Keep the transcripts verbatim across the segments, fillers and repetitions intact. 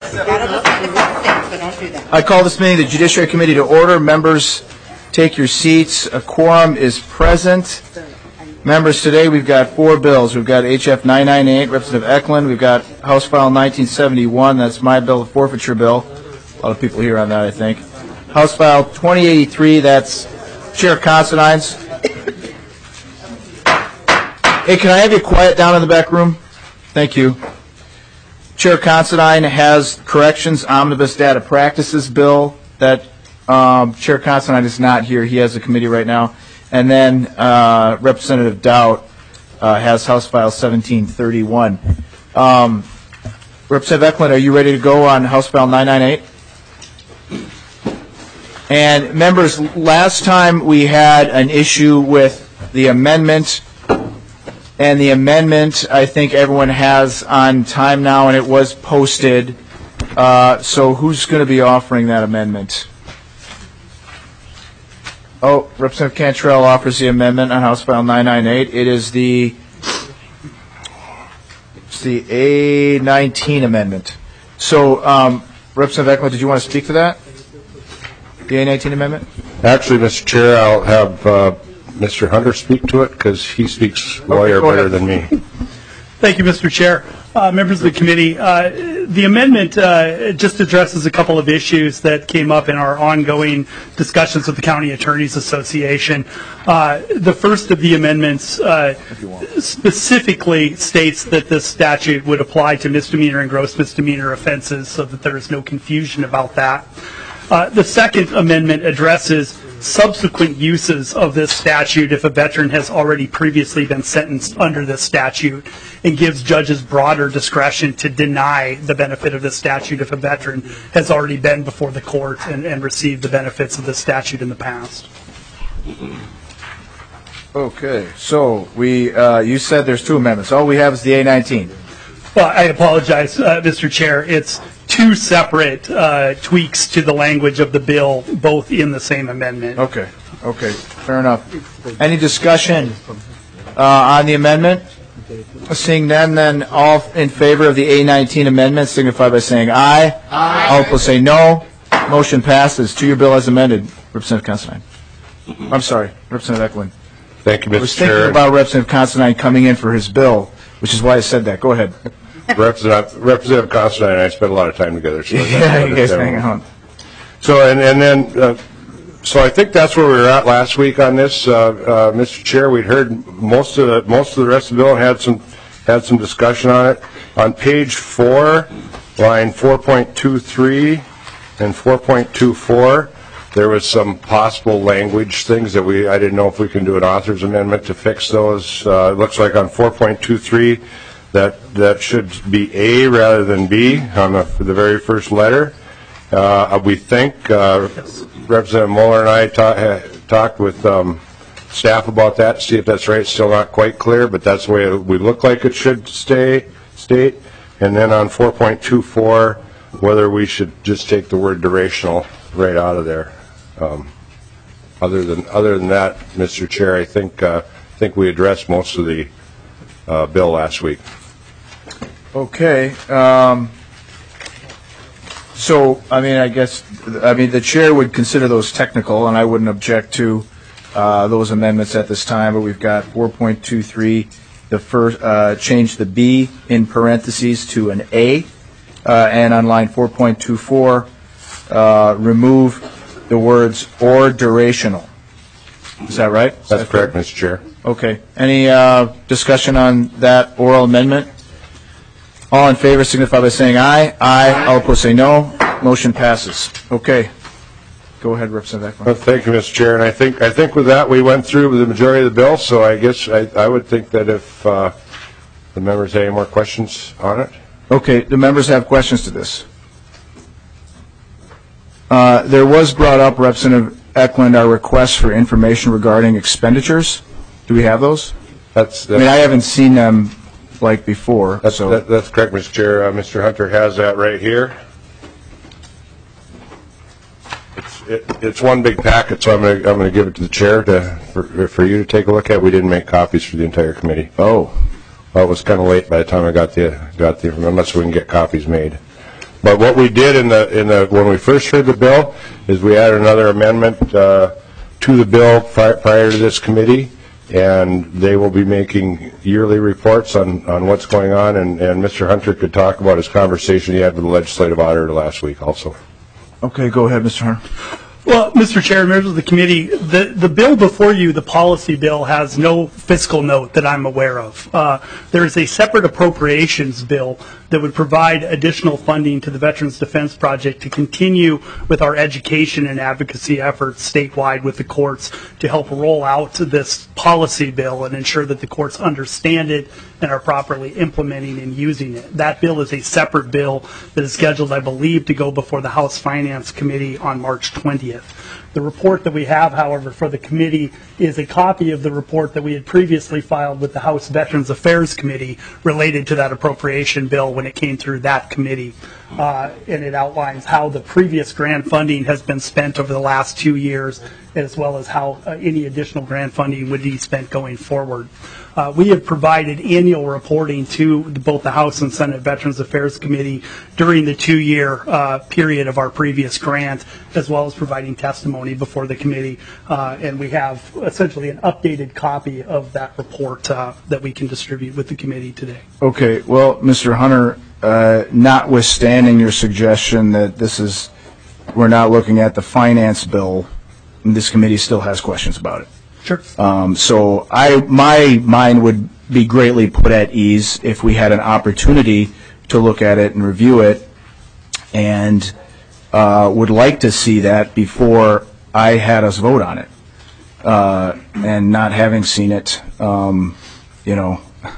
I call this meeting of the Judiciary Committee to order. Members, take your seats. A quorum is present. Members, today we've got four bills. We've got H F nine ninety-eight, Representative Eklund. We've got House File nineteen seventy-one. That's my bill, the forfeiture bill. A lot of people here on that, I think. House File twenty eighty-three. That's Chair Considine's. Hey, can I have you quiet down in the back room? Thank you. Chair Considine has corrections, omnibus data practices bill that um, Chair Considine is not here. He has a committee right now. And then uh, Representative Dowd uh, has House File seventeen thirty-one. Um, Representative Eklund, are you ready to go on House File nine ninety-eight? And members, last time we had an issue with the amendment. And the amendment, I think everyone has on time now, and it was posted. Uh, so who's going to be offering that amendment? Oh, Representative Cantrell offers the amendment on House File nine ninety-eight. It is the it's the A nineteen amendment. So, um, Representative Eklund, did you want to speak to that? The A nineteen amendment? Actually, Mister Chair, I'll have Uh Mister Hunter speak to it because he speaks lawyer okay, better than me. Thank you, Mister Chair. Uh, members of the committee, uh, the amendment uh, just addresses a couple of issues that came up in our ongoing discussions with the County Attorneys Association. Uh, the first of the amendments uh, specifically states that this statute would apply to misdemeanor and gross misdemeanor offenses so that there is no confusion about that. Uh, the second amendment addresses subsequent uses of this statute if a veteran has already previously been sentenced under this statute, and gives judges broader discretion to deny the benefit of this statute if a veteran has already been before the court and, and received the benefits of this statute in the past. Okay, so we uh, you said there's two amendments. All we have is the A nineteen. Well, I apologize, uh, Mister Chair. It's two separate uh, tweaks to the language of the bill, both in the same amendment. Okay, okay, fair enough. Any discussion uh, on the amendment? Seeing none, then all in favor of the A nineteen amendment signify by saying aye. Aye. All opposed say no. Motion passes. To your bill as amended. Representative Considine. I'm sorry, Representative Eklund. Thank you, Mister I was Chair. thinking about Representative Considine coming in for his bill, which is why I said that. Go ahead. Representative, Representative Considine and I spent a lot of time together. So yeah, you guys hang out. So, and, and then, uh, so I think that's where we were at last week on this, uh, uh, Mister Chair. We'd heard most of the most of the rest of the bill and had some had some discussion on it. On page four, line four point two three and four point two four, there was some possible language things that we I didn't know if we can do an author's amendment to fix those. Uh, it looks like on four point two three. That that should be A rather than B on the, the very first letter. Uh, we think uh, Representative Muller and I ta ha talked with um, staff about that to see if that's right. It's still not quite clear, but that's the way it, we look like it should stay state. And then on four point two four, whether we should just take the word durational right out of there. Um, other than other than that, Mister Chair, I think uh, I think we addressed most of the uh, bill last week. Okay. Um, so, I mean, I guess, I mean, the chair would consider those technical, and I wouldn't object to uh, those amendments at this time. But we've got four point two three, the first uh, change the B in parentheses to an A, uh, and on line four point two four, uh, remove the words or durational. Is that right? Is That's that correct, Mister Chair. Okay. Any uh, discussion on that oral amendment? All in favor signify by saying aye. Aye. Aye. All opposed say no. Motion passes. Okay. Go ahead, Representative Eklund. Well, thank you, Mister Chair. And I think I think with that we went through the majority of the bill. So I guess I, I would think that if uh, the members have any more questions on it. Okay. The members have questions to this. Uh, there was brought up, Representative Eklund, our request for information regarding expenditures. Do we have those? That's, that's I mean, I haven't seen them like before. That's, so. that, that's correct, Mister Chair. Uh, Mister Hunter has that right here. It's, it, it's one big packet, so I'm going to I'm going to give it to the chair to for, for you to take a look at. We didn't make copies for the entire committee. Oh, Well, it was kind of late by the time I got the got the unless we can get copies made. But what we did in the in the when we first heard the bill is we added another amendment uh, to the bill pri prior to this committee, and they will be making yearly reports on on what's going on. And, and Mister Hunter could talk about his conversation he had with the legislative auditor last week also. Okay, go ahead, Mister Hunter. Well, Mister Chair, members of the committee, the, the bill before you, the policy bill, has no fiscal note that I'm aware of. Uh, there is a separate appropriations bill that would provide additional funding to the Veterans Defense Project to continue with our education and advocacy efforts statewide with the courts to help roll out this policy bill and ensure that the courts understand it and are properly implementing and using it. That bill is a separate bill that is scheduled, I believe, to go before the House Finance Committee on March twentieth. The report that we have, however, for the committee is a copy of the report that we had previously filed with the House Veterans Affairs Committee related to that appropriation bill when it came through that committee. Uh, and it outlines how the previous grant funding has been spent over the last two years, as well as how uh, any additional grant funding would be spent going forward. Uh, we have provided annual reporting to both the House and Senate Veterans Affairs Committee during the two-year uh, period of our previous grant, as well as providing testimony before the committee. Uh, and we have essentially an updated copy of that report uh, that we can distribute with the committee today. Okay, well, Mister Hunter, uh, notwithstanding your suggestion that this is, we're not looking at the finance bill, this committee still has questions about it. Sure. Um, so I, my mind would be greatly put at ease if we had an opportunity to look at it and review it, and uh, would like to see that before I had us vote on it. Uh, and not having seen it, um, you know,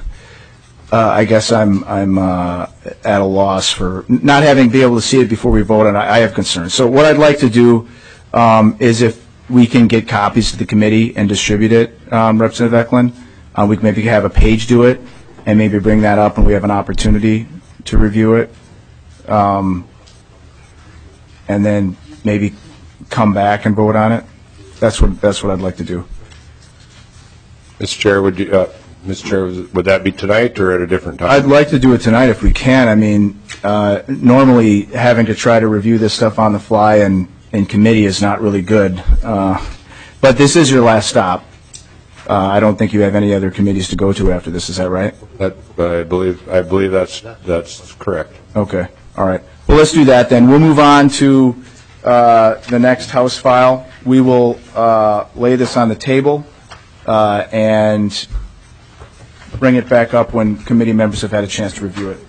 uh, I guess I'm I'm uh, at a loss for not having been able to see it before we vote on it. I have concerns. So what I'd like to do um, is if we can get copies to the committee and distribute it, um, Representative Eklund. Uh, we can maybe have a page do it and maybe bring that up when we have an opportunity to review it. Um, and then maybe come back and vote on it. That's what that's what I'd like to do. Mister Chair, would you, uh, Mister Chair, would that be tonight or at a different time? I'd like to do it tonight if we can. I mean, uh, normally having to try to review this stuff on the fly and in committee is not really good. Uh, but this is your last stop. Uh, I don't think you have any other committees to go to after this. Is that right? That, I believe I believe that's that's correct. Okay. All right. Well, let's do that then. We'll move on to uh, the next House file. We will uh, lay this on the table uh, and bring it back up when committee members have had a chance to review it.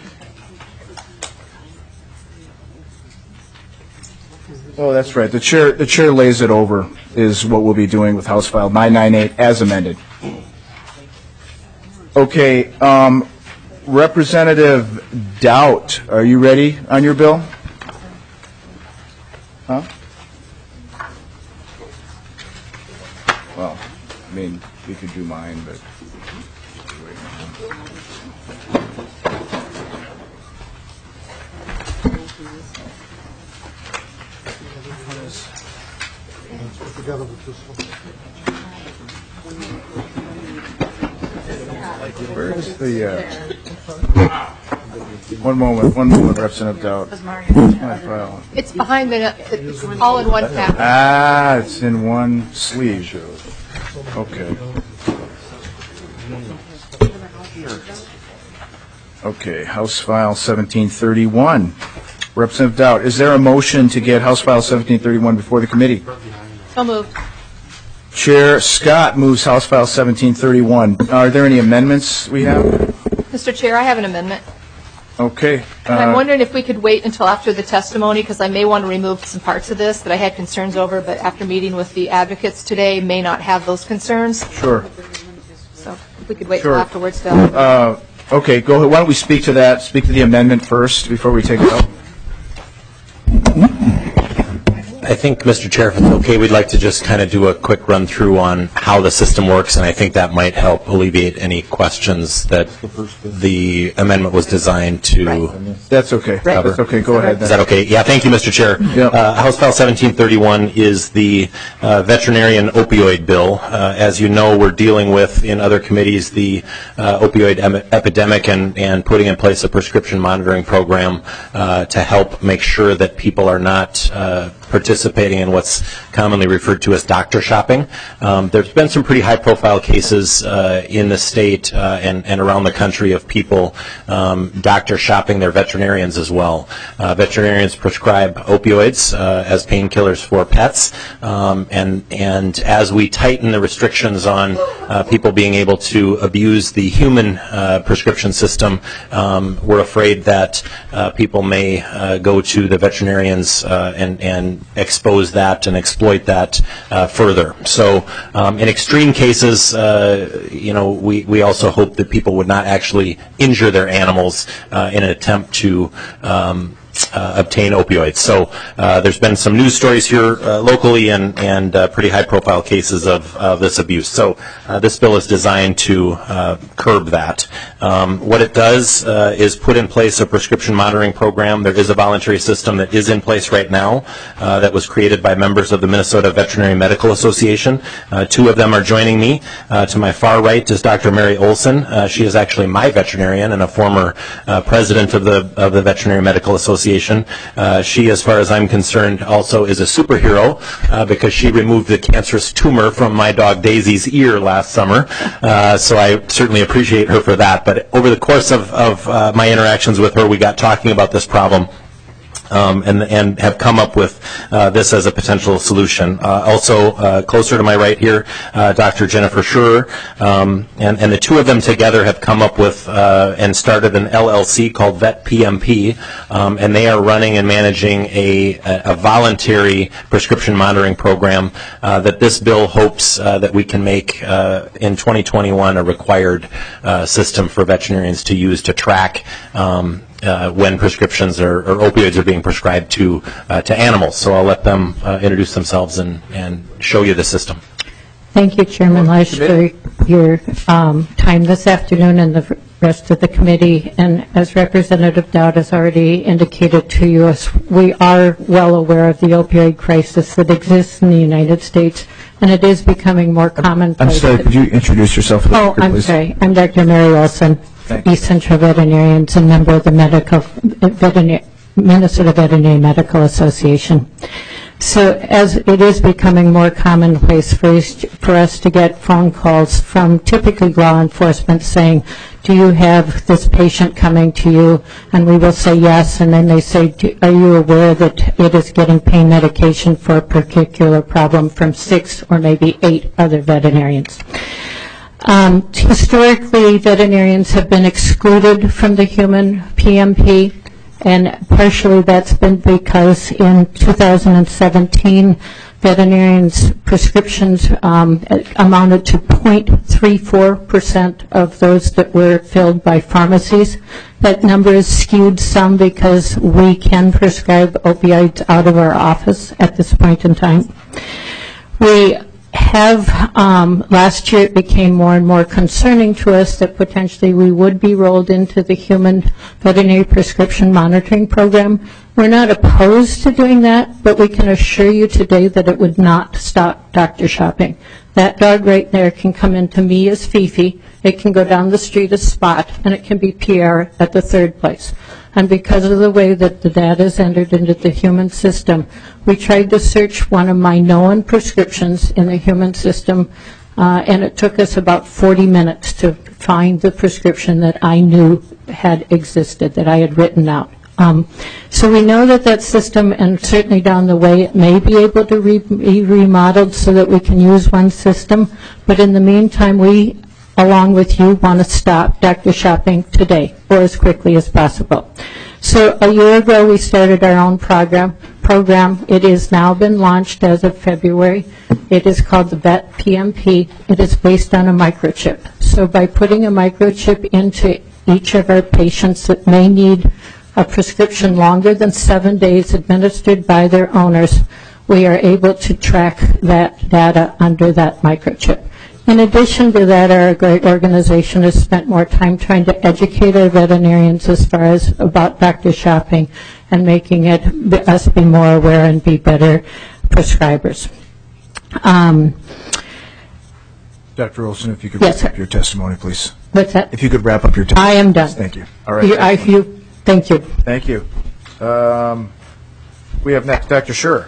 Oh, that's right. The chair, the chair lays it over is what we'll be doing with House File nine ninety-eight as amended. Okay, um, Representative Doubt, are you ready on your bill? Huh? Well, I mean, we could do mine, but. Together with this one. Where is the, uh, one moment, one moment, Representative Doubt. My file. It's behind the, it's all in one package. Ah, it's in one sleeve. Okay. Okay, House File seventeen thirty-one. Representative Doubt, is there a motion to get House File seventeen thirty-one before the committee? So moved. Chair Scott moves House File seventeen thirty-one. Are there any amendments we have? Mister Chair, I have an amendment. Okay. And I'm uh, wondering if we could wait until after the testimony, because I may want to remove some parts of this that I had concerns over, but after meeting with the advocates today, may not have those concerns. Sure. So if we could wait Sure. till afterwards to... Uh, okay, go ahead. Why don't we speak to that, speak to the amendment first before we take it up? I think, Mister Chair, if it's okay, we'd like to just kind of do a quick run through on how the system works, and I think that might help alleviate any questions that the amendment was designed to. That's okay. Cover. That's okay. Go ahead. Is that okay? Yeah, thank you, Mister Chair. Yep. Uh, House File seventeen thirty-one is the uh, veterinarian opioid bill. Uh, as you know, we're dealing with, in other committees, the uh, opioid em epidemic and, and putting in place a prescription monitoring program uh, to help make sure that people are not uh, participating in what's commonly referred to as doctor shopping. Um, there's been some pretty high-profile cases uh, in the state uh, and, and around the country of people um, doctor shopping their veterinarians as well. Uh, veterinarians prescribe opioids uh, as painkillers for pets, um, and, and as we tighten the restrictions on uh, people being able to abuse the human uh, prescription system, um, we're afraid that uh, people may uh, go to the veterinarians uh, and, and expose that and exploit that uh, further. So um, in extreme cases, uh, you know, we, we also hope that people would not actually injure their animals uh, in an attempt to um, Uh, obtain opioids. So uh, there's been some news stories here uh, locally and, and uh, pretty high-profile cases of, of this abuse. So uh, this bill is designed to uh, curb that. Um, what it does uh, is put in place a prescription monitoring program. There is a voluntary system that is in place right now uh, that was created by members of the Minnesota Veterinary Medical Association. Uh, two of them are joining me. Uh, to my far right is Doctor Mary Olson. Uh, she is actually my veterinarian and a former uh, president of the, of the Veterinary Medical Association. Uh, she, as far as I'm concerned, also is a superhero uh, because she removed the cancerous tumor from my dog Daisy's ear last summer. Uh, so I certainly appreciate her for that. But over the course of, of uh, my interactions with her, we got talking about this problem. Um, and, and have come up with uh, this as a potential solution. Uh, also, uh, closer to my right here, uh, Doctor Jennifer Schurer, um, and, and the two of them together have come up with uh, and started an L L C called Vet P M P, um, and they are running and managing a, a, a voluntary prescription monitoring program uh, that this bill hopes uh, that we can make uh, in twenty twenty-one a required uh, system for veterinarians to use to track um, Uh, when prescriptions are, or opioids are being prescribed to uh, to animals. So I'll let them uh, introduce themselves and, and show you the system. Thank you, Chairman Lesh, for your um, time this afternoon and the rest of the committee. And as Representative Dowd has already indicated to you, we are well aware of the opioid crisis that exists in the United States, and it is becoming more commonplace. I'm sorry, could you introduce yourself? Oh, record, I'm please? sorry. I'm Doctor Mary Olson, East Central Veterinarians and member of the Medical Veterinary, Minnesota Veterinary Medical Association. So as it is becoming more commonplace for us, for us to get phone calls from typically law enforcement saying, do you have this patient coming to you? And we will say yes, and then they say, do, are you aware that it is getting pain medication for a particular problem from six or maybe eight other veterinarians? Um, historically, veterinarians have been excluded from the human P M P, and partially that's been because in two thousand seventeen, veterinarians' prescriptions um, amounted to zero point three four percent of those that were filled by pharmacies. That number is skewed some because we can prescribe opioids out of our office at this point in time. We have, um, last year it became more and more concerning to us that potentially we would be rolled into the human veterinary prescription monitoring program. We're not opposed to doing that, but we can assure you today that it would not stop doctor shopping. That dog right there can come into me as Fifi, it can go down the street as Spot, and it can be Pierre at the third place. And because of the way that the data is entered into the human system, we tried to search one of my known prescriptions in the human system, uh, and it took us about forty minutes to find the prescription that I knew had existed, that I had written out. Um, so we know that that system, and certainly down the way, it may be able to re be remodeled so that we can use one system. But in the meantime, we, along with you, want to stop doctor shopping today or as quickly as possible. So a year ago, we started our own program. Program. It has now been launched as of February. It is called the Vet P M P. It is based on a microchip. So by putting a microchip into each of our patients that may need a prescription longer than seven days administered by their owners, we are able to track that data under that microchip. In addition to that, our great organization has spent more time trying to educate our veterinarians as far as about doctor shopping and making it us be more aware and be better prescribers. Um, Doctor Olson, if you could Yes, wrap sir. up your testimony, please. what's that? If you could wrap up your testimony. I am done. Thank you. All right. You, I, you, thank you. Thank you. Um, we have next Doctor Schur.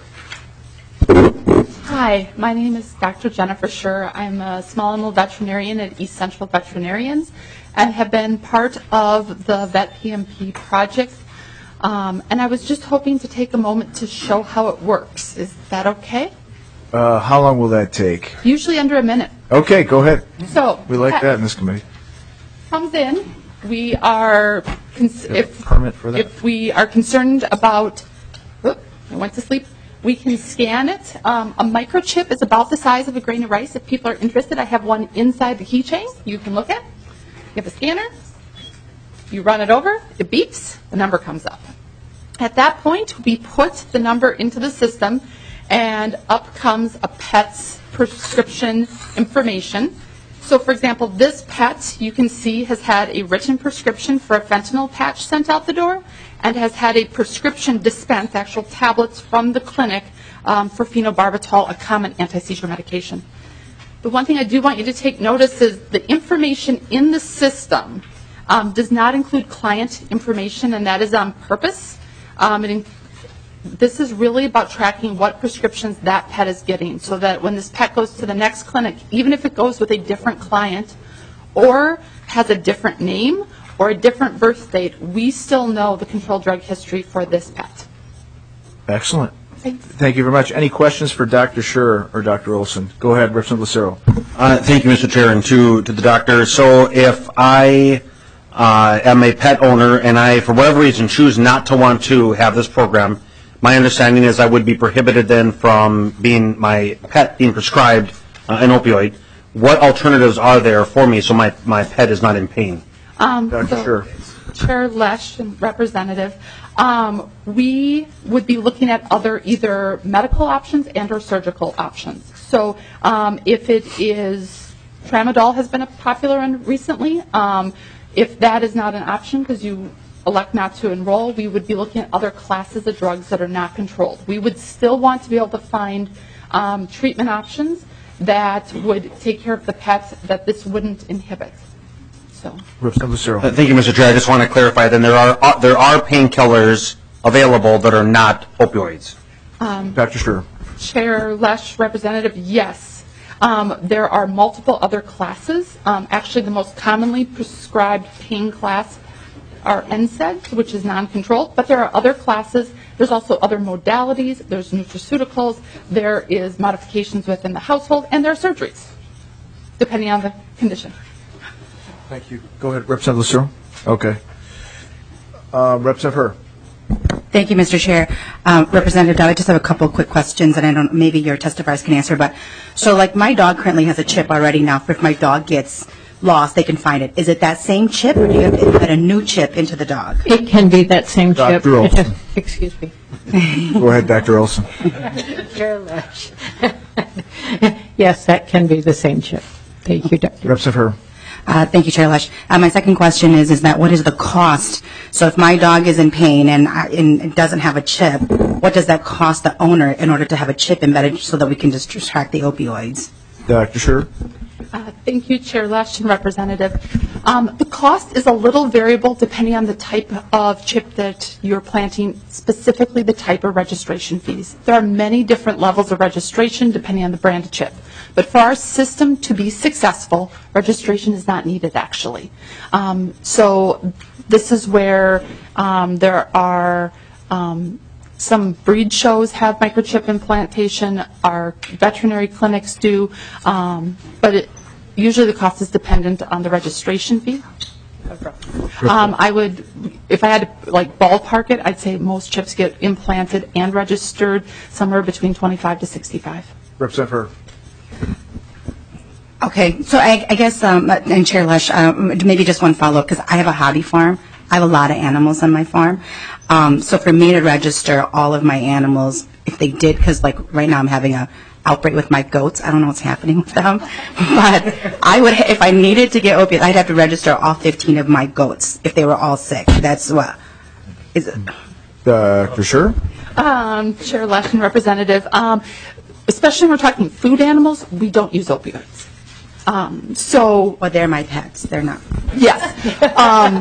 Hi, my name is Doctor Jennifer Schur. I'm a small animal veterinarian at East Central Veterinarians and have been part of the Vet P M P project. Um, and I was just hoping to take a moment to show how it works. Is that okay? Uh, how long will that take? Usually under a minute. Okay, go ahead. So We like pet that in this committee. comes in. We are cons- if permit for that? if we are concerned about. Whoop, I went to sleep. We can scan it. Um, a microchip is about the size of a grain of rice. If people are interested, I have one inside the keychain you can look at. You have a scanner. You run it over. It beeps. The number comes up. At that point, we put the number into the system, and up comes a pet's prescription information. So, for example, this pet, you can see, has had a written prescription for a fentanyl patch sent out the door and has had a prescription dispensed, actual tablets from the clinic um, for phenobarbital, a common anti-seizure medication. The one thing I do want you to take notice is the information in the system um, does not include client information, and that is on purpose. Um, it in- this is really about tracking what prescriptions that pet is getting so that when this pet goes to the next clinic, even if it goes with a different client or has a different name or a different birth date, we still know the controlled drug history for this pet. Excellent. Thanks. Thank you very much. Any questions for Doctor Schur or Doctor Olson? Go ahead, Representative Lucero. Uh, thank you, Mister Chair, and to, to the doctor. So if I uh, am a pet owner and I, for whatever reason, choose not to want to have this program, my understanding is I would be prohibited then from being my pet being prescribed uh, an opioid. What alternatives are there for me so my, my pet is not in pain? Um, Doctor so- Schur. Chair Lesh and Representative, um, we would be looking at other either medical options and or surgical options. So um, if it is, tramadol has been a popular one recently. Um, if that is not an option because you elect not to enroll, we would be looking at other classes of drugs that are not controlled. We would still want to be able to find um, treatment options that would take care of the pets that this wouldn't inhibit. So. Representative Lucero. Uh, thank you, Mister Chair. I just want to clarify then there are uh, there are painkillers available that are not opioids. Doctor Schur. Chair Lesh, Representative, yes. Um, there are multiple other classes. Um, actually, the most commonly prescribed pain class are N SAIDs, which is non-controlled, but there are other classes. There's also other modalities. There's nutraceuticals. There is modifications within the household, and there are surgeries, depending on the condition. Thank you. Go ahead, Representative Lucero. Okay. Uh, Representative Herr. Thank you, Mister Chair. Um, Representative Dow, I just have a couple of quick questions, and I don't. Maybe your testifiers can answer. But so, like, my dog currently has a chip already now. If my dog gets lost, they can find it. Is it that same chip, or do you have to put a new chip into the dog? It can be that same chip. Doctor Olson. It just- Excuse me. Go ahead, Doctor Olson. Chair Lesh. Yes, that can be the same chip. Thank you, Doctor Representative Herr. Uh, thank you, Chair Lesh. Uh, my second question is, is that what is the cost? So if my dog is in pain and, I, and it doesn't have a chip, what does that cost the owner in order to have a chip embedded so that we can just track the opioids? Doctor Schur. Uh, Thank you, Chair Lesh and Representative. Um, The cost is a little variable depending on the type of chip that you're planting, specifically the type of registration fees. There are many different levels of registration depending on the brand of chip. But for our system to be successful, registration is not needed, actually. Um, So this is where um, there are um, some breed shows have microchip implantation, our veterinary clinics do, um, but it, usually the cost is dependent on the registration fee. Um, I would, if I had to like ballpark it, I'd say most chips get implanted and registered somewhere between twenty-five to sixty-five. Representative Herr. Okay, so I, I guess, um, and Chair Lesh, um, maybe just one follow-up, because I have a hobby farm. I have a lot of animals on my farm. Um, so for me to register all of my animals if they did, because like right now I'm having a outbreak with my goats. I don't know what's happening with them, but I would, if I needed to get opiates, I'd have to register all fifteen of my goats if they were all sick. That's what. Is it? Doctor Scher? Um, Chair Lesh and Representative, um, especially when we're talking food animals, we don't use opioids. Um, so, Well, they're my pets. They're not. yes. Um,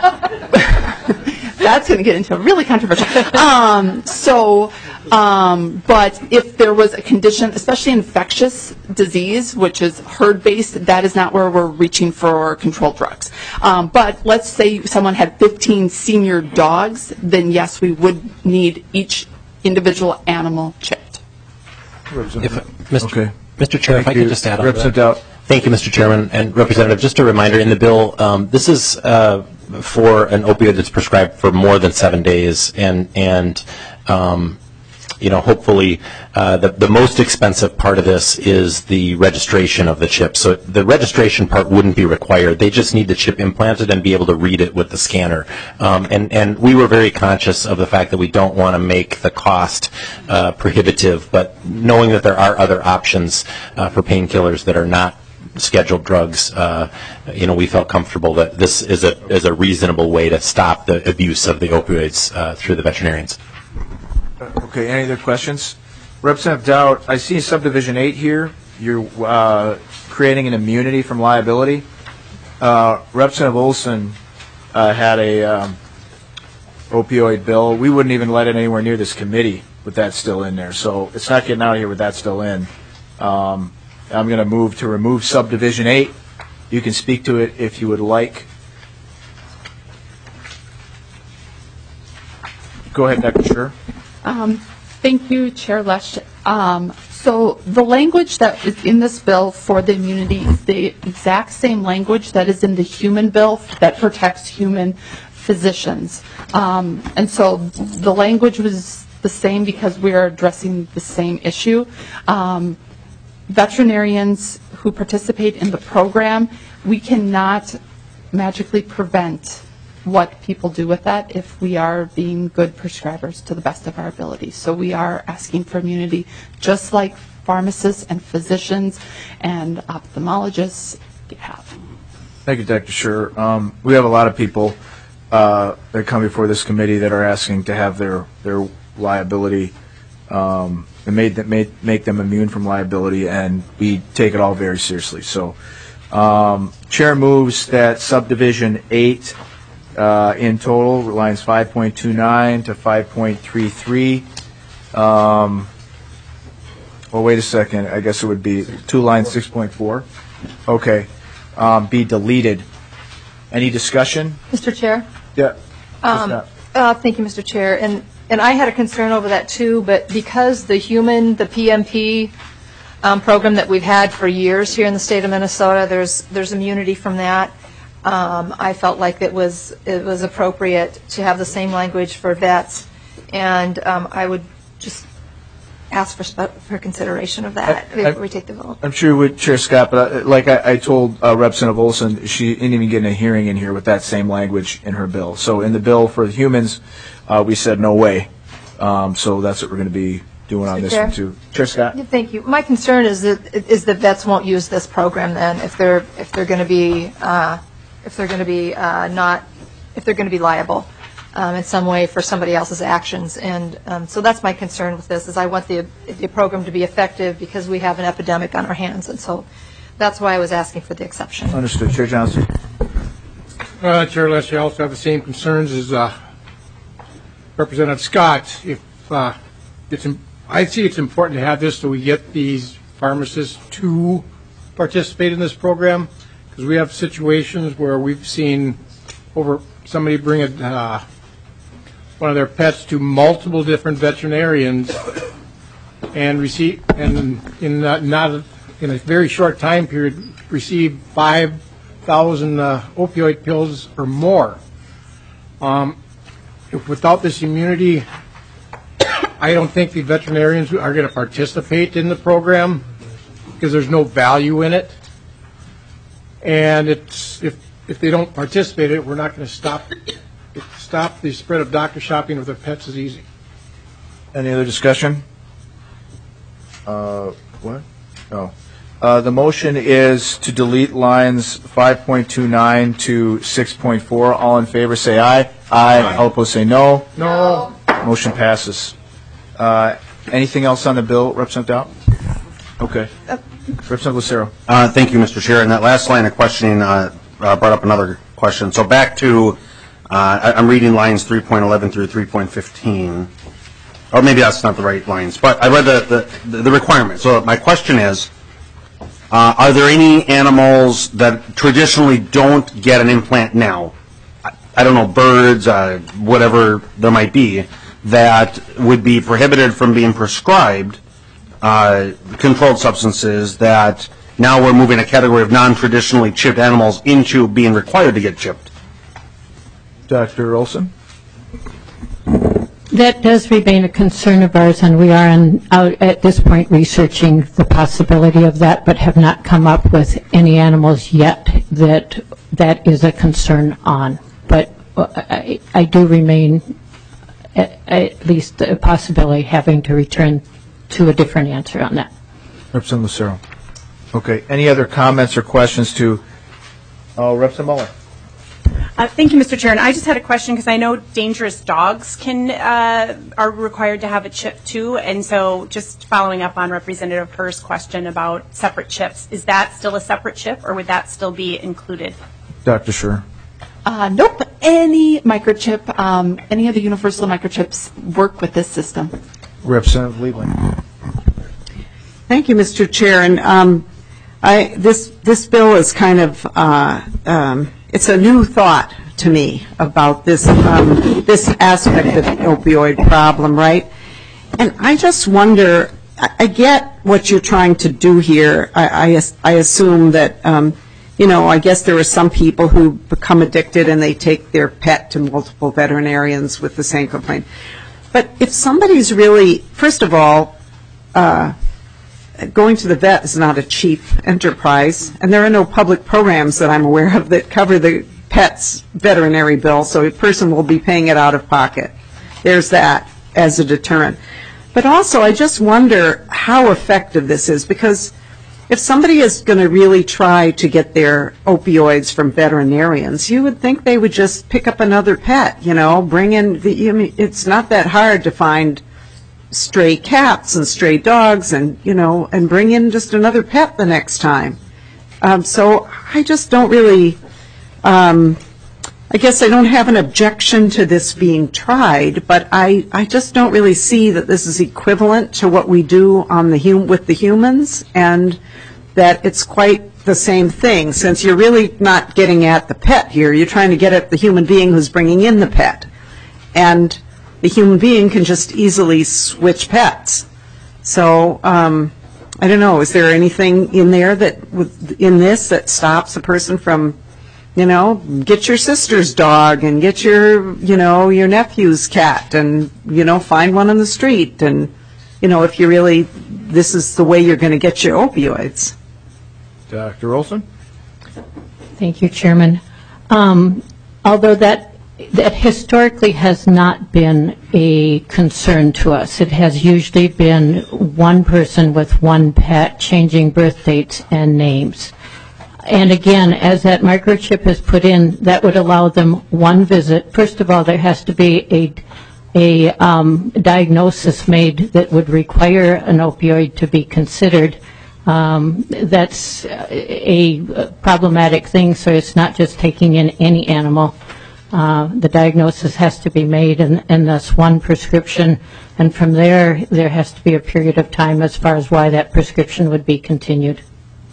that's going to get into a really controversial. Um, so, um, but if there was a condition, especially infectious disease, which is herd-based, that is not where we're reaching for controlled drugs. Um, but let's say someone had fifteen senior dogs, then yes, we would need each individual animal chipped. If, Mister Okay. Mister Chair, if I Thank you. could just add on to that. Representative Dowd. Thank you, Mister Chairman and Representative. Just a reminder, in the bill, um, this is uh, for an opioid that's prescribed for more than seven days, and and um, you know, hopefully, uh, the the most expensive part of this is the registration of the chip. So the registration part wouldn't be required. They just need the chip implanted and be able to read it with the scanner. Um, and and we were very conscious of the fact that we don't want to make the cost uh, prohibitive, but knowing that there are other options uh, for painkillers that are not scheduled drugs, uh, you know, we felt comfortable that this is a is a reasonable way to stop the abuse of the opioids uh, through the veterinarians. Okay, any other questions? Representative Dowd, I see in subdivision eight here, you're uh, creating an immunity from liability. Uh, Representative Olson uh, had a um, opioid bill. We wouldn't even let it anywhere near this committee with that still in there. So it's not getting out of here with that still in. Um, I'm going to move to remove subdivision eight. You can speak to it if you would like. Go ahead, Doctor Scher. Um, thank you, Chair Lesh. Um, so the language that is in this bill for the immunity is the exact same language that is in the human bill that protects human physicians. Um, and so the language was the same because we are addressing the same issue. Um, veterinarians who participate in the program, we cannot magically prevent what people do with that if we are being good prescribers to the best of our ability. So we are asking for immunity just like pharmacists and physicians and ophthalmologists have. Thank you, Doctor Scher. Um, we have a lot of people uh, that come before this committee that are asking to have their their liability um, and made that made, make them immune from liability, and we take it all very seriously. So, um, Chair moves that subdivision eight uh, in total, lines five point two nine to five point three three. Um, well, wait a second. I guess it would be two lines six point four. Okay. Um, be deleted. Any discussion? Mister Chair? Yeah. Um, uh, Thank you, Mister Chair. And and I had a concern over that too, but because the human, the P M P um, program that we've had for years here in the state of Minnesota, there's there's immunity from that. Um, I felt like it was it was appropriate to have the same language for vets, and um, I would just ask for spe- for consideration of that I- I- before we take the vote. I'm sure you would, Chair Scott, but uh, like I, I told uh, Representative Olson, she didn't even get in a hearing in here with that same language in her bill. So in the bill for the humans, uh, we said no way. Um, so that's what we're going to be doing on Mister this Chair? one too. Chair Scott? Yeah, thank you. My concern is that is that vets won't use this program then if they're if they're going to be uh, if they're going to be uh, not if they're going to be liable um, in some way for somebody else's actions, and um, so that's my concern with this. Is I want the the program to be effective because we have an epidemic on our hands, and so that's why I was asking for the exception. Understood. Chair Johnson? Uh, Chair Leslie, I also have the same concerns as uh, Representative Scott. If uh, it's, im- I see it's important to have this so we get these pharmacists to participate in this program, because we have situations where we've seen over somebody bring a, uh, one of their pets to multiple different veterinarians and receive, and in not, not in a very short time period, receive five thousand uh, opioid pills or more. Um, if without this immunity, I don't think the veterinarians are going to participate in the program because there's no value in it. And it's if if they don't participate in it, we're not going to stop stop the spread of doctor shopping with their pets is easy. Any other discussion? Uh, what? No. Uh, the motion is to delete lines five point two nine to six point four. All in favor say aye. Aye. All opposed say no. No. Motion passes. Uh, anything else on the bill, Representative Dow? Okay. Representative Lucero. Uh, thank you, Mister Chair. And that last line of questioning uh, uh, brought up another question. So back to, uh, I, I'm reading lines three point eleven through three point fifteen. Or maybe that's not the right lines, but I read the, the, the requirement. So my question is, uh, are there any animals that traditionally don't get an implant now? I, I don't know, birds, uh, whatever there might be, that would be prohibited from being prescribed uh, controlled substances that now we're moving a category of non-traditionally chipped animals into being required to get chipped? Doctor Olson? That does remain a concern of ours, and we are in, out at this point researching the possibility of that, but have not come up with any animals yet that that is a concern on. But I, I do remain at, at least a possibility having to return to a different answer on that. Representative Lucero. Okay. Any other comments or questions to uh, Representative Muller? Uh, thank you, Mister Chair. And I just had a question because I know dangerous dogs can uh, are required to have a chip too. And so, just following up on Representative Herr's question about separate chips, is that still a separate chip, or would that still be included? Doctor Scher. Uh, nope. Any microchip, um, any of the universal microchips work with this system. Representative Liebling. Thank you, Mister Chair. And um, I, this this bill is kind of uh, um, it's a new thought to me about this um, this aspect of the opioid problem, right? And I just wonder. I, I get what you're trying to do here. I, I, I assume that um, you know. I guess there are some people who become addicted and they take their pet to multiple veterinarians with the same complaint. But if somebody's really, first of all, uh, going to the vet is not a cheap enterprise, and there are no public programs that I'm aware of that cover the pet's veterinary bill, so a person will be paying it out of pocket. There's that as a deterrent. But also, I just wonder how effective this is, because if somebody is going to really try to get their opioids from veterinarians, you would think they would just pick up another pet, you know, bring in the, I mean, it's not that hard to find stray cats and stray dogs and, you know, and bring in just another pet the next time. Um, so I just don't really, um, I guess I don't have an objection to this being tried, but I, I just don't really see that this is equivalent to what we do on the hum- with the humans, and that it's quite the same thing, since you're really not getting at the pet here. You're trying to get at the human being who's bringing in the pet. And the human being can just easily switch pets. So, um, I don't know, is there anything in there that, in this, that stops a person from, you know, get your sister's dog and get your, you know, your nephew's cat and, you know, find one on the street, and, you know, if you really, this is the way you're going to get your opioids. Doctor Olson? Thank you, Chairman. Um, although that that historically has not been a concern to us. It has usually been one person with one pet changing birth dates and names. And again, as that microchip is put in, that would allow them one visit. First of all, there has to be a a um, diagnosis made that would require an opioid to be considered. Um, that's a problematic thing, so it's not just taking in any animal. Uh, the diagnosis has to be made, and, and thus one prescription, and from there, there has to be a period of time as far as why that prescription would be continued.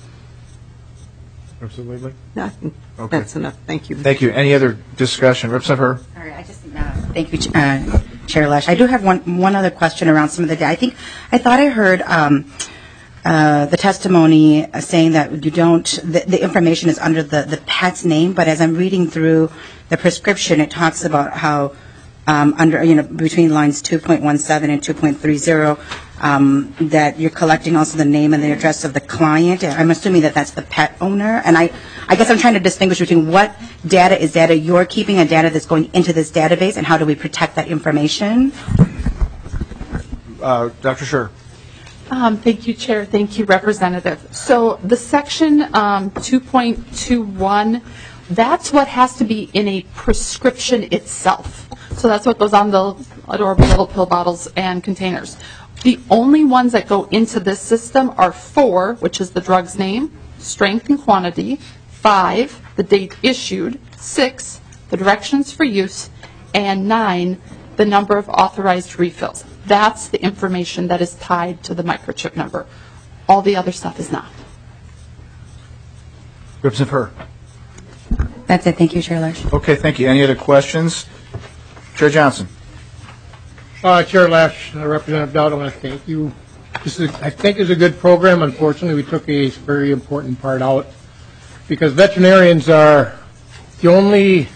Absolutely. No, okay. That's enough. Thank you. Thank you. Any other discussion? Representative Herr? All right, I just, uh, thank you, uh, Chair Lesh. I do have one, one other question around some of the, I think, I thought I heard um, uh, the testimony saying that you don't, the, the information is under the, the pet's name, but as I'm reading through the prescription, it talks about how um, under, you know, between lines two point one seven and two point three zero, um, that you're collecting also the name and the address of the client. I'm assuming that that's the pet owner. And I, I guess I'm trying to distinguish between what data is data you're keeping and data that's going into this database, and how do we protect that information? Uh, Doctor Scher. Um, thank you, Chair. Thank you, Representative. So the section um, two point two one, that's what has to be in a prescription itself. So that's what goes on the adorable little pill bottles and containers. The only ones that go into this system are four, which is the drug's name, strength and quantity, five, the date issued, six, the directions for use, and nine, the number of authorized refills. That's the information that is tied to the microchip number. All the other stuff is not. Representative Herr. That's it. Thank you, Chair Larch. Okay, thank you. Any other questions? Chair Johnson. Uh, Chair Lash, uh, Representative Dowd, I want to thank you. This is, I think, is a good program. Unfortunately, we took a very important part out because veterinarians are the only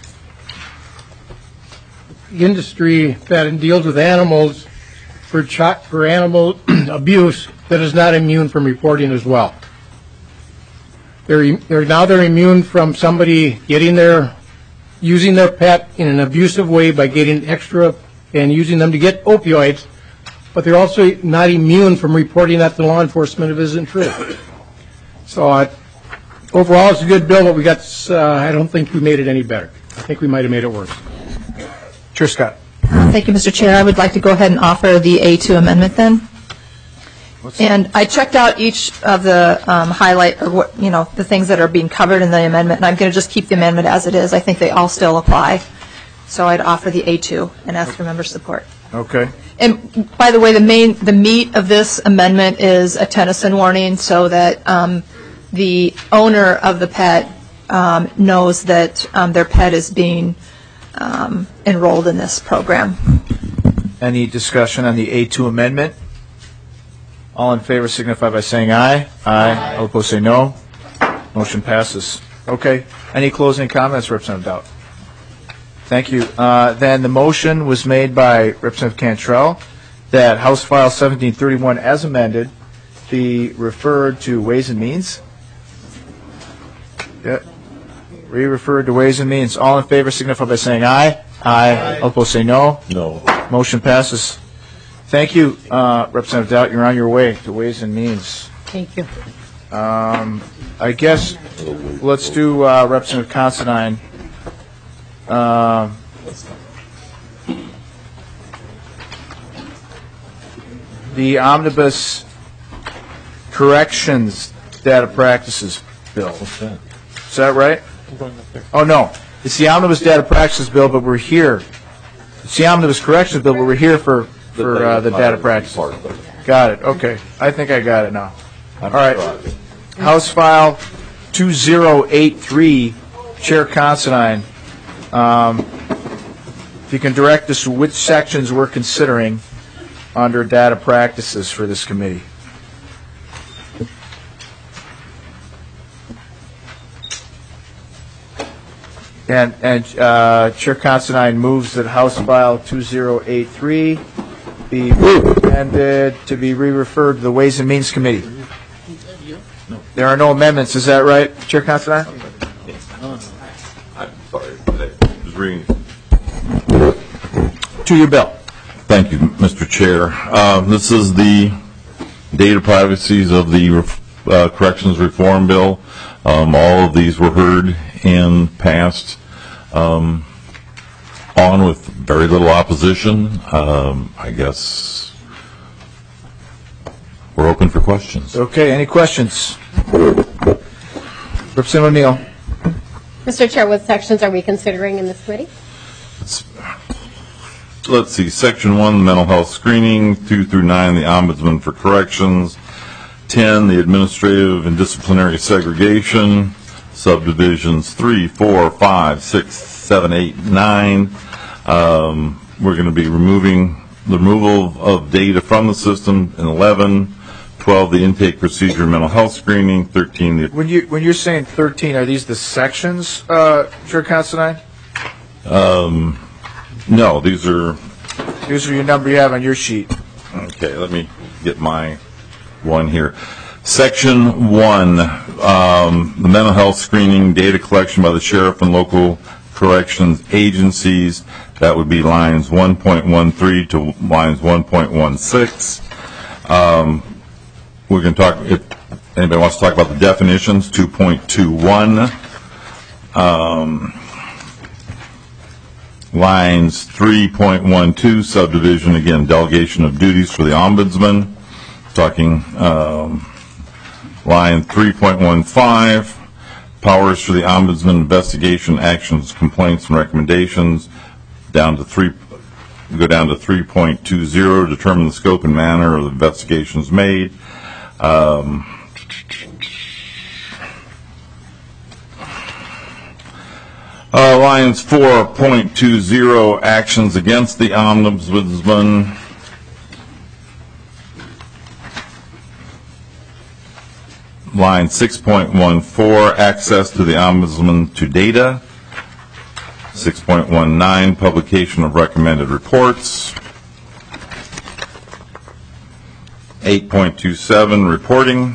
industry that deals with animals for ch- for animal abuse that is not immune from reporting as well. They're, they're now they're immune from somebody getting their using their pet in an abusive way by getting extra and using them to get opioids, but they're also not immune from reporting that to law enforcement if it isn't true. So uh, overall, it's a good bill, but we got. Uh, I don't think we made it any better. I think we might have made it worse. Chair Scott. Thank you, Mister Chair. I would like to go ahead and offer the A two amendment then. And I checked out each of the um, highlight, or what, you know, the things that are being covered in the amendment, and I'm going to just keep the amendment as it is. I think they all still apply. So I'd offer the A two and ask for member support. Okay. And by the way, the main, the meat of this amendment is a Tennyson warning, so that um, the owner of the pet um, knows that um, their pet is being um, enrolled in this program. Any discussion on the A two amendment? All in favor signify by saying aye. Aye. All opposed say no. Motion passes. Okay. Any closing comments, Representative Dowd? Thank you. Uh, then the motion was made by Representative Cantrell that House File seventeen thirty-one as amended be referred to Ways and Means. Yeah. Re-referred to Ways and Means. All in favor signify by saying aye. Aye. Aye. All opposed say no. No. Motion passes. Thank you, uh, Representative Dowd. You're on your way to Ways and Means. Thank you. Um, I guess let's do uh, Representative Considine. Um, the Omnibus Corrections Data Practices Bill. Is that right? Oh, no. It's the Omnibus Data Practices Bill, but we're here. It's the Omnibus Corrections Bill, but we're here for, for uh, the data practices. Got it. Okay. I think I got it now. All right. House File two zero eight three, Chair Considine. Um, if you can direct us to which sections we're considering under data practices for this committee. And, and uh, Chair Considine moves that House File two zero eight three be amended to be re-referred to the Ways and Means Committee. There are no amendments. Is that right, Chair Considine? I'm sorry. Just reading. To your bill. Thank you, Mister Chair. Uh, this is the data privacies of the uh, Corrections Reform Bill. Um, all of these were heard and passed um, on with very little opposition. Um, I guess we're open for questions. Okay, any questions? Representative O'Neill. Mister Chair, what sections are we considering in this committee? Let's, let's see, Section one, the mental health screening, two through nine, the Ombudsman for Corrections, ten, the administrative and disciplinary segregation, subdivisions three, four, five, six, seven, eight, nine. Um, we're going to be removing the removal of data from the system in eleven, twelve, the intake procedure mental health screening, thirteen, the... When, you, when you're saying thirteen, are these the sections, uh, Chair Considine? Um, no, these are... These are your number you have on your sheet. Okay, let me get my one here. Section one, um, the mental health screening, data collection by the sheriff and local corrections agencies. That would be lines one point one three to lines one point one six. Um, we can talk, if anybody wants to talk about the definitions, two point two one. Um, lines three point one two, subdivision, again, delegation of duties for the ombudsman. Talking um, line three point one five, powers for the ombudsman, investigation, actions, complaints, and recommendations. Down to three, go down to three point two zero, determine the scope and manner of the investigations made. Um, uh, lines four point two zero, actions against the ombudsman. Line six point one four, access to the ombudsman to data. six point one nine, publication of recommended reports. eight point two seven, reporting.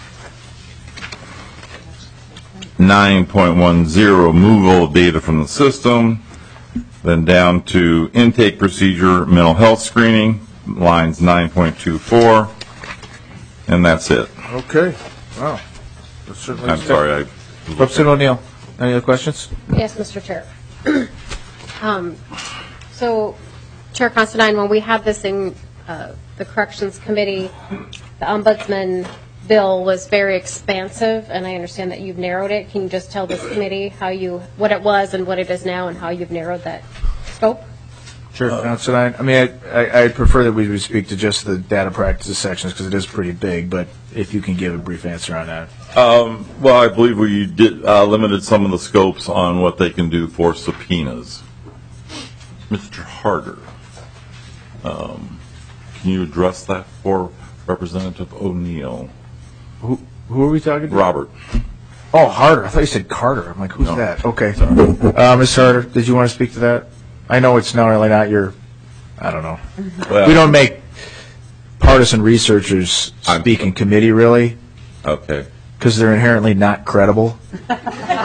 nine point one zero, removal of data from the system. Then down to intake procedure, mental health screening, lines nine point two four. And that's it. Okay. Wow. I'm sorry. I Representative O'Neill, any other questions? Yes, Mister Chair. um, so, Chair Considine, when we had this in uh, the Corrections Committee, the Ombudsman bill was very expansive, and I understand that you've narrowed it. Can you just tell this committee how you, what it was and what it is now, and how you've narrowed that scope? Sure, Considine. I mean, I, I, I'd prefer that we would speak to just the data practices sections because it is pretty big, but if you can give a brief answer on that. Um, well, I believe we did uh, limited some of the scopes on what they can do for subpoenas. Mister Harder, um, can you address that for Representative O'Neill? Who who are we talking to? Robert. Oh, Harder. I thought you said Carter. I'm like, who's No. that? Okay. Uh, Miz Harder, did you want to speak to that? I know it's not really not your, I don't know. Well, we don't make partisan researchers speak in committee, really. Okay. Because they're inherently not credible. But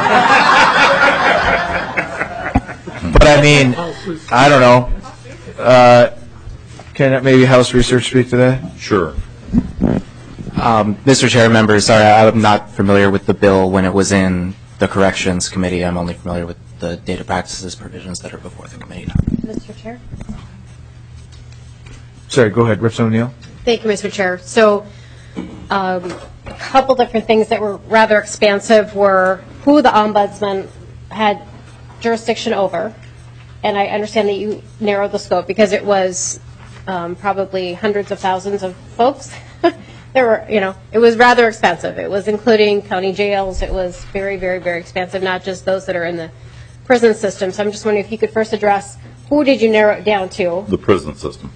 I mean, I don't know. Uh, can maybe House Research speak to that? Sure. Um, Mister Chair, members, sorry, I'm not familiar with the bill when it was in the Corrections Committee. I'm only familiar with the data practices provisions that are before the committee now. Mister Chair? Sorry, go ahead. Representative O'Neill. Thank you, Mister Chair. So um, a couple different things that were rather expansive were who the ombudsman had jurisdiction over, and I understand that you narrowed the scope because it was um, probably hundreds of thousands of folks. There were, you know, it was rather expensive. It was including county jails. It was very, very, very expensive, not just those that are in the prison system. So I'm just wondering if you could first address who did you narrow it down to? The prison system.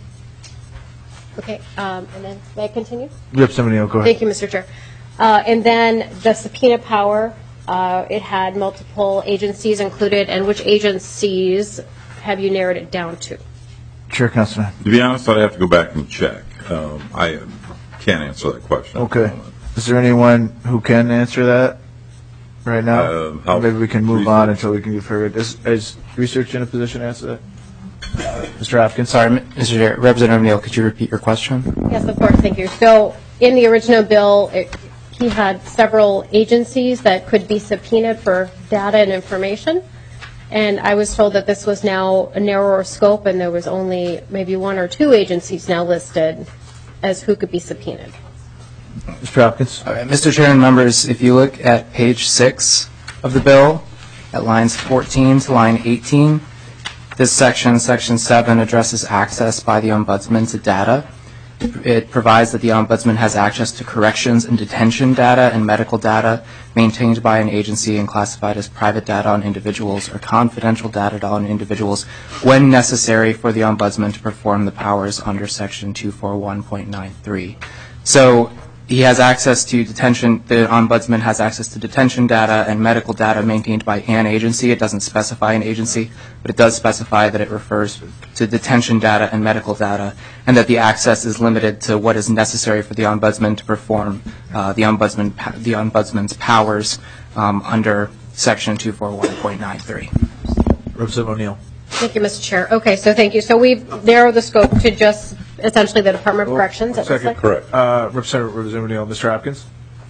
Okay, um, and then may I continue? Representative O'Neill, go ahead. Thank you, Mister Chair. Uh, and then the subpoena power, uh, it had multiple agencies included, and which agencies have you narrowed it down to? Chair Considine. To be honest, I'd have to go back and check. Um, I can't answer that question. Okay. Is there anyone who can answer that right now? Uh, how- Maybe we can move on until we can get further. Is, is research in a position to answer that? Mister Hopkins? Sorry, Mister Chair. Representative O'Neill, could you repeat your question? Yes, of course, thank you. So in the original bill, it, he had several agencies that could be subpoenaed for data and information. And I was told that this was now a narrower scope and there was only maybe one or two agencies now listed as who could be subpoenaed. Mister Hopkins? All right, Mister Chair and members, if you look at page six of the bill, at lines fourteen to line eighteen, this section, section seven, addresses access by the ombudsman to data. It provides that the ombudsman has access to corrections and detention data and medical data maintained by an agency and classified as private data on individuals or confidential data on individuals when necessary for the ombudsman to perform the powers under section two forty-one point nine three. So he has access to detention, the ombudsman has access to detention data and medical data maintained by an agency. It doesn't specify an agency, but it does specify that it refers to detention data and medical data, and that the access is limited to what is necessary for the ombudsman to perform uh, the ombudsman the ombudsman's powers um, under section two forty-one point nine three. Representative O'Neill. Thank you, Mister Chair. Okay, so thank you. So we've narrowed the scope to just essentially the Department of Corrections. it looks like. Correct. Uh, Representative, Representative O'Neill. Mister Hopkins?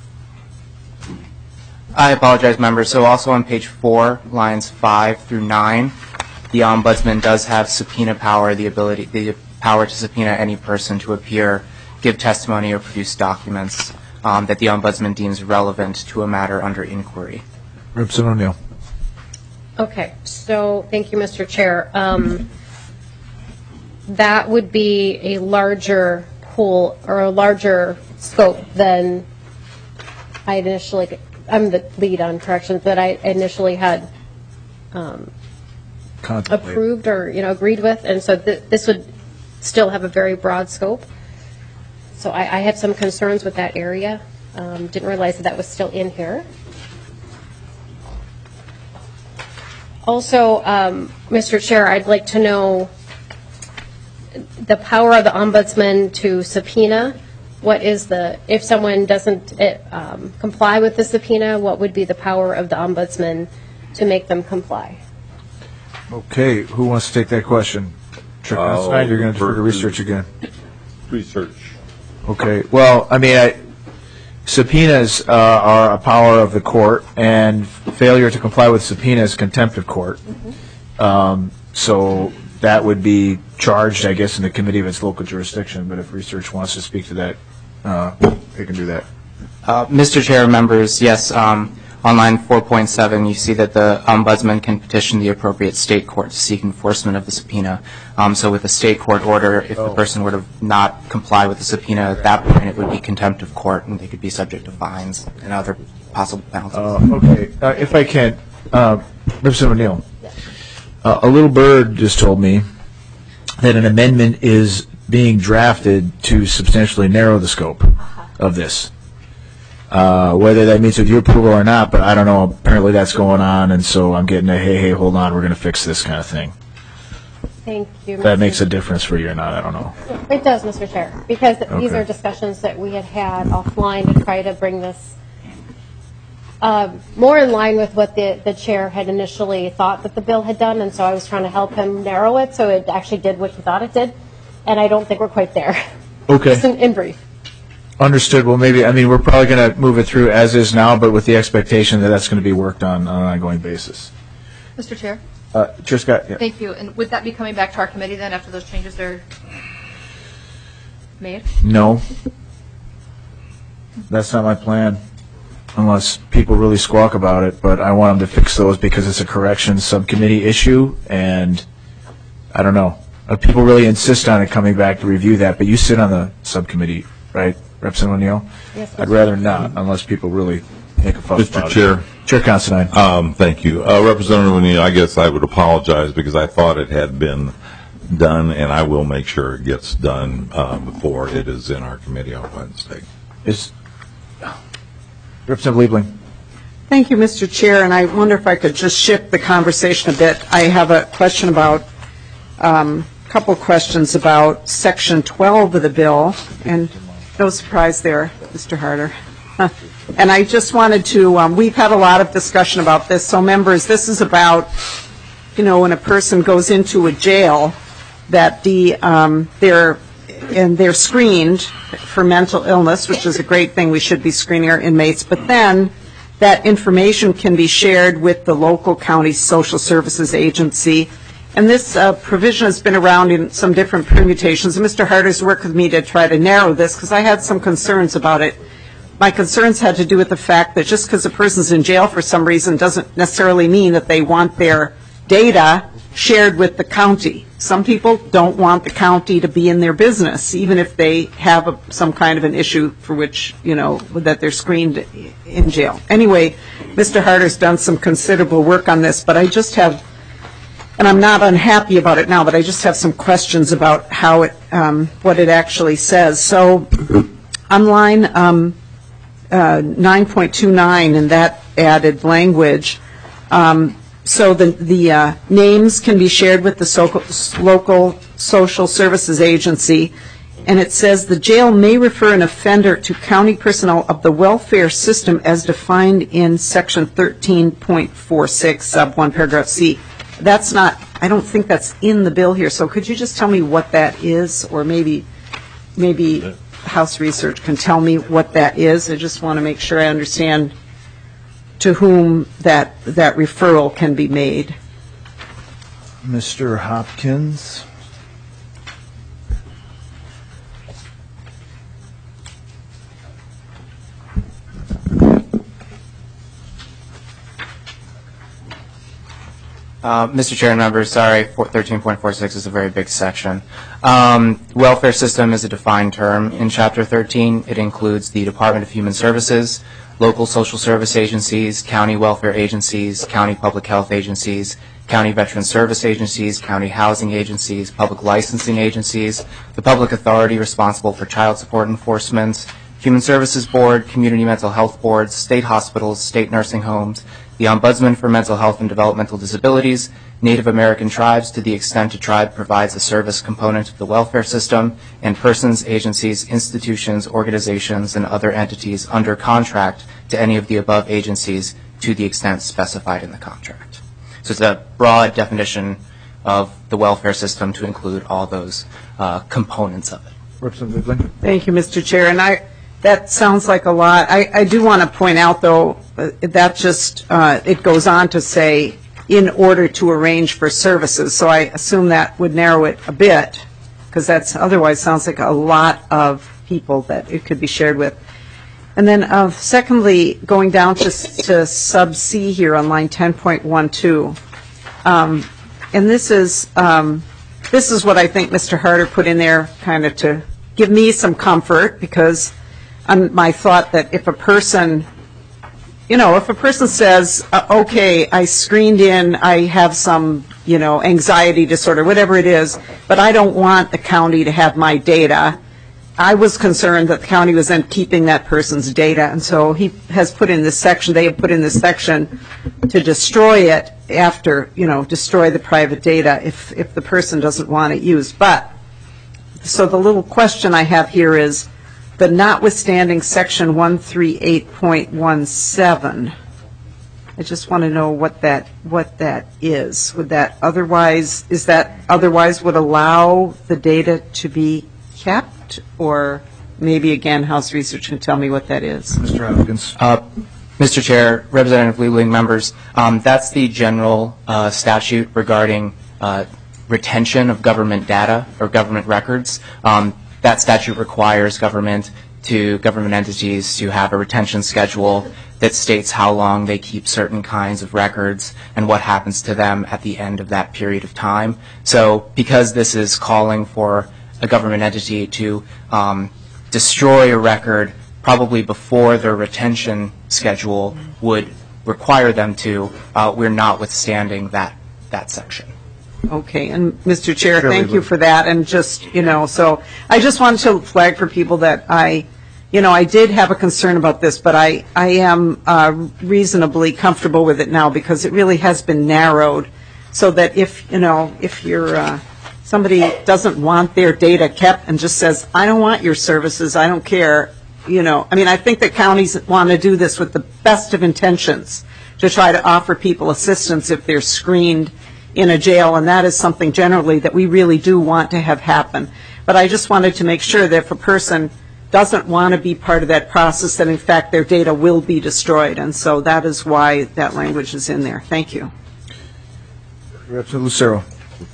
I apologize, members. So also on page four, lines five through nine, the ombudsman does have subpoena power, the ability, the power to subpoena any person to appear, give testimony, or produce documents um, that the ombudsman deems relevant to a matter under inquiry. Representative O'Neill. Okay, so thank you, Mister Chair. Um, that would be a larger pool or a larger scope than I initially. I'm the lead on corrections that I initially had um, approved or you know agreed with, and so th this would still have a very broad scope. So I, I have some concerns with that area. Um, didn't realize that that was still in here. Also, um, Mister Chair, I'd like to know the power of the ombudsman to subpoena. What is the, if someone doesn't um, comply with the subpoena, what would be the power of the ombudsman to make them comply? Okay, who wants to take that question? Chair Considine, you're going to defer to research again. Research. Okay, well, I mean, I, subpoenas uh, are a power of the court, and failure to comply with subpoena is contempt of court. Mm-hmm. um, so that would be charged, I guess, in the committee of its local jurisdiction, but if research wants to speak to that, uh, they can do that. Uh, Mister Chair, members, yes, um, on line four point seven, you see that the ombudsman can petition the appropriate state court to seek enforcement of the subpoena. Um, so with a state court order, if oh. the person were to not comply with the subpoena, at that point it would be contempt of court, and they could be subject to fines and other possible penalties. Uh, okay, uh, if I can, uh, Representative O'Neill, uh, a little bird just told me that an amendment is being drafted to substantially narrow the scope of this. Uh, whether that meets with your approval or not, but I don't know. Apparently that's going on, and so I'm getting a, hey, hey, hold on, we're going to fix this kind of thing. Thank you. If that makes a difference for you or not, I don't know. It does, Mister Chair, because Okay. these are discussions that we had had offline to try to bring this uh, more in line with what the, the chair had initially thought that the bill had done, and so I was trying to help him narrow it so it actually did what he thought it did, and I don't think we're quite there. Okay. Just in, in brief. Understood. Well, maybe, I mean, we're probably going to move it through as is now, but with the expectation that that's going to be worked on on an ongoing basis. Mister Chair? Uh, Chair Scott? Yeah. Thank you. And would that be coming back to our committee then after those changes are made? No. That's not my plan, unless people really squawk about it, but I want them to fix those because it's a corrections subcommittee issue, and I don't know. Uh, people really insist on it coming back to review that, but you sit on the subcommittee, right, Representative O'Neill? Yes, I'd rather not, unless people really make a fuss Mister about Chair. it. Chair Considine. Um, thank you. Uh, Representative O'Neill, I guess I would apologize because I thought it had been done, and I will make sure it gets done uh, before it is in our committee on Wednesday. Is Representative Liebling. Thank you, Mister Chair, and I wonder if I could just shift the conversation a bit. I have a question about, um, a couple questions about Section twelve of the bill, and no surprise there, Mister Harder. And I just wanted to, um, we've had a lot of discussion about this, so members, this is about, you know, when a person goes into a jail, that the, um, they're, and they're screened for mental illness, which is a great thing. We should be screening our inmates. But then that information can be shared with the local county social services agency. And this uh, provision has been around in some different permutations. And Mister Harder's worked with me to try to narrow this because I had some concerns about it. My concerns had to do with the fact that just because a person's in jail for some reason doesn't necessarily mean that they want their data shared with the county. Some people don't want the county to be in their business, even if they have a, some kind of an issue for which, you know, that they're screened in jail. Anyway, Mister Harder's done some considerable work on this, but I just have, and I'm not unhappy about it now, but I just have some questions about how it, um, what it actually says. So on line um, uh, nine point two nine in that added language, um, so the, the uh, names can be shared with the so local social services agency, and it says the jail may refer an offender to county personnel of the welfare system as defined in section thirteen point four six, sub one, paragraph C. that's not, I don't think that's in the bill here, so could you just tell me what that is, or maybe, maybe House Research can tell me what that is? I just want to make sure I understand to whom that, that referral can be made. Mister Hopkins. Uh, Mister Chair and members, sorry, thirteen point four six is a very big section. Um, welfare system is a defined term in Chapter thirteen. It includes the Department of Human Services, local social service agencies, county welfare agencies, county public health agencies, county veteran service agencies, county housing agencies, public licensing agencies, the public authority responsible for child support enforcement, Human Services Board, community mental health boards, state hospitals, state nursing homes, the Ombudsman for Mental Health and Developmental Disabilities, Native American tribes to the extent a tribe provides a service component of the welfare system, and persons, agencies, institutions, organizations, and other entities under contract to any of the above agencies to the extent specified in the contract. So it's a broad definition of the welfare system to include all those uh, components of it. Representative Bigland. Thank you, Mister Chair. And I, that sounds like a lot. I, I do want to point out, though, uh, that just, uh, it goes on to say, in order to arrange for services. So I assume that would narrow it a bit, because that's otherwise sounds like a lot of people that it could be shared with. And then, uh, secondly, going down to, to sub C here on line ten point one two, um, and this is um, this is what I think Mister Harder put in there, kind of to give me some comfort, because um, my thought that if a person, you know, if a person says, uh, okay, I screened in, I have some, you know, anxiety disorder, whatever it is, but I don't want the county to have my data. I was concerned that the county was then keeping that person's data, and so he has put in this section, they have put in this section to destroy it after, you know, destroy the private data if, if the person doesn't want it used. But, so the little question I have here is, the notwithstanding section one thirty-eight point one seven, I just want to know what that, what that is. Would that otherwise, is that otherwise would allow the data to be kept, or maybe again House Research can tell me what that is? Mister Hopkins. Uh, Mister Chair, Representative Liebling, members, um, that's the general uh, statute regarding uh, retention of government data or government records. Um, that statute requires government to government entities to have a retention schedule that states how long they keep certain kinds of records and what happens to them at the end of that period of time. So because this is calling for a government entity to um, destroy a record probably before their retention schedule would require them to, uh, we're notwithstanding that, that section. Okay, and Mister Chair, thank you for that, and just, you know, so I just wanted to flag for people that I, you know, I did have a concern about this, but I, I am uh, reasonably comfortable with it now, because it really has been narrowed, so that if, you know, if you're, uh, somebody doesn't want their data kept and just says, I don't want your services, I don't care, you know, I mean, I think that counties want to do this with the best of intentions to try to offer people assistance if they're screened in a jail, and that is something generally that we really do want to have happen. But I just wanted to make sure that if a person doesn't want to be part of that process, that in fact their data will be destroyed, and so that is why that language is in there. Thank you. Representative Lucero.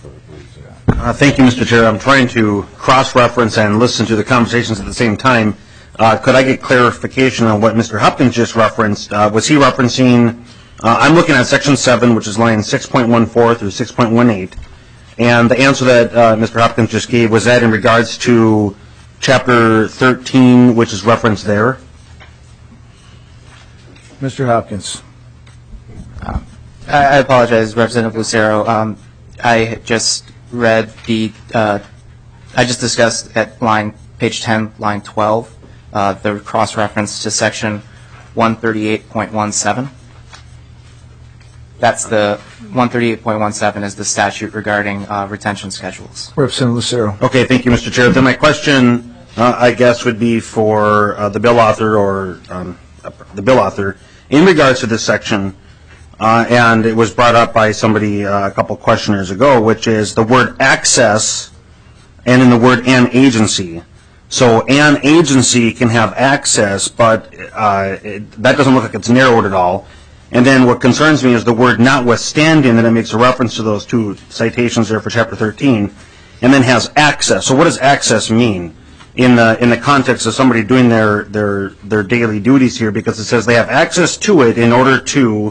Uh, thank you, Mister Chair. I'm trying to cross-reference and listen to the conversations at the same time. Uh, could I get clarification on what Mister Hopkins just referenced? Uh, was he referencing, uh, I'm looking at section seven, which is line six point one four through six point one eight, and the answer that uh, Mister Hopkins just gave, was that in regards to chapter thirteen, which is referenced there? Mister Hopkins. Uh, I, I apologize, Representative Lucero. Um, I just read the, uh, I just discussed at line, page ten, line twelve, uh, the cross-reference to section one thirty-eight point one seven. That's the, one thirty-eight point one seven is the statute regarding uh, retention schedules. Representative Lucero. Okay, thank you, Mister Chair. Then my question, uh, I guess, would be for uh, the bill author or um, the bill author. In regards to this section, uh, and it was brought up by somebody uh, a couple questioners ago, which is the word access and in the word an agency. So an agency can have access, but uh, it, that doesn't look like it's narrowed at all. And then what concerns me is the word notwithstanding, that it makes a reference to those two citations there for chapter thirteen, and then has access. So what does access mean in the in the context of somebody doing their their their daily duties here? Because it says they have access to it in order to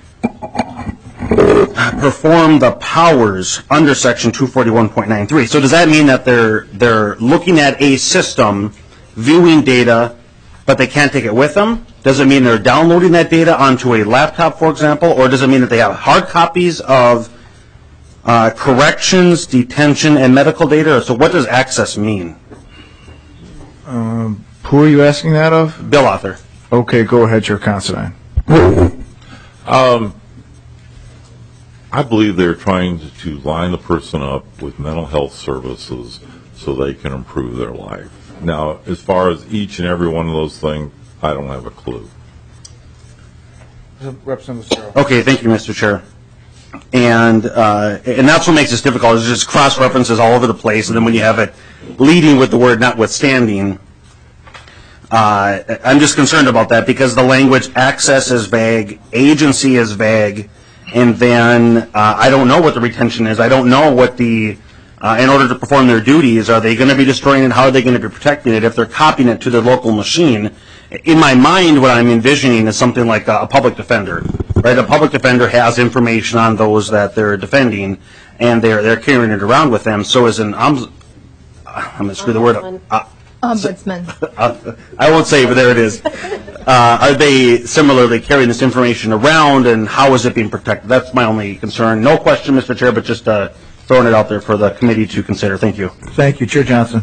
perform the powers under section two forty-one point nine three. So does that mean that they're they're looking at a system, viewing data, but they can't take it with them? Does it mean they're downloading that data onto a laptop, for example, or does it mean that they have hard copies of uh, corrections, detention, and medical data? So what does access mean? Um, who are you asking that of? Bill author. Okay, go ahead, Chair Considine. Um, I believe they're trying to, to line the person up with mental health services so they can improve their life. Now, as far as each and every one of those things, I don't have a clue. Representative Lucero. Okay, thank you, Mister Chair. And uh, and that's what makes this difficult, is just cross references all over the place, and then when you have it leading with the word notwithstanding, uh, I'm just concerned about that because the language access is vague, agency is vague, and then uh, I don't know what the retention is. I don't know what the Uh, in order to perform their duties, are they going to be destroying it? How are they going to be protecting it if they're copying it to their local machine? In my mind, what I'm envisioning is something like a, a public defender, right? A public defender has information on those that they're defending, and they're they're carrying it around with them. So as an, I'm, I'm going to screw the word up. Uh, Ombudsman. uh, I won't say, but there it is. Uh, are they similarly carrying this information around, and how is it being protected? That's my only concern. No question, Mister Chair, but just uh, throwing it out there for the committee to consider. Thank you. Thank you. Chair Johnson.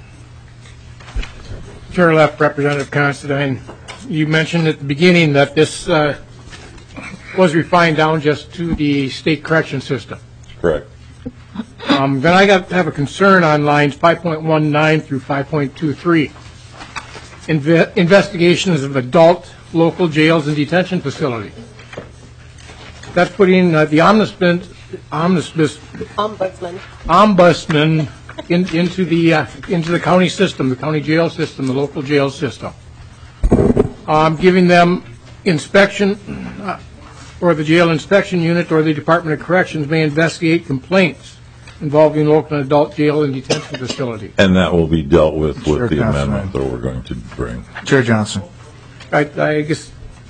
Chair left, Representative Considine. You mentioned at the beginning that this uh, was refined down just to the state correction system. Correct. Um, then I got to have a concern on lines five point one nine through five point two three. Inve- investigations of adult local jails and detention facilities. That's putting uh, the ombudsman, ombudsman, Ombudsman. ombudsman in, into the uh, into the county system, the county jail system, the local jail system. Um, giving them inspection, uh, or the jail inspection unit or the Department of Corrections may investigate complaints involving local adult jail and detention facility. And that will be dealt with with Sure, the Councilman. amendment that we're going to bring. Chair Johnson. I, I guess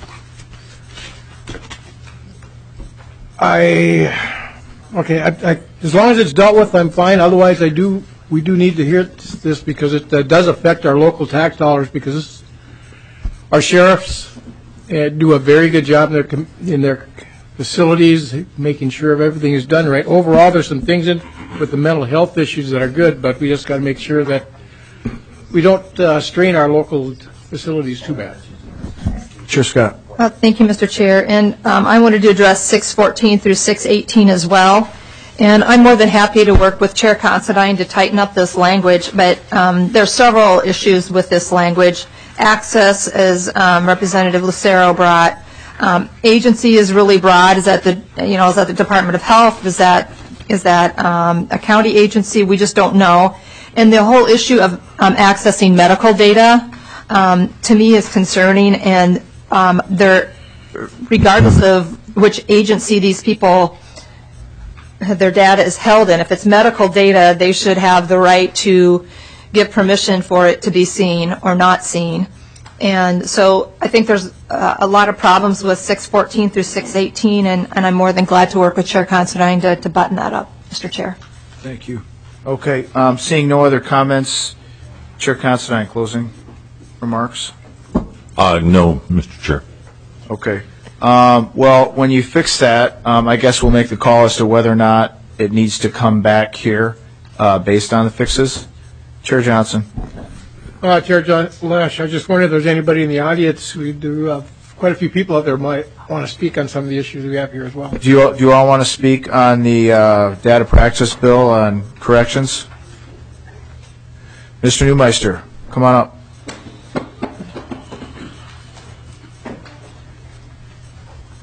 I okay. I, I, as long as it's dealt with, I'm fine. Otherwise, I do. We do need to hear this because it uh, does affect our local tax dollars. Because this, our sheriffs uh, do a very good job in their com- in their facilities, making sure everything is done right. Overall, there's some things in with the mental health issues that are good, but we just got to make sure that we don't uh, strain our local facilities too bad. Chair Scott. Uh, Thank you, Mister Chair. And um, I wanted to address six fourteen through six eighteen as well. And I'm more than happy to work with Chair Considine to tighten up this language, but um, there are several issues with this language. Access, as um, Representative Lucero brought, um, agency is really broad. Is that the, you know, is that the Department of Health? Is that is that um, a county agency? We just don't know. And the whole issue of um, accessing medical data, um, to me, is concerning. And um, there, regardless of which agency these people, their data is held in, if it's medical data, they should have the right to give permission for it to be seen or not seen. And so I think there's uh, a lot of problems with six fourteen through six eighteen, and, and I'm more than glad to work with Chair Considine to, to button that up, Mister Chair. Thank you. Okay, um, seeing no other comments, Chair Considine, closing remarks? Uh, no, Mister Chair. Okay. Um, well, when you fix that, um, I guess we'll make the call as to whether or not it needs to come back here uh, based on the fixes. Chair Johnson. Uh, Chair John Lesh, I just wondered if there's anybody in the audience. We do have quite a few people out there might want to speak on some of the issues we have here as well. Do you, do you all want to speak on the uh, data practice bill on corrections? Mister Newmeister, come on up.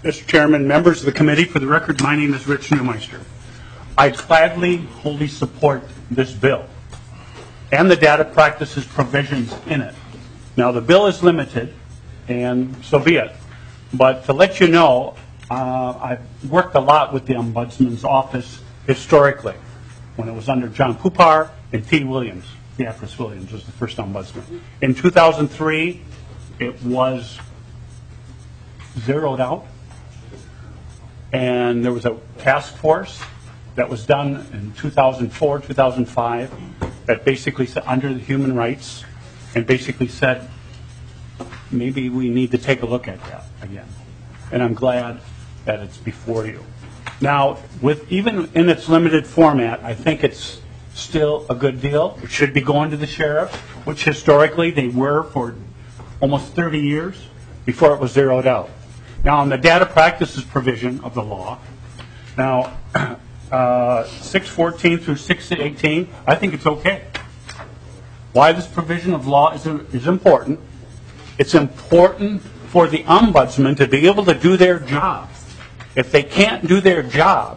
Mister Chairman, members of the committee, for the record, my name is Rich Neumeister. I gladly, wholly support this bill and the data practices provisions in it. Now, the bill is limited, and so be it. But to let you know, uh, I've worked a lot with the Ombudsman's office historically, when it was under John Pupar and T. Williams. Beatrice Williams was the first ombudsman. In two thousand three, it was zeroed out, and there was a task force that was done in two thousand four, two thousand five, that basically said, under the human rights, and basically said, maybe we need to take a look at that again. And I'm glad that it's before you. Now, with even in its limited format, I think it's still a good deal. It should be going to the sheriff, which historically they were for almost thirty years before it was zeroed out. Now, on the data practices provision of the law, now, uh, six fourteen through six eighteen, I think it's okay. Why this provision of law is, is important? It's important for the ombudsman to be able to do their job. If they can't do their job,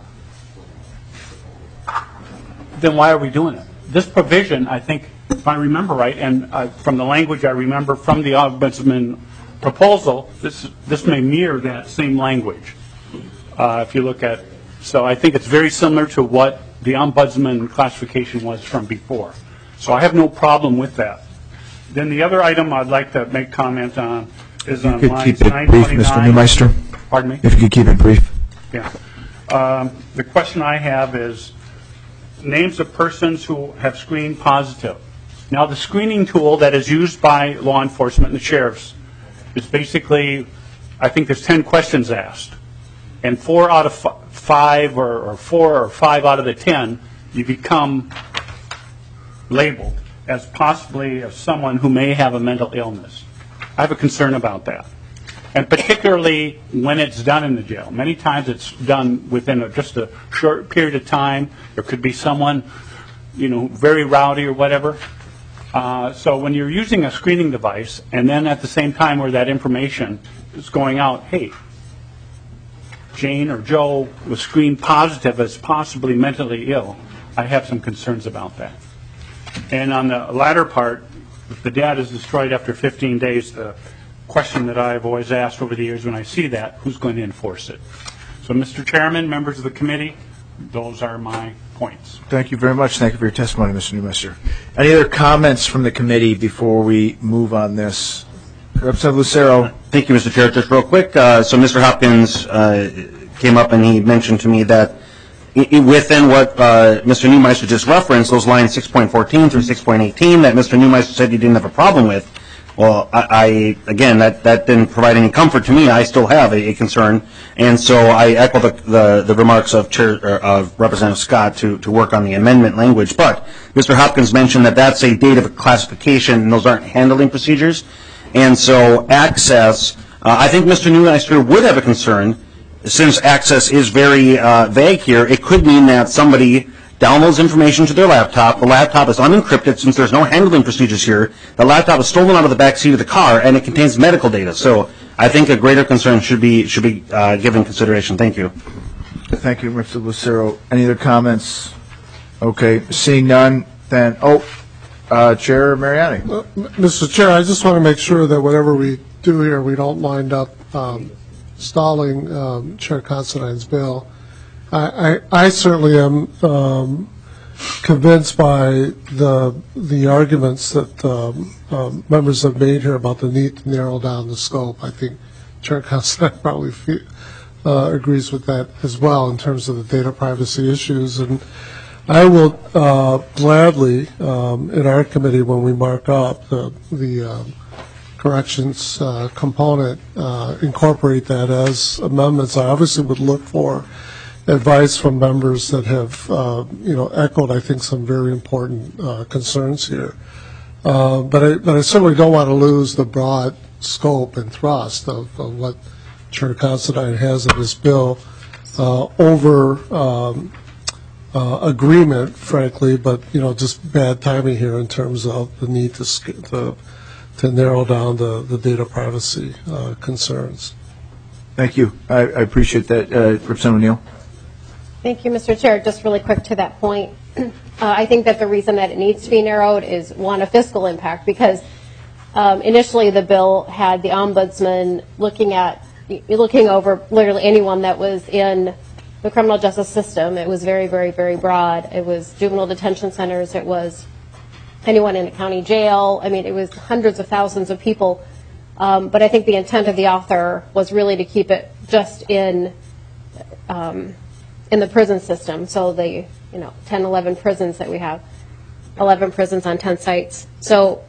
then why are we doing it? This provision, I think, if I remember right, and uh, from the language I remember from the ombudsman proposal, this this may mirror that same language. Uh, if you look at, so I think it's very similar to what the ombudsman classification was from before. So I have no problem with that. Then the other item I'd like to make comment on is on lines nine twenty-nine. Brief, Mister Neumeister. Pardon me? If you could keep it brief. Yeah. Um, the question I have is names of persons who have screened positive. Now, the screening tool that is used by law enforcement and the sheriffs is basically, I think there's ten questions asked. And four out of f- five or, or four or five out of the ten, you become labeled as possibly as someone who may have a mental illness. I have a concern about that. And particularly when it's done in the jail. Many times it's done within a, just a short period of time. There could be someone, you know, very rowdy or whatever. Uh, so when you're using a screening device, and then at the same time where that information is going out, hey, Jane or Joe was screened positive as possibly mentally ill, I have some concerns about that. And on the latter part, if the data is destroyed after fifteen days, the question that I've always asked over the years when I see that, who's going to enforce it? So, Mister Chairman, members of the committee, those are my points. Thank you very much. Thank you for your testimony, Mister Neumeister. Any other comments from the committee before we move on this? Representative Lucero. Thank you, Mister Chair. Just real quick, uh, so Mister Hopkins uh, came up and he mentioned to me that I- within what uh, Mister Neumeister just referenced, those lines six point fourteen through six point eighteen that Mister Neumeister said he didn't have a problem with, well, I, I again, that, that didn't provide any comfort to me. I still have a, a concern, and so I echo the, the, the remarks of Chair or of Representative Scott to, to work on the amendment language. But Mister Hopkins mentioned that that's a data classification, and those aren't handling procedures. And so access, uh, I think Mister Neumeister would have a concern, since access is very uh, vague here. It could mean that somebody downloads information to their laptop. The laptop is unencrypted since there's no handling procedures here. The laptop is stolen out of the back seat of the car, and it contains medical data. So I think a greater concern should be should be uh, given consideration. Thank you. Thank you, Mister Lucero. Any other comments? Okay, seeing none, then, oh, uh, Chair Mariani. Uh, Mister Chair, I just want to make sure that whatever we do here, we don't wind up um, stalling um, Chair Considine's bill. I, I, I certainly am um, convinced by the the arguments that um, um, members have made here about the need to narrow down the scope. I think Chair Considine probably feel, uh, agrees with that as well in terms of the data privacy issues. And I will uh, gladly, um, in our committee, when we mark up the, the um, corrections uh, component, uh, incorporate that as amendments. I obviously would look for advice from members that have, uh, you know, echoed, I think, some very important uh, concerns here. Uh, but, I, but I certainly don't want to lose the broad scope and thrust of, of what Chair Considine has in this bill uh, over um, uh, agreement, frankly, but, you know, just bad timing here in terms of the need to to, to narrow down the, the data privacy uh, concerns. Thank you. I, I appreciate that, uh, Representative Neal. Thank you, Mister Chair. Just really quick to that point. Uh, I think that the reason that it needs to be narrowed is, one, a fiscal impact, because um, initially the bill had the ombudsman looking at, looking over literally anyone that was in the criminal justice system. It was very, very, very broad. It was juvenile detention centers. It was anyone in a county jail. I mean, it was hundreds of thousands of people. Um, but I think the intent of the author was really to keep it just in um, in the prison system. So the, you know, ten, eleven prisons that we have, eleven prisons on ten sites. So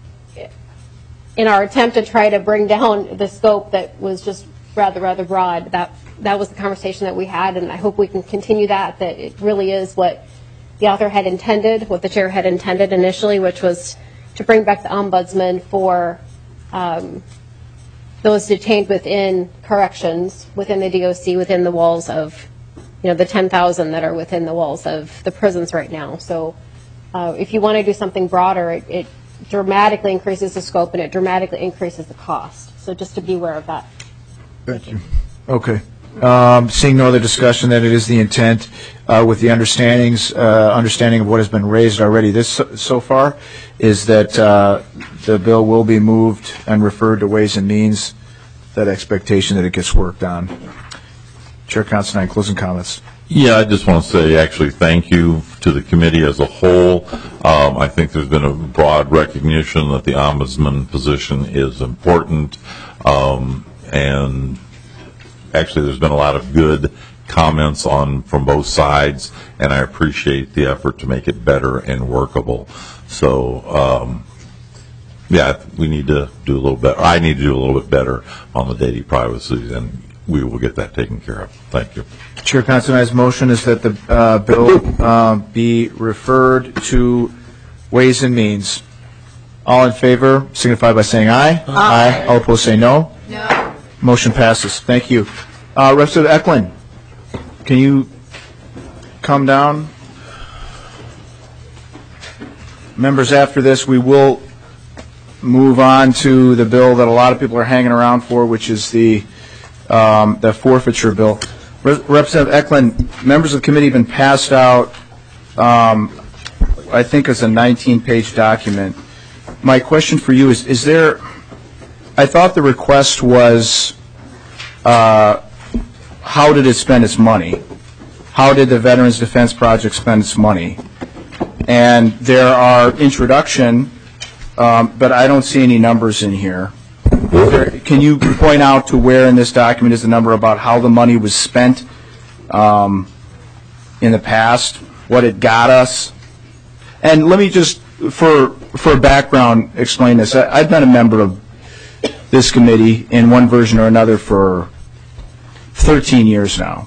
in our attempt to try to bring down the scope that was just rather, rather broad, that that was the conversation that we had, and I hope we can continue that, that it really is what the author had intended, what the chair had intended initially, which was to bring back the ombudsman for um, those detained within corrections, within the D O C, within the walls of, you know, the ten thousand that are within the walls of the prisons right now. So uh, if you want to do something broader, it, it dramatically increases the scope and it dramatically increases the cost. So just to be aware of that. Thank you. Okay. Um, seeing no other discussion, that it is the intent, uh, with the understandings, uh, understanding of what has been raised already this so, so far, is that uh, the bill will be moved and referred to Ways and Means. That expectation that it gets worked on. Chair Considine, closing comments. Yeah, I just want to say actually thank you to the committee as a whole. Um, I think there's been a broad recognition that the ombudsman position is important, um, and actually there's been a lot of good comments on from both sides, and I appreciate the effort to make it better and workable. So um, yeah, we need to do a little bit, I need to do a little bit better on the data privacy, and we will get that taken care of. Thank you. Chair Considine's motion is that the uh, bill uh, be referred to Ways and Means. All in favor signify by saying aye. Aye. Aye. All opposed say no. No. Motion passes. Thank you. Uh, Representative Eklund, can you come down? Members, after this, we will move on to the bill that a lot of people are hanging around for, which is the um, the forfeiture bill. Re- Representative Eklund, members of the committee have been passed out, um, I think it's a nineteen-page document. My question for you is, is there, I thought the request was, uh, how did it spend its money? How did the Veterans Defense Project spend its money? And there are introduction, um, but I don't see any numbers in here. There, can you point out to where in this document is the number about how the money was spent um, in the past, what it got us? And let me just, for for background, explain this. I, I've been a member of this committee in one version or another for thirteen years now.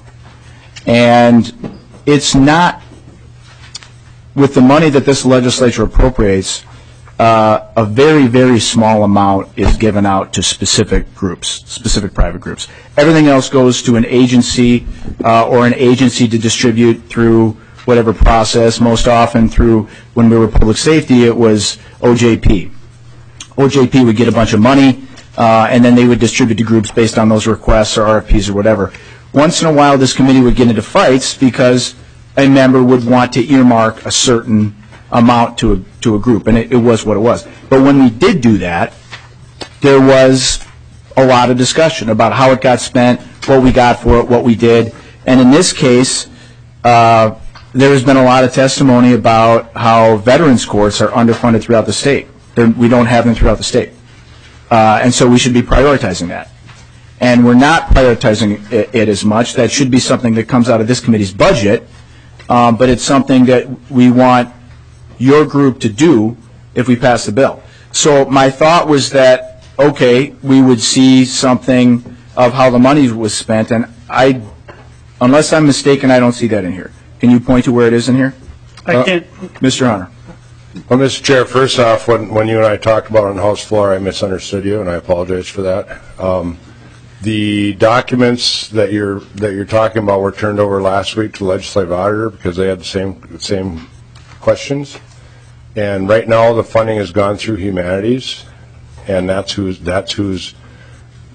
And it's not, with the money that this legislature appropriates, uh, a very, very small amount is given out to specific groups, specific private groups. Everything else goes to an agency uh, or an agency to distribute through whatever process, most often through, when we were public safety, it was O J P. O J P would get a bunch of money, uh, and then they would distribute to groups based on those requests or R F Ps or whatever. Once in a while, this committee would get into fights because a member would want to earmark a certain amount to a, to a group, and it, it was what it was. But when we did do that, there was a lot of discussion about how it got spent, what we got for it, what we did. And in this case, uh, there has been a lot of testimony about how veterans courts are underfunded throughout the state. They're, we don't have them throughout the state. Uh, and so we should be prioritizing that. And we're not prioritizing it, it as much. That should be something that comes out of this committee's budget, um, but it's something that we want your group to do if we pass the bill. So my thought was that, okay, we would see something of how the money was spent, and I, unless I'm mistaken, I don't see that in here. Can you point to where it is in here? I uh, can't. Mister Hunter. Well, Mister Chair, first off, when, when you and I talked about it on the House floor, I misunderstood you, and I apologize for that. Um, the documents that you're that you're talking about were turned over last week to the legislative auditor because they had the same the same questions. And right now, the funding has gone through Humanities, and that's who's that's who's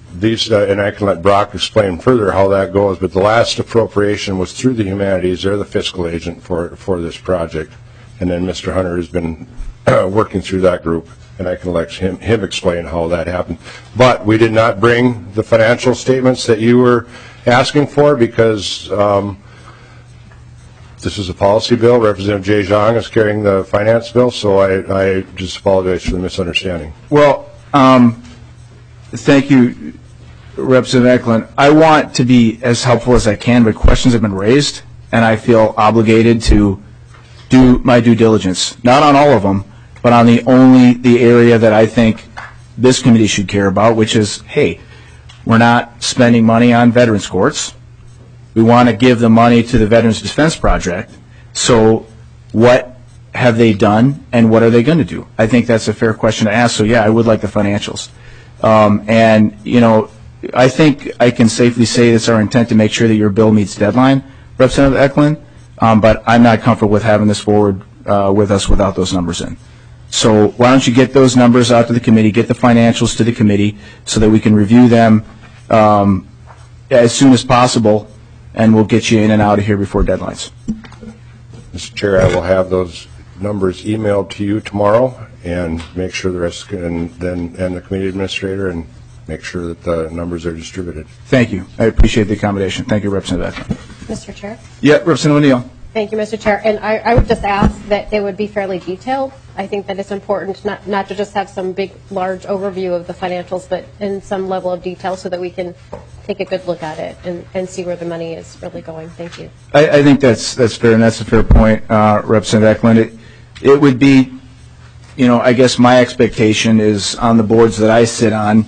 these, uh, and I can let Brock explain further how that goes, but the last appropriation was through the Humanities. They're the fiscal agent for, for this project. And then Mister Hunter has been uh, working through that group, and I can let him, him explain how that happened. But we did not bring the financial statements that you were asking for because um, this is a policy bill. Representative Jay Zhang is carrying the finance bill, so I, I just apologize for the misunderstanding. Well, um, thank you, Representative Eklund. I want to be as helpful as I can, but questions have been raised, and I feel obligated to do my due diligence. Not on all of them, but on the only the area that I think this committee should care about, which is, hey, we're not spending money on veterans courts. We want to give the money to the Veterans Defense Project. So what have they done, and what are they going to do? I think that's a fair question to ask. So, yeah, I would like the financials. Um, and, you know, I think I can safely say it's our intent to make sure that your bill meets deadline, Representative Eklund, um, but I'm not comfortable with having this forward uh, with us without those numbers in. So why don't you get those numbers out to the committee, get the financials to the committee so that we can review them um, as soon as possible, and we'll get you in and out of here before deadlines. Mister Chair, I will have those numbers emailed to you tomorrow and make sure the rest, and then, and the committee administrator, and make sure that the numbers are distributed. Thank you. I appreciate the accommodation. Thank you, Representative Eklund. Mister Chair? Yeah, Representative O'Neill. Thank you, Mister Chair. And I, I would just ask that they would be fairly detailed. I think that it's important not, not to just have some big, large overview of the financials, but in some level of detail so that we can take a good look at it and, and see where the money is really going. Thank you. I, I think that's that's fair, and that's a fair point, uh, Representative Eklund. It, it would be, you know, I guess my expectation is on the boards that I sit on,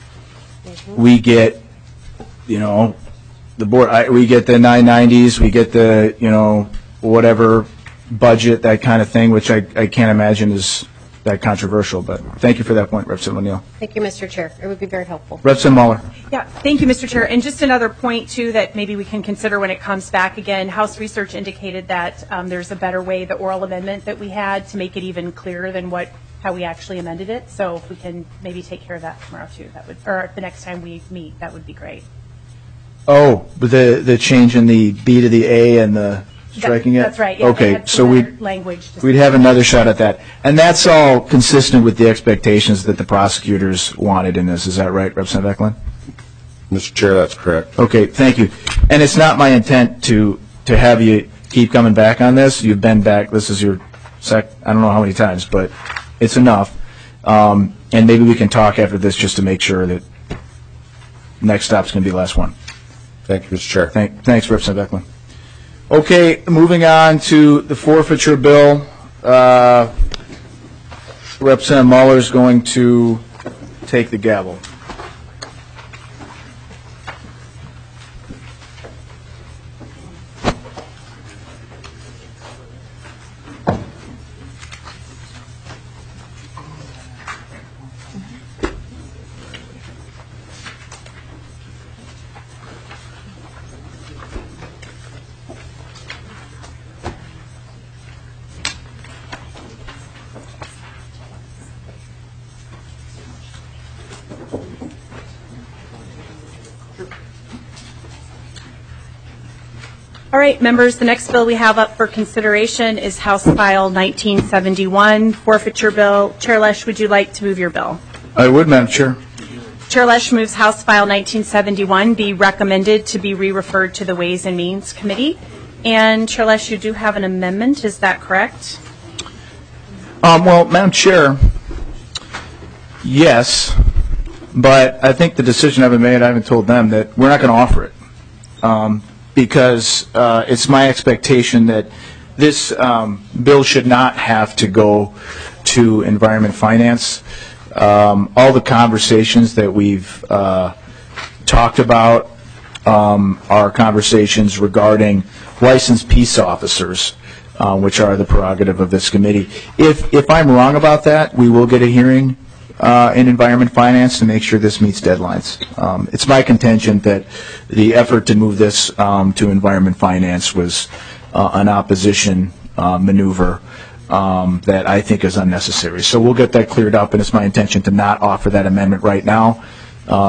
mm-hmm. we get, you know, the board, I, we get the nine nineties, we get the, you know, whatever budget, that kind of thing, which I, I can't imagine is that controversial. But thank you for that point, Representative O'Neill. Thank you, Mister Chair. It would be very helpful. Representative Muller. Yeah, thank you, Mister Chair. And just another point, too, that maybe we can consider when it comes back again. House research indicated that um, there's a better way, the oral amendment that we had, to make it even clearer than what how we actually amended it. So if we can maybe take care of that tomorrow, too, that would, or the next time we meet, that would be great. Oh, but the the change in the B to the A and the striking that, it? That's right. Yeah, okay, so we'd, language we'd have another shot at that. And that's all consistent with the expectations that the prosecutors wanted in this. Is that right, Representative Eklund? Mister Chair, that's correct. Okay, thank you. And it's not my intent to, to have you keep coming back on this. You've been back. This is your sec, I don't know how many times, but it's enough. Um, and maybe we can talk after this just to make sure that next stop's going to be the last one. Thank you, Mister Chair. Thank, thanks, Representative Eklund. Okay, moving on to the forfeiture bill. Uh, Representative Muller is going to take the gavel. All right, members, the next bill we have up for consideration is House File nineteen seventy-one, Forfeiture Bill. Chair Lesch, would you like to move your bill? I would, Madam Chair. Chair Lesch moves House File nineteen seventy-one be recommended to be re-referred to the Ways and Means Committee. And Chair Lesch, you do have an amendment, is that correct? Um, well, Madam Chair, yes, but I think the decision I've made, I haven't told them that we're not going to offer it. Um, because uh, it's my expectation that this um, bill should not have to go to Environment Finance. Um, all the conversations that we've uh, talked about um, are conversations regarding licensed peace officers, uh, which are the prerogative of this committee. If, if I'm wrong about that, we will get a hearing Uh, in Environment Finance to make sure this meets deadlines. Um, it's my contention that the effort to move this um, to Environment Finance was uh, an opposition uh, maneuver um, that I think is unnecessary. So we'll get that cleared up, and it's my intention to not offer that amendment right now. Um,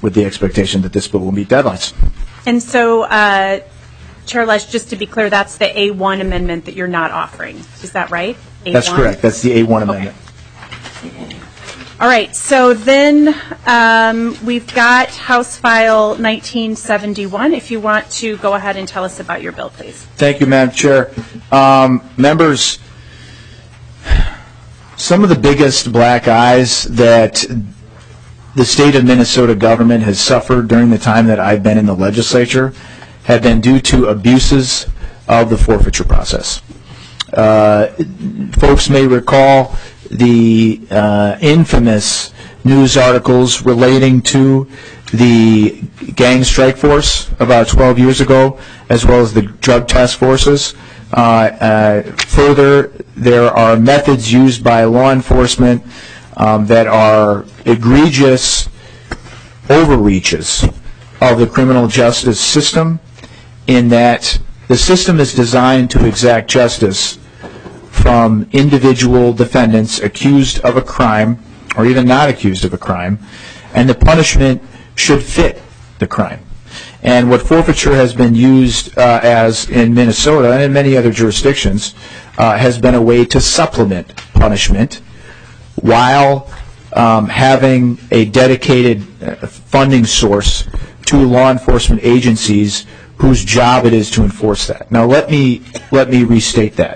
with the expectation that this bill will meet deadlines. And so, uh, Chair Lesch, just to be clear, that's the A one amendment that you're not offering. Is that right? A one? That's correct. That's the A one amendment. Okay. All right. So then um, we've got House File nineteen seventy-one. If you want to go ahead and tell us about your bill, please. Thank you, Madam Chair. Um, members, some of the biggest black eyes that the state of Minnesota government has suffered during the time that I've been in the legislature have been due to abuses of the forfeiture process. Uh, folks may recall the uh, infamous news articles relating to the gang strike force about twelve years ago, as well as the drug task forces. Uh, uh, further, there are methods used by law enforcement um, that are egregious overreaches of the criminal justice system, in that the system is designed to exact justice from individual defendants accused of a crime or even not accused of a crime, and the punishment should fit the crime. And what forfeiture has been used uh, as in Minnesota and in many other jurisdictions uh, has been a way to supplement punishment while um, having a dedicated uh, funding source to law enforcement agencies whose job it is to enforce that. Now let me let me restate that.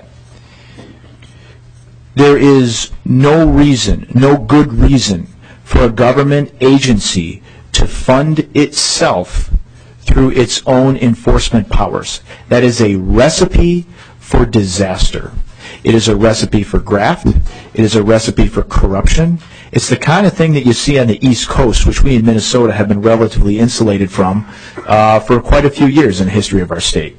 There is no reason, no good reason for a government agency to fund itself through its own enforcement powers. That is a recipe for disaster. It is a recipe for graft. It is a recipe for corruption. It's the kind of thing that you see on the East Coast, which we in Minnesota have been relatively insulated from uh, for quite a few years in the history of our state.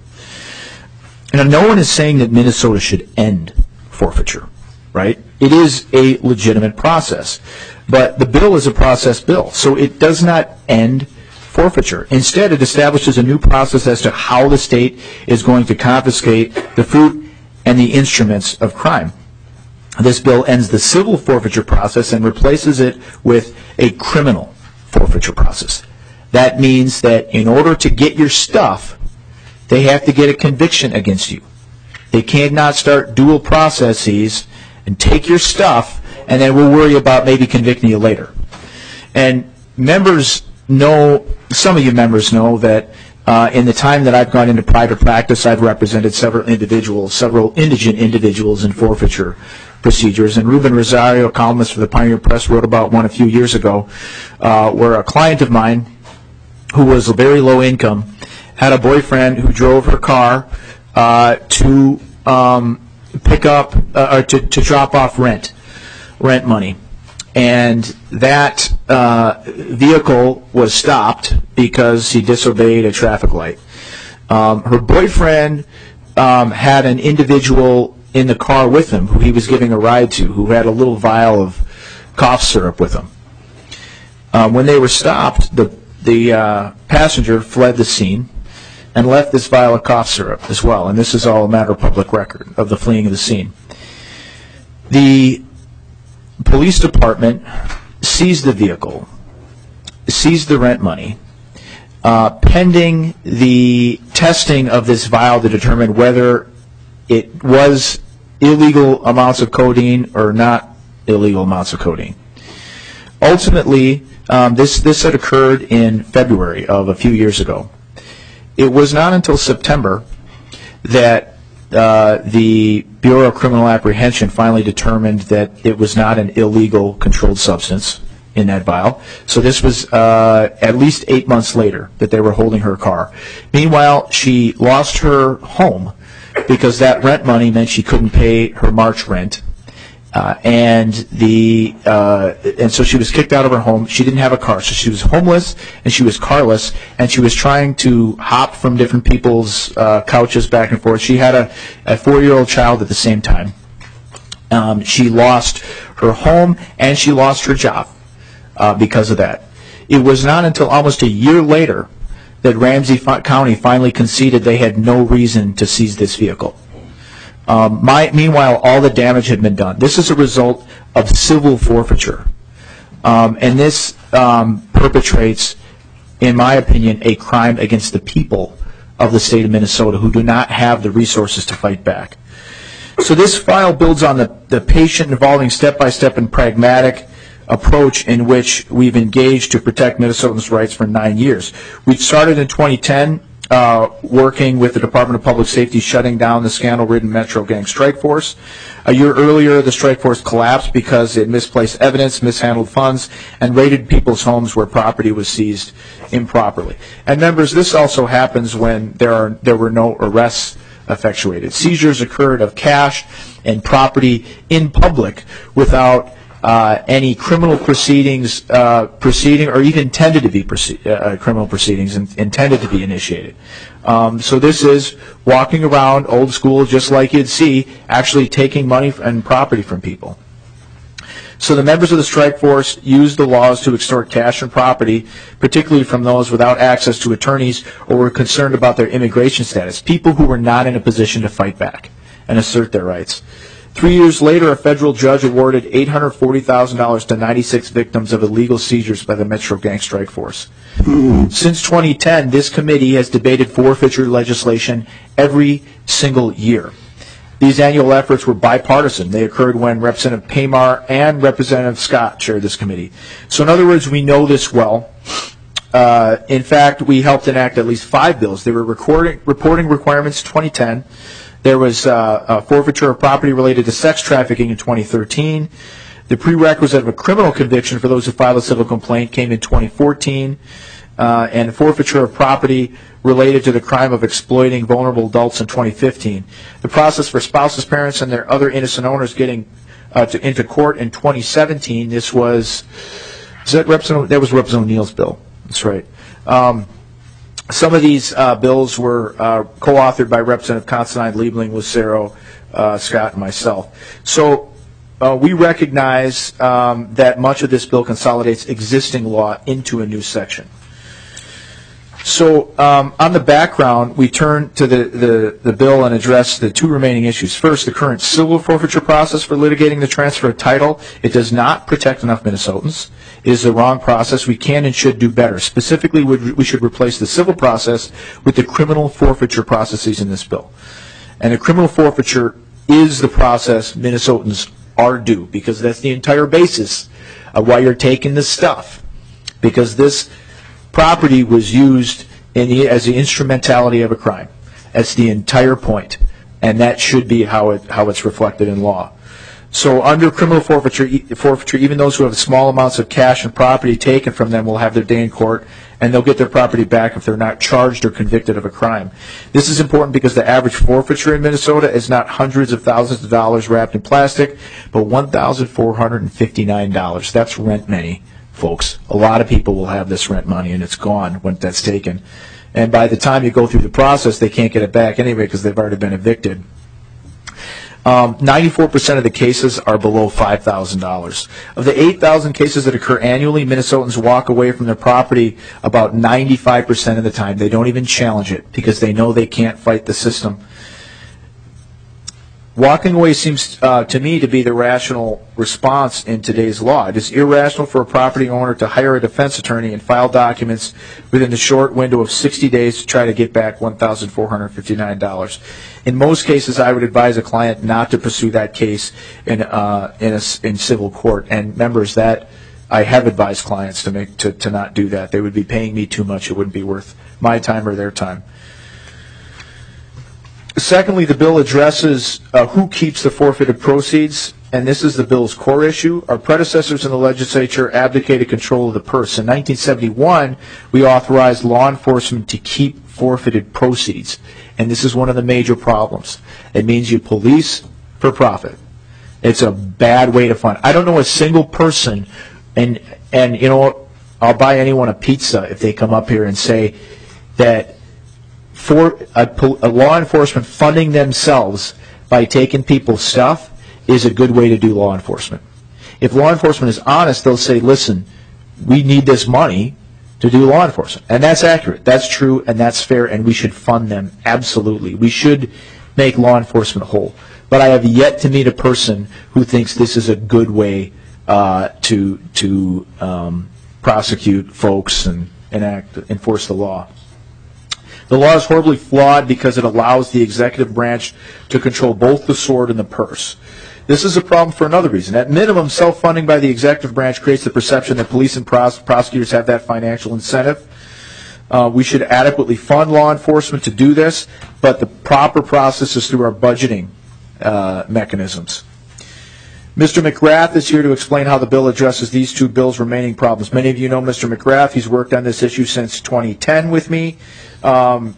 And no one is saying that Minnesota should end forfeiture, right? It is a legitimate process. But the bill is a process bill, so it does not end forfeiture. Instead, it establishes a new process as to how the state is going to confiscate the fruit and the instruments of crime. This bill ends the civil forfeiture process and replaces it with a criminal forfeiture process. That means that in order to get your stuff, they have to get a conviction against you. They cannot start dual processes and take your stuff, and then we'll worry about maybe convicting you later. And members know, some of you members know that uh, in the time that I've gone into private practice, I've represented several individuals, several indigent individuals in forfeiture procedures. And Ruben Rosario, a columnist for the Pioneer Press, wrote about one a few years ago, uh, where a client of mine who was very low income had a boyfriend who drove her car uh, to um, pick up, uh, or to, to drop off rent, rent money. And that uh, vehicle was stopped because he disobeyed a traffic light. Um, her boyfriend um, had an individual in the car with him who he was giving a ride to, who had a little vial of cough syrup with him. Um, when they were stopped, the, the uh, passenger fled the scene and left this vial of cough syrup as well. And this is all a matter of public record of the fleeing of the scene. The police department seized the vehicle, seized the rent money, uh, pending the testing of this vial to determine whether it was illegal amounts of codeine or not illegal amounts of codeine. Ultimately, um, this, this had occurred in February of a few years ago. It was not until September that Uh, the Bureau of Criminal Apprehension finally determined that it was not an illegal controlled substance in that vial. So this was uh, at least eight months later that they were holding her car. Meanwhile, she lost her home because that rent money meant she couldn't pay her March rent. Uh, and the uh, and so she was kicked out of her home. She didn't have a car, so she was homeless and she was carless, and she was trying to hop from different people's uh, couches back and forth. She had a, a four-year-old child at the same time. Um, she lost her home and she lost her job uh, because of that. It was not until almost a year later that Ramsey County finally conceded they had no reason to seize this vehicle. Um, my, meanwhile, all the damage had been done. This is a result of civil forfeiture. Um, and this um, perpetrates in my opinion, a crime against the people of the state of Minnesota who do not have the resources to fight back. So this file builds on the, the patient-involving step-by-step and pragmatic approach in which we've engaged to protect Minnesotans' rights for nine years. We started in twenty ten uh, working with the Department of Public Safety shutting down the scandal-ridden Metro Gang Strike Force. A year earlier, the strike force collapsed because it misplaced evidence, mishandled funds, and raided people's homes where property was seized improperly. And members, this also happens when there are there were no arrests effectuated. Seizures occurred of cash and property in public without uh, any criminal proceedings uh, proceeding or even intended to be proce- uh, criminal proceedings in- intended to be initiated. Um, so this is walking around old school, just like you'd see, actually taking money and property from people. So the members of the strike force used the laws to extort cash and property, particularly from those without access to attorneys or were concerned about their immigration status, people who were not in a position to fight back and assert their rights. Three years later, a federal judge awarded eight hundred forty thousand dollars to ninety-six victims of illegal seizures by the Metro Gang Strike Force. Mm-hmm. Since twenty ten, this committee has debated forfeiture legislation every single year. These annual efforts were bipartisan. They occurred when Representative Paymar and Representative Scott chaired this committee. So in other words, we know this well. Uh, in fact, we helped enact at least five bills. There were recording, reporting requirements in twenty ten. There was uh, a forfeiture of property related to sex trafficking in twenty thirteen. The prerequisite of a criminal conviction for those who file a civil complaint came in twenty fourteen. Uh, and forfeiture of property related to the crime of exploiting vulnerable adults in twenty fifteen. The process for spouses, parents, and their other innocent owners getting uh, to, into court in twenty seventeen. This was is that Representative? That was Representative O'Neill's bill. That's right. Um, some of these uh, bills were uh, co-authored by Representative Considine, Liebling, Lucero, uh, Scott, and myself. So. Uh, we recognize um, that much of this bill consolidates existing law into a new section. So um, on the background, we turn to the, the, the bill and address the two remaining issues. First, the current civil forfeiture process for litigating the transfer of title. It does not protect enough Minnesotans. It is the wrong process. We can and should do better. Specifically, we should replace the civil process with the criminal forfeiture processes in this bill. And the criminal forfeiture is the process Minnesotans are due, because that's the entire basis of why you're taking this stuff, because this property was used in the, as the instrumentality of a crime. That's the entire point, and that should be how it how it's reflected in law. So under criminal forfeiture, forfeiture, even those who have small amounts of cash and property taken from them will have their day in court, and they'll get their property back if they're not charged or convicted of a crime. This is important because the average forfeiture in Minnesota is not hundreds of thousands of dollars wrapped in plastic, but one thousand four hundred fifty-nine dollars. That's rent money, folks. A lot of people will have this rent money, and it's gone when that's taken. And by the time you go through the process, they can't get it back anyway because they've already been evicted. Um, ninety-four percent of the cases are below five thousand dollars. Of the eight thousand cases that occur annually, Minnesotans walk away from their property about ninety-five percent of the time. They don't even challenge it because they know they can't fight the system. Walking away seems uh, to me to be the rational response in today's law. It is irrational for a property owner to hire a defense attorney and file documents within the short window of sixty days to try to get back one thousand four hundred fifty-nine dollars. In most cases, I would advise a client not to pursue that case in uh, in, a, in civil court. And members, that I have advised clients to make to, to not do that. They would be paying me too much. It wouldn't be worth my time or their time. Secondly, the bill addresses uh, who keeps the forfeited proceeds, and this is the bill's core issue. Our predecessors in the legislature abdicated control of the purse. In nineteen seventy-one, we authorized law enforcement to keep forfeited proceeds, and this is one of the major problems. It means you police for profit. It's a bad way to fund. I don't know a single person, and and you know, I'll buy anyone a pizza if they come up here and say that for a, a law enforcement funding themselves by taking people's stuff is a good way to do law enforcement. If law enforcement is honest, they'll say, listen, we need this money to do law enforcement. And that's accurate. That's true, and that's fair, and we should fund them. Absolutely. We should make law enforcement whole. But I have yet to meet a person who thinks this is a good way uh, to to um, prosecute folks and enact, enforce the law. The law is horribly flawed because it allows the executive branch to control both the sword and the purse. This is a problem for another reason. At minimum, self-funding by the executive branch creates the perception that police and pros- prosecutors have that financial incentive. Uh, we should adequately fund law enforcement to do this, but the proper process is through our budgeting uh, mechanisms. Mister McGrath is here to explain how the bill addresses these two bills' remaining problems. Many of you know Mister McGrath. He's worked on this issue since twenty ten with me. Um,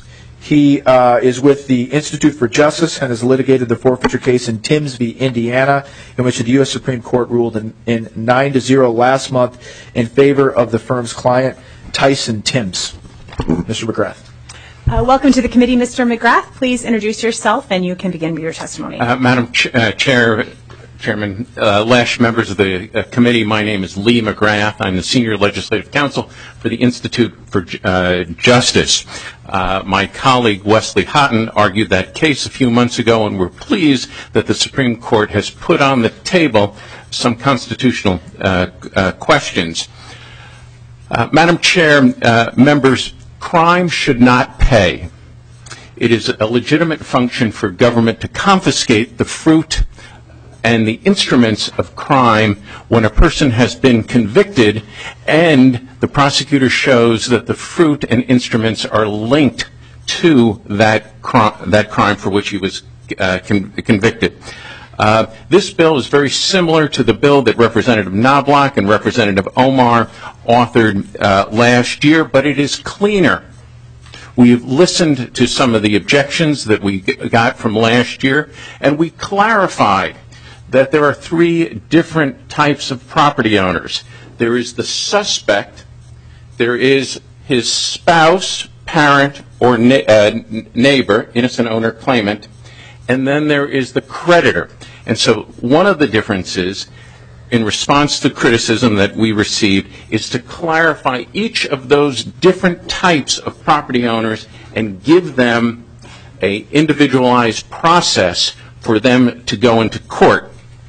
he uh, is with the Institute for Justice and has litigated the forfeiture case in Timms v. Indiana, in which the U S Supreme Court ruled in, in nine to zero last month in favor of the firm's client, Tyson Timms. Mister McGrath. Uh, welcome to the committee, Mister McGrath. Please introduce yourself, and you can begin with your testimony. Uh, Madam Ch- uh, Chair, Chairman uh, Lesh, members of the uh, committee, my name is Lee McGrath. I'm the Senior Legislative Counsel for the Institute for uh, Justice. Uh, my colleague Wesley Houghton argued that case a few months ago, and we're pleased that the Supreme Court has put on the table some constitutional uh, uh, questions. Uh, Madam Chair, uh, members, crime should not pay. It is a legitimate function for government to confiscate the fruit and the instruments of crime when a person has been convicted and the prosecutor shows that the fruit and instruments are linked to that, cri- that crime for which he was uh, con- convicted. Uh, this bill is very similar to the bill that Representative Knobloch and Representative Omar authored uh, last year, but it is cleaner. We've listened to some of the objections that we got from last year, and we clarified that there are three different types of property owners. There is the suspect, there is his spouse, parent, or na- uh, neighbor, innocent owner claimant, and then there is the creditor. And so one of the differences in response to criticism that we received is to clarify each of those different types of property owners and give them an individualized process for them to go into court.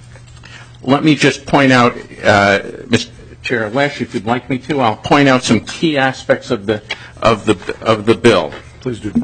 Let me just point out, uh, Mister Chair Lesh, if you'd like me to, I'll point out some key aspects of the of the of the bill. Please do.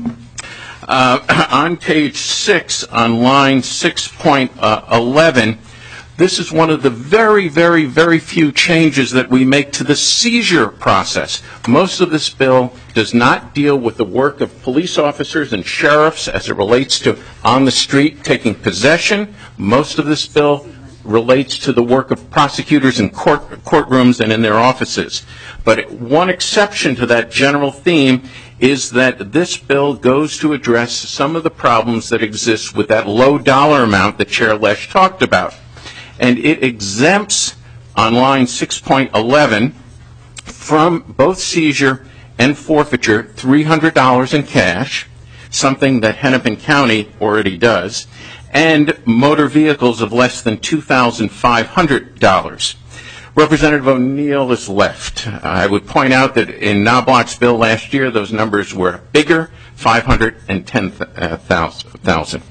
Uh, on page six, on line six point eleven, this is one of the very, very, very few changes that we make to the seizure process. Most of this bill does not deal with the work of police officers and sheriffs as it relates to on the street taking possession. Most of this bill relates to the work of prosecutors in court, courtrooms and in their offices. But one exception to that general theme is that this bill goes to address some of the problems that exist with that low dollar amount that Chair Lesh talked about. And it exempts, on line six point eleven, from both seizure and forfeiture three hundred dollars in cash, something that Hennepin County already does, and motor vehicles of less than two thousand five hundred dollars. Representative O'Neill is left. I would point out that in Knobloch's bill last year, those numbers were bigger, five hundred ten thousand.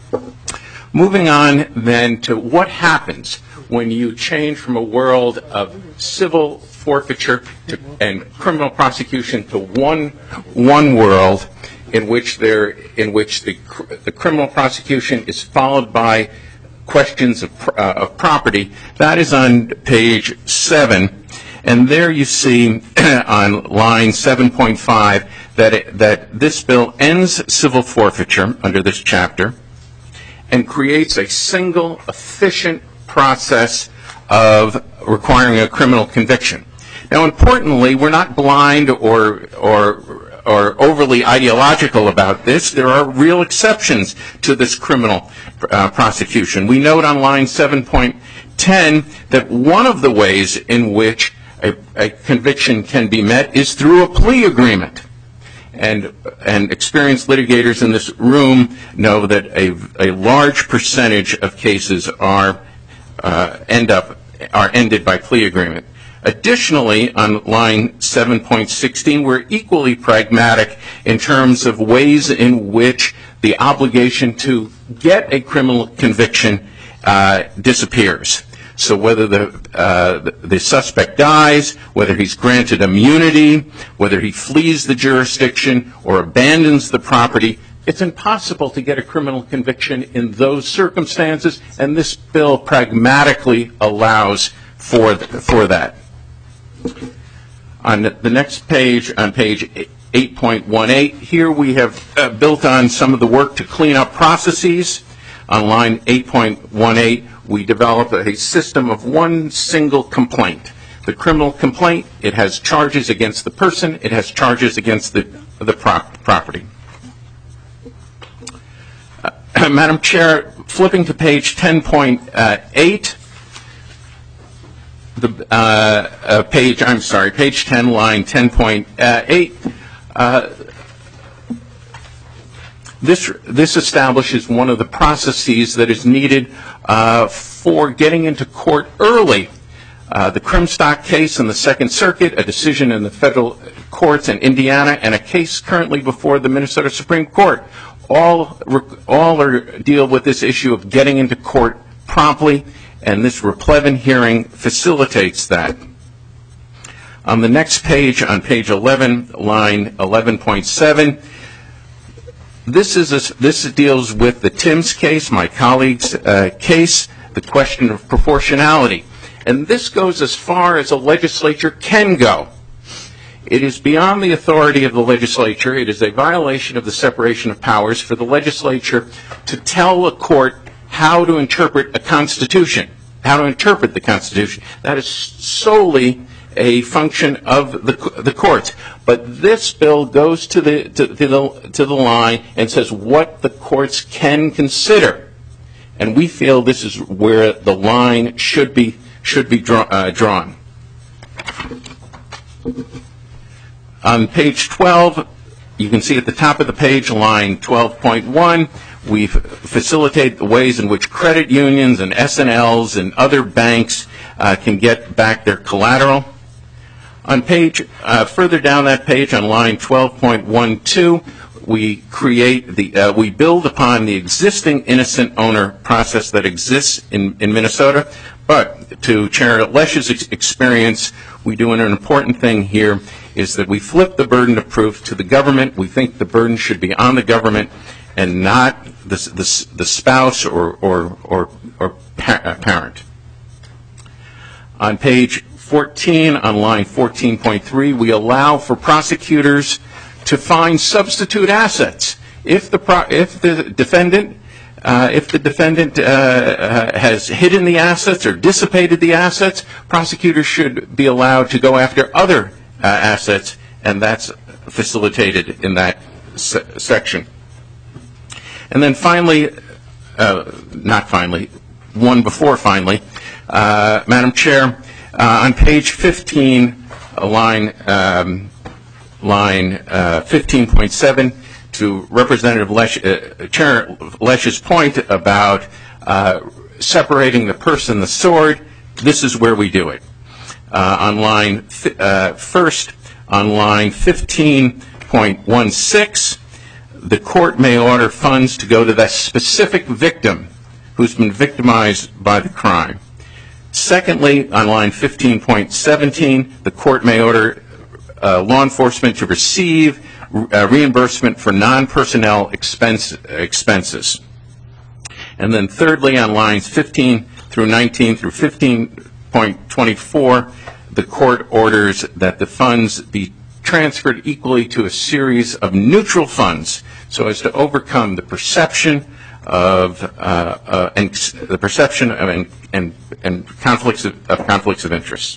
Moving on then to what happens when you change from a world of civil forfeiture to, and criminal prosecution to one one world in which there in which the the criminal prosecution is followed by questions of, uh, of property. That is on page seven, and there you see on line seven point five that it, that this bill ends civil forfeiture under this chapter and creates a single efficient process of requiring a criminal conviction. Now, importantly, we're not blind or or or overly ideological about this. There are real exceptions to this criminal uh, prosecution. We note on line seven point ten that one of the ways in which a, a conviction can be met is through a plea agreement. And, and experienced litigators in this room know that a, a large percentage of cases are uh, end up are ended by plea agreement. Additionally, on line seven point sixteen, we're equally pragmatic in terms of ways in which the obligation to get a criminal conviction uh, disappears. So whether the, uh, the suspect dies, whether he's granted immunity, whether he flees the jurisdiction or abandons the property, it's impossible to get a criminal conviction in those circumstances, and this bill pragmatically allows for, th- for that. On the next page, on page eight point one eight, here we have uh, built on some of the work to clean up processes. On line eight point one eight, we developed a system of one single complaint. The criminal complaint, it has charges against the person, it has charges against the, the prop- property. Uh, Madam Chair, flipping to page ten point eight, the uh, uh, page, I'm sorry, page ten, line ten point eight, uh, this, this establishes one of the processes that is needed uh, for getting into court early. Uh, the Crimstock case in the Second Circuit, a decision in the federal courts in Indiana, and a case currently before the Minnesota Supreme Court all all are, deal with this issue of getting into court promptly, and this Raplevin hearing facilitates that. On the next page, on page eleven, line eleven point seven, this is a, this deals with the Timms case, my colleague's uh, case, the question of proportionality. And this goes as far as a legislature can go. It is beyond the authority of the legislature. It is a violation of the separation of powers for the legislature to tell a court how to interpret a constitution, how to interpret the Constitution. That is solely a function of the the courts. But this bill goes to the to, to the to the line and says what the courts can consider, and we feel this is where the line should be should be draw, uh, drawn. On page twelve, you can see at the top of the page, line twelve point one, we facilitate the ways in which credit unions and S N Ls and other banks uh, can get back their collateral. On page, uh, further down that page, on line twelve point twelve, we create the, uh, we build upon the existing innocent owner process that exists in, in Minnesota. But to Chair Lesch's ex- experience, we do an important thing here is that we flip the burden of proof to the government. We think the burden should be on the government and not the, the, the spouse or, or, or, or pa- parent. On page fourteen, on line fourteen point three, we allow for prosecutors to find substitute assets. If the, pro- if the defendant Uh, if the defendant uh, uh, has hidden the assets or dissipated the assets, prosecutors should be allowed to go after other uh, assets, and that's facilitated in that se- section. And then finally, uh, not finally, one before finally, uh, Madam Chair, uh, on page fifteen, uh, line um, line uh, fifteen point seven, to Representative Lesch, uh, Chair Lesch's point about uh, separating the purse and the sword, this is where we do it. Uh, on line fi- uh, first, on line fifteen point sixteen, the court may order funds to go to that specific victim who's been victimized by the crime. Secondly, on line fifteen point seventeen, the court may order uh, law enforcement to receive Uh, reimbursement for non-personnel expense, expenses. And then thirdly, on lines fifteen through nineteen through fifteen point twenty-four, the court orders that the funds be transferred equally to a series of neutral funds so as to overcome the perception of uh, uh, and the perception of and and, and conflicts of, of conflicts of interest.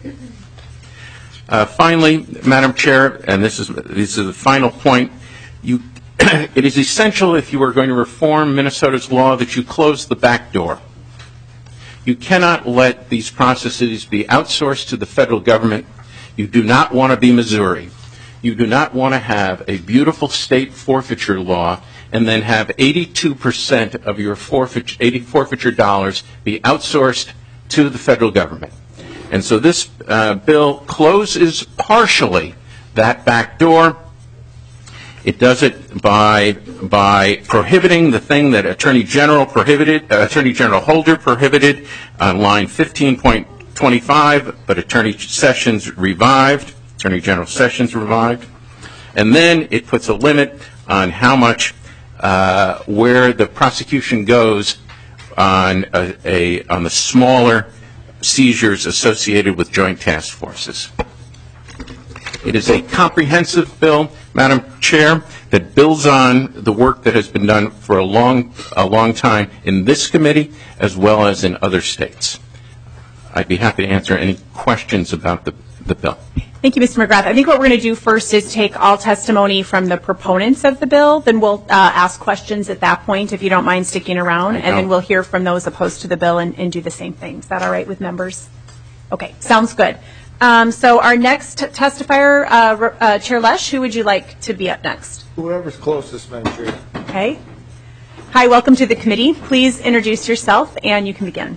Uh, finally, Madam Chair, and this is this is the final point, you, it is essential if you are going to reform Minnesota's law that you close the back door. You cannot let these processes be outsourced to the federal government. You do not want to be Missouri. You do not want to have a beautiful state forfeiture law and then have eighty-two percent of your forfeiture, eighty forfeiture dollars be outsourced to the federal government. And so this uh, bill closes partially that back door, It does it by by prohibiting the thing that Attorney General prohibited, uh, Attorney General Holder prohibited on line fifteen point twenty-five, but Attorney Sessions revived, Attorney General Sessions revived. And then it puts a limit on how much, uh, where the prosecution goes on a, a on the smaller seizures associated with joint task forces. It is a comprehensive bill, Madam Chair, that builds on the work that has been done for a long, a long time in this committee as well as in other states. I'd be happy to answer any questions about the, the bill. Thank you, Mister McGrath. I think what we're going to do first is take all testimony from the proponents of the bill. Then we'll uh, ask questions at that point, if you don't mind sticking around. And then we'll hear from those opposed to the bill and, and do the same thing. Is that all right with members? Okay, sounds good. Um, so our next testifier, uh, uh, Chair Lesch, who would you like to be up next? Whoever's closest, Madam Chair. Okay. Hi, welcome to the committee. Please introduce yourself and you can begin.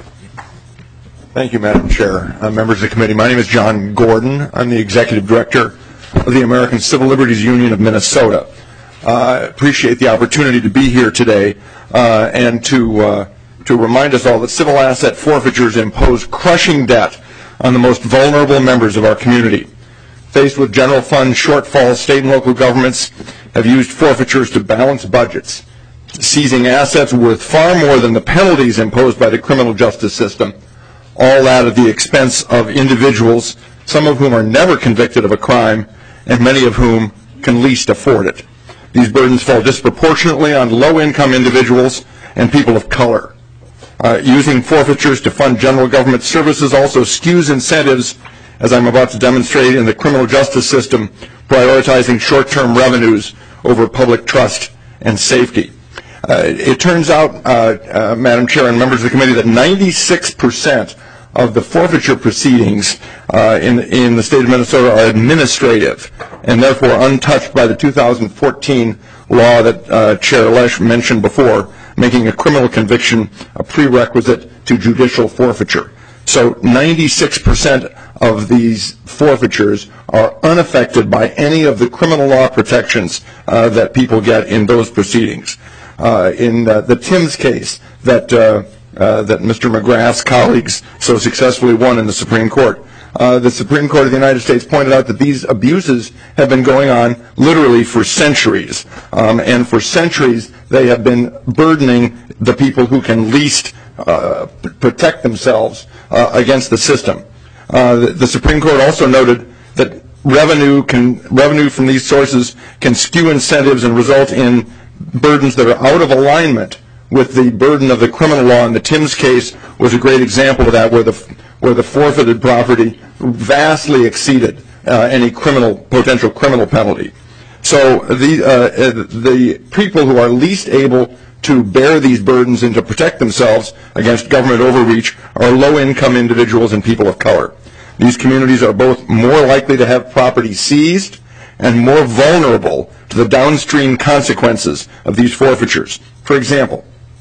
Thank you, Madam Chair. Uh, members of the committee, my name is John Gordon. I'm the Executive Director of the American Civil Liberties Union of Minnesota. Uh, I appreciate the opportunity to be here today uh, and to, uh, to remind us all that civil asset forfeitures impose crushing debt on the most vulnerable members of our community. Faced with general fund shortfalls, state and local governments have used forfeitures to balance budgets, seizing assets worth far more than the penalties imposed by the criminal justice system, all that at the expense of individuals, some of whom are never convicted of a crime, and many of whom can least afford it. These burdens fall disproportionately on low-income individuals and people of color. Uh, using forfeitures to fund general government services also skews incentives, as I'm about to demonstrate, in the criminal justice system, prioritizing short-term revenues over public trust and safety. Uh, it turns out, uh, uh, Madam Chair and members of the committee, that ninety-six percent of the forfeiture proceedings uh, in, in the state of Minnesota are administrative and therefore untouched by the two thousand fourteen law that uh, Chair Lesch mentioned before, making a criminal conviction a prerequisite to judicial forfeiture. So ninety-six percent of these forfeitures are unaffected by any of the criminal law protections uh, that people get in those proceedings. Uh, in uh, the Timms case that uh, uh, that Mister McGrath's colleagues so successfully won in the Supreme Court, uh, the Supreme Court of the United States pointed out that these abuses have been going on literally for centuries, um, and for centuries they have been burdening the people who can least uh, protect themselves uh, against the system. Uh, the, the Supreme Court also noted that revenue can revenue from these sources can skew incentives and result in burdens that are out of alignment with the burden of the criminal law. And the Timms case was a great example of that, where the where the forfeited property vastly exceeded uh, any criminal potential criminal penalty. So the uh, the people who are least able to bear these burdens and to protect themselves against government overreach are low-income individuals and people of color. These communities are both more likely to have property seized and more vulnerable to the downstream consequences of these forfeitures. For example,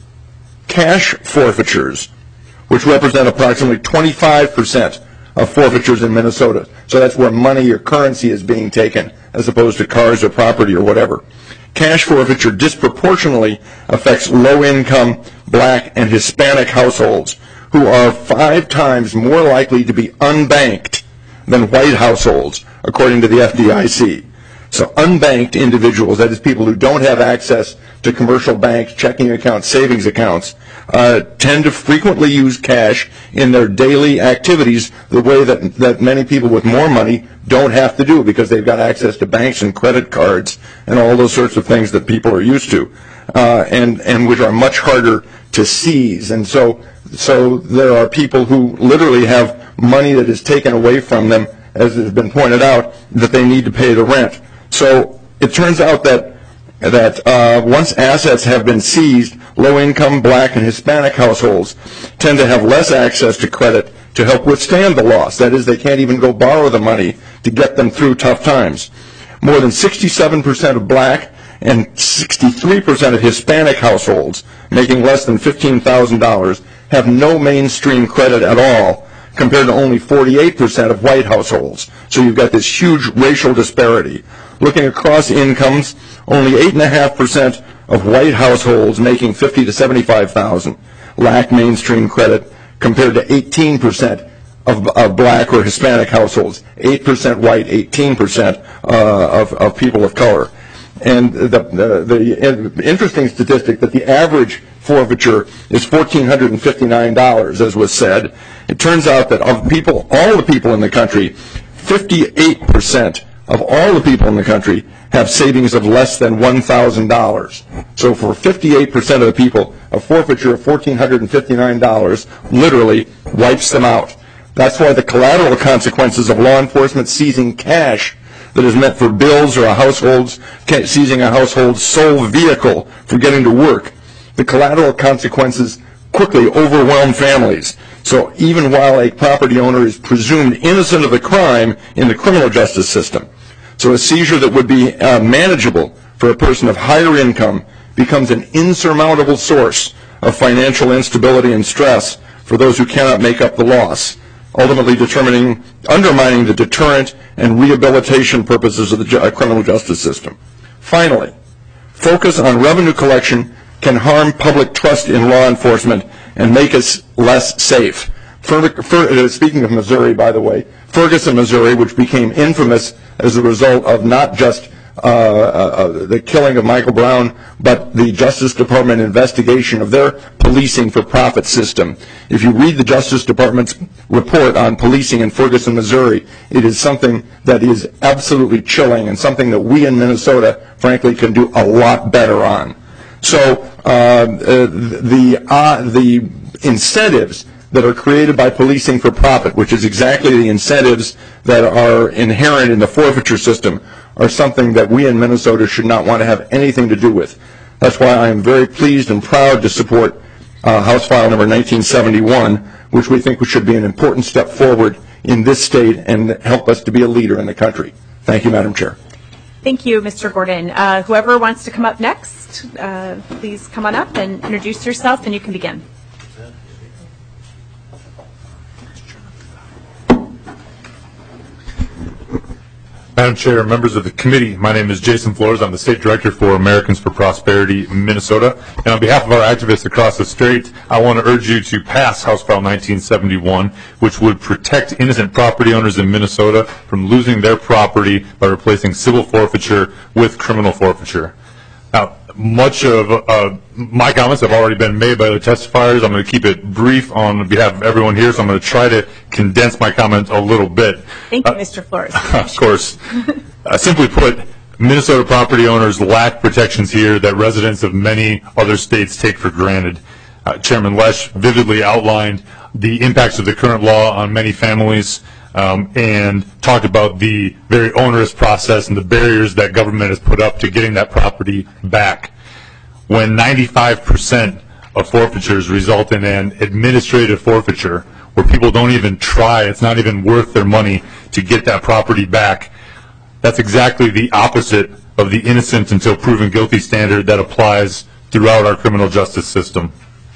cash forfeitures, which represent approximately twenty-five percent of forfeitures in Minnesota. So that's where money or currency is being taken as opposed to cars or property or whatever. Cash forfeiture disproportionately affects low-income black and Hispanic households, who are five times more likely to be unbanked than white households, according to the F D I C. So unbanked individuals, that is people who don't have access to commercial banks, checking accounts, savings accounts, uh, tend to frequently use cash in their daily activities the way that, that many people with more money don't have to do, because they've got access to banks and credit cards and all those sorts of things that people are used to, uh, and, and which are much harder to seize. And so, so there are people who literally have money that is taken away from them, as has been pointed out, that they need to pay the rent. So it turns out that that uh, once assets have been seized, low-income black and Hispanic households tend to have less access to credit to help withstand the loss. That is, they can't even go borrow the money to get them through tough times. More than sixty-seven percent of black and sixty-three percent of Hispanic households making less than fifteen thousand dollars have no mainstream credit at all, compared to only forty-eight percent of white households. So you've got this huge racial disparity. looking across incomes, only eight point five percent of white households making fifty to seventy-five thousand lack mainstream credit, compared to eighteen percent of, of black or Hispanic households, eight percent white, eighteen percent uh, of, of people of color. And the, the, the interesting statistic that the average forfeiture is one thousand four hundred fifty-nine dollars, as was said. It turns out that of people, all the people in the country, fifty-eight percent of all the people in the country have savings of less than one thousand dollars. So for fifty-eight percent of the people, a forfeiture of one thousand four hundred fifty-nine dollars literally wipes them out. That's why the collateral consequences of law enforcement seizing cash that is meant for bills or a household's, seizing a household's sole vehicle for getting to work, the collateral consequences quickly overwhelm families. So even while a property owner is presumed innocent of the crime in the criminal justice system, so a seizure that would be uh, manageable for a person of higher income becomes an insurmountable source of financial instability and stress for those who cannot make up the loss, ultimately determining, undermining the deterrent and rehabilitation purposes of the ju- uh, criminal justice system. Finally, focus on revenue collection can harm public trust in law enforcement and make us less safe. For, for, uh, speaking of Missouri, by the way, Ferguson, Missouri, which became infamous as a result of not just uh, uh, the killing of Michael Brown, but the Justice Department investigation of their policing for profit system. If you read the Justice Department's report on policing in Ferguson, Missouri, it is something that is absolutely chilling and something that we in Minnesota, frankly, can do a lot better on. So uh, uh, the, uh, the incentives that are created by policing for profit, which is exactly the incentives that are inherent in the forfeiture system, are something that we in Minnesota should not want to have anything to do with. That's why I am very pleased and proud to support uh, House File number nineteen seventy-one, which we think should be an important step forward in this state and help us to be a leader in the country. Thank you, Madam Chair. Thank you, Mister Gordon. Uh, whoever wants to come up next, uh, please come on up and introduce yourself, and you can begin. Madam Chair, members of the committee, my name is Jason Flores. I'm the State Director for Americans for Prosperity, Minnesota. And on behalf of our activists across the state, I want to urge you to pass House File nineteen seventy-one, which would protect innocent property owners in Minnesota from losing their property by replacing civil forfeiture with criminal forfeiture. Now, much of uh, my comments have already been made by the testifiers. I'm going to keep it brief on behalf of everyone here, so I'm going to try to condense my comments a little bit. Thank you, uh, Mister Flores. Of course. Uh, simply put, Minnesota property owners lack protections here that residents of many other states take for granted. Uh, Chairman Lesch vividly outlined the impacts of the current law on many families um, and talked about the very onerous process and the barriers that government has put up to getting that property back. When ninety-five percent of forfeitures result in an administrative forfeiture where people don't even try, it's not even worth their money to get that property back, that's exactly the opposite of the innocent until proven guilty standard that applies throughout our criminal justice system.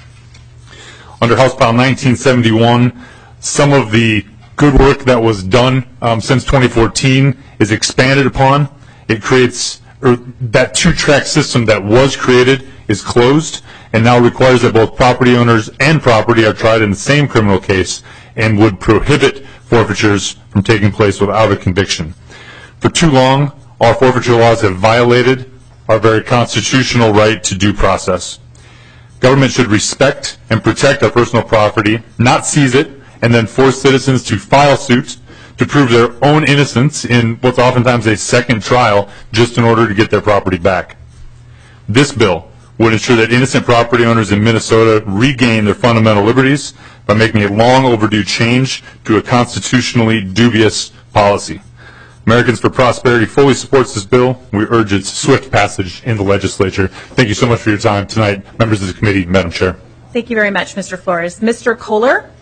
Under House File nineteen seventy-one, some of the good work that was done um, since twenty fourteen is expanded upon. It creates, or that two-track system that was created is closed and now requires that both property owners and property are tried in the same criminal case and would prohibit forfeitures from taking place without a conviction. For too long, our forfeiture laws have violated our very constitutional right to due process. Government should respect and protect our personal property, not seize it, and then force citizens to file suit to prove their own innocence in what's oftentimes a second trial just in order to get their property back. This bill would ensure that innocent property owners in Minnesota regain their fundamental liberties by making a long overdue change to a constitutionally dubious policy. Americans for Prosperity fully supports this bill. We urge its swift passage in the legislature. Thank you so much for your time tonight, members of the committee, Madam Chair. Thank you very much, Mister Flores. Mister Kohler?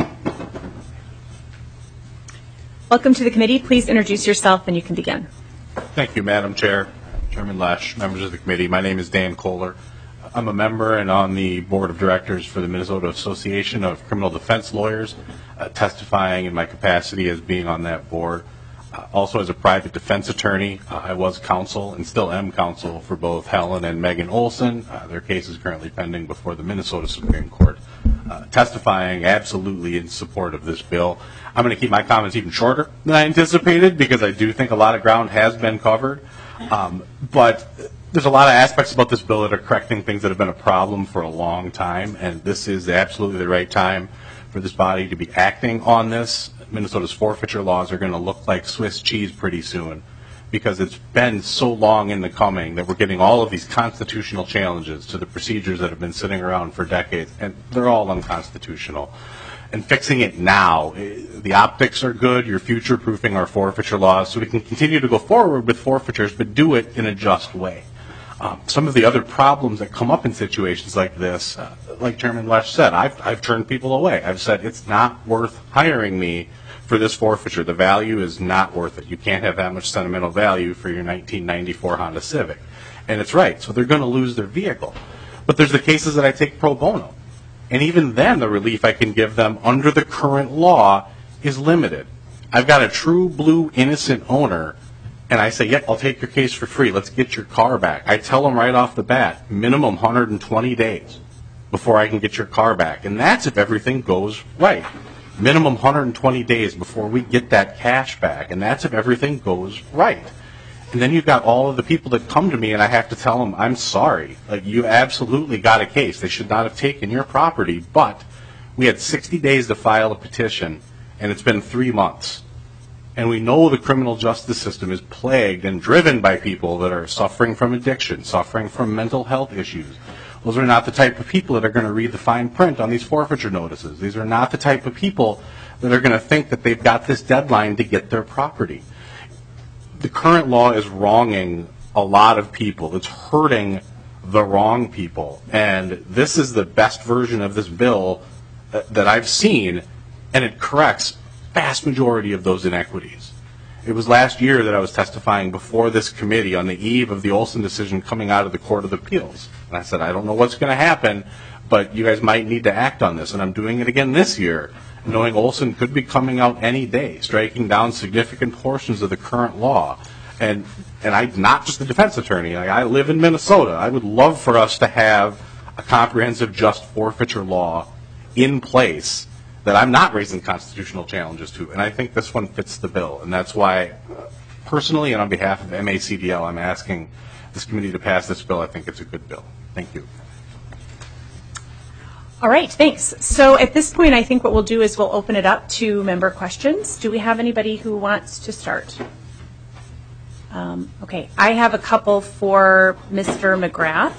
Welcome to the committee. Please introduce yourself and you can begin. Thank you, Madam Chair, Chairman Lesch, members of the committee. My name is Dan Kohler. I'm a member and on the board of directors for the Minnesota Association of Criminal Defense Lawyers, uh, testifying in my capacity as being on that board. Uh, also, as a private defense attorney, uh, I was counsel and still am counsel for both Helen and Megan Olson. Uh, their case is currently pending before the Minnesota Supreme Court, uh, testifying absolutely in support of this bill. I'm going to keep my comments even shorter than I anticipated because I do think a lot of ground has been covered. Um, but there's a lot of aspects about this bill that are correcting things that have been a problem for a long time, and this is absolutely the right time for this body to be acting on this. Minnesota's forfeiture laws are going to look like Swiss cheese pretty soon because it's been so long in the coming that we're getting all of these constitutional challenges to the procedures that have been sitting around for decades, and they're all unconstitutional. And fixing it now, the optics are good, you're future-proofing our forfeiture laws so we can continue to go forward with forfeitures but do it in a just way. Um, some of the other problems that come up in situations like this, uh, like Chairman Lesh said, I've, I've turned people away. I've said it's not worth hiring me for this forfeiture. The value is not worth it. You can't have that much sentimental value for your nineteen ninety-four Honda Civic. And it's right, so they're going to lose their vehicle. But there's the cases that I take pro bono. And even then, the relief I can give them under the current law is limited. I've got a true blue innocent owner, and I say, yep, I'll take your case for free. Let's get your car back. I tell them right off the bat, minimum one hundred twenty days before I can get your car back. And that's if everything goes right. Minimum one hundred twenty days before we get that cash back. And that's if everything goes right. And then you've got all of the people that come to me and I have to tell them, I'm sorry. Like, you absolutely got a case. They should not have taken your property. But we had sixty days to file a petition, and it's been three months. And we know the criminal justice system is plagued and driven by people that are suffering from addiction, suffering from mental health issues. Those are not the type of people that are going to read the fine print on these forfeiture notices. These are not the type of people that are going to think that they've got this deadline to get their property. The current law is wronging a lot of people. It's hurting the wrong people. And this is the best version of this bill that I've seen, and it corrects vast majority of those inequities. It was last year that I was testifying before this committee on the eve of the Olson decision coming out of the Court of Appeals. And I said, I don't know what's going to happen, but you guys might need to act on this. And I'm doing it again this year, knowing Olson could be coming out any day, striking down significant portions of the current law. And and I'm not just a defense attorney. Like, I live in Minnesota. I would love for us to have a comprehensive just forfeiture law in place that I'm not raising constitutional challenges to. And I think this one fits the bill. And that's why, personally and on behalf of M A C D L, I'm asking this committee to pass this bill. I think it's a good bill. Thank you. All right, thanks. So at this point, I think what we'll do is we'll open it up to member questions. Do we have anybody who wants to start? Um, okay, I have a couple for Mister McGrath.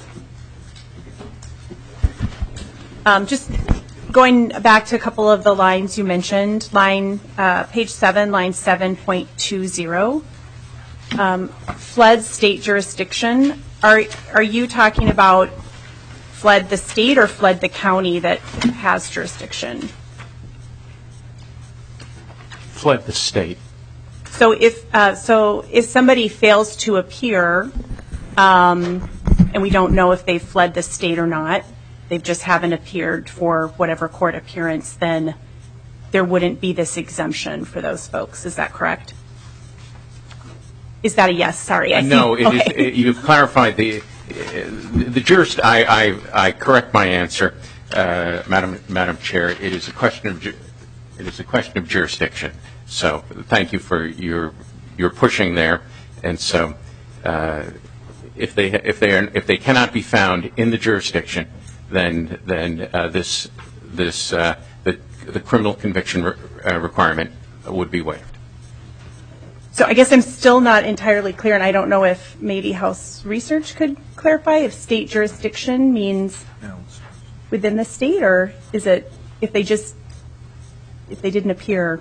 Um, just going back to a couple of the lines you mentioned, line uh, page seven, line seven point two zero, um, fled state jurisdiction. Are are you talking about fled the state or fled the county that has jurisdiction? Fled the state. So if uh, so, if somebody fails to appear, um, and we don't know if they've fled the state or not, they just haven't appeared for whatever court appearance, then there wouldn't be this exemption for those folks. Is that correct? Is that a yes? Sorry. I no, think, it okay. is, you've clarified the the jurist. I, I I correct my answer, uh, Madam Madam Chair. It is a question of ju- it is a question of jurisdiction. So thank you for your your pushing there. And so uh, if they if they are if they cannot be found in the jurisdiction, then then uh, this this uh, the the criminal conviction re- uh, requirement would be waived. So I guess I'm still not entirely clear, and I don't know if maybe House Research could clarify if state jurisdiction means within the state, or is it if they just if they didn't appear.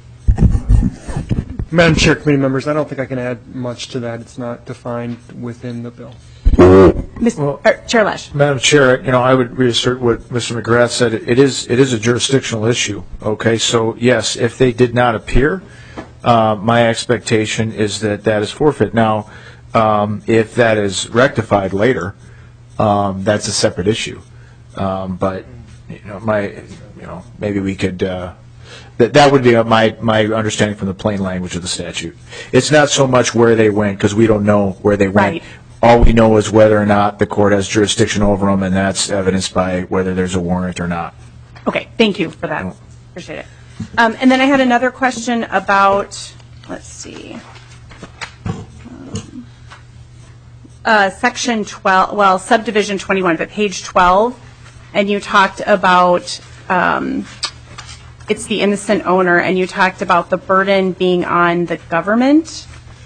Madam Chair, committee members, I don't think I can add much to that. It's not defined within the bill. Well, Chair Lesh. Madam Chair, you know, I would reassert what Mister McGrath said. It is it is a jurisdictional issue. Okay, so yes, if they did not appear, uh, my expectation is that that is forfeit. Now, um, if that is rectified later, um, that's a separate issue. Um, but you know, my you know, maybe we could. Uh, That that would be my my understanding from the plain language of the statute. It's not so much where they went, because we don't know where they went. Right. All we know is whether or not the court has jurisdiction over them, and that's evidenced by whether there's a warrant or not. Okay, thank you for that. Appreciate it. Um, and then I had another question about, let's see, um, uh, section twelve, well, subdivision twenty-one, but page twelve, and you talked about, um, it's the innocent owner, and you talked about the burden being on the government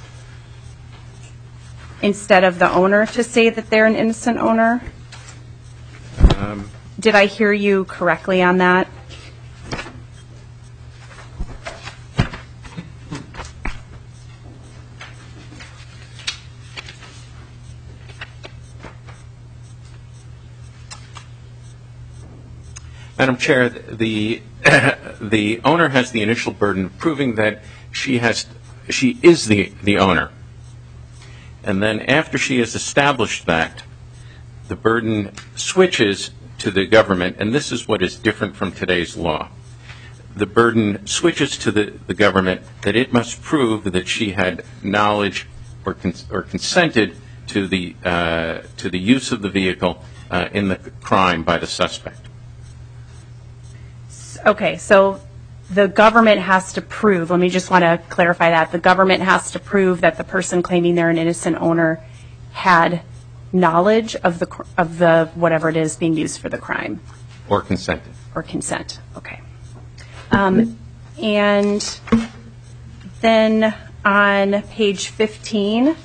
instead of the owner to say that they're an innocent owner. Um, Did I hear you correctly on that? Madam Chair, the the owner has the initial burden of proving that she has she is the the owner, and then after she has established that, the burden switches to the government, and this is what is different from today's law. The burden switches to the, the government that it must prove that she had knowledge or cons- or consented to the uh, to the use of the vehicle uh, in the crime by the suspect. Okay, so the government has to prove, let me just want to clarify that, the government has to prove that the person claiming they're an innocent owner had knowledge of the, cr- of the whatever it is being used for the crime. Or consented. Or consent, okay. Um, and then on page fifteen,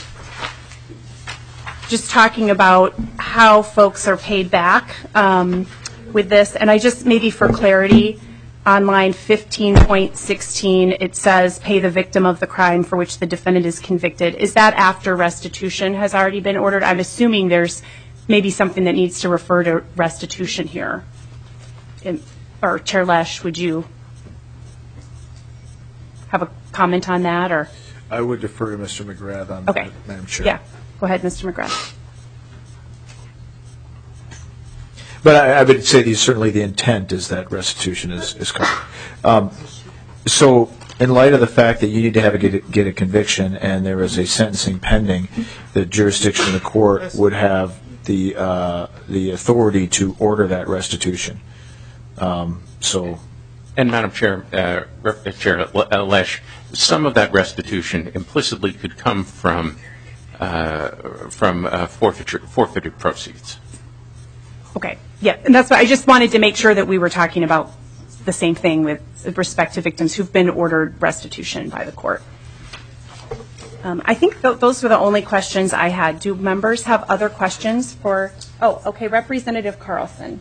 just talking about how folks are paid back um, with this, and I just, maybe for clarity, on line fifteen point sixteen, it says pay the victim of the crime for which the defendant is convicted. Is that after restitution has already been ordered? I'm assuming there's maybe something that needs to refer to restitution here. In, or Chair Lesch, would you have a comment on that? Or I would defer to Mister McGrath on okay. that, Madam Chair. Yeah, go ahead, Mister McGrath. But I, I would say the, certainly the intent is that restitution is, is covered. Um, so in light of the fact that you need to have a get, a get a conviction and there is a sentencing pending, the jurisdiction of the court would have the uh, the authority to order that restitution. Um, so, and Madam Chair, uh, Chair Lesch, some of that restitution implicitly could come from uh, from uh, forfeiture, forfeited proceeds. Okay, yeah, and that's why I just wanted to make sure that we were talking about the same thing with respect to victims who've been ordered restitution by the court. Um, I think th- those were the only questions I had. Do members have other questions for? Oh, okay, Representative Carlson.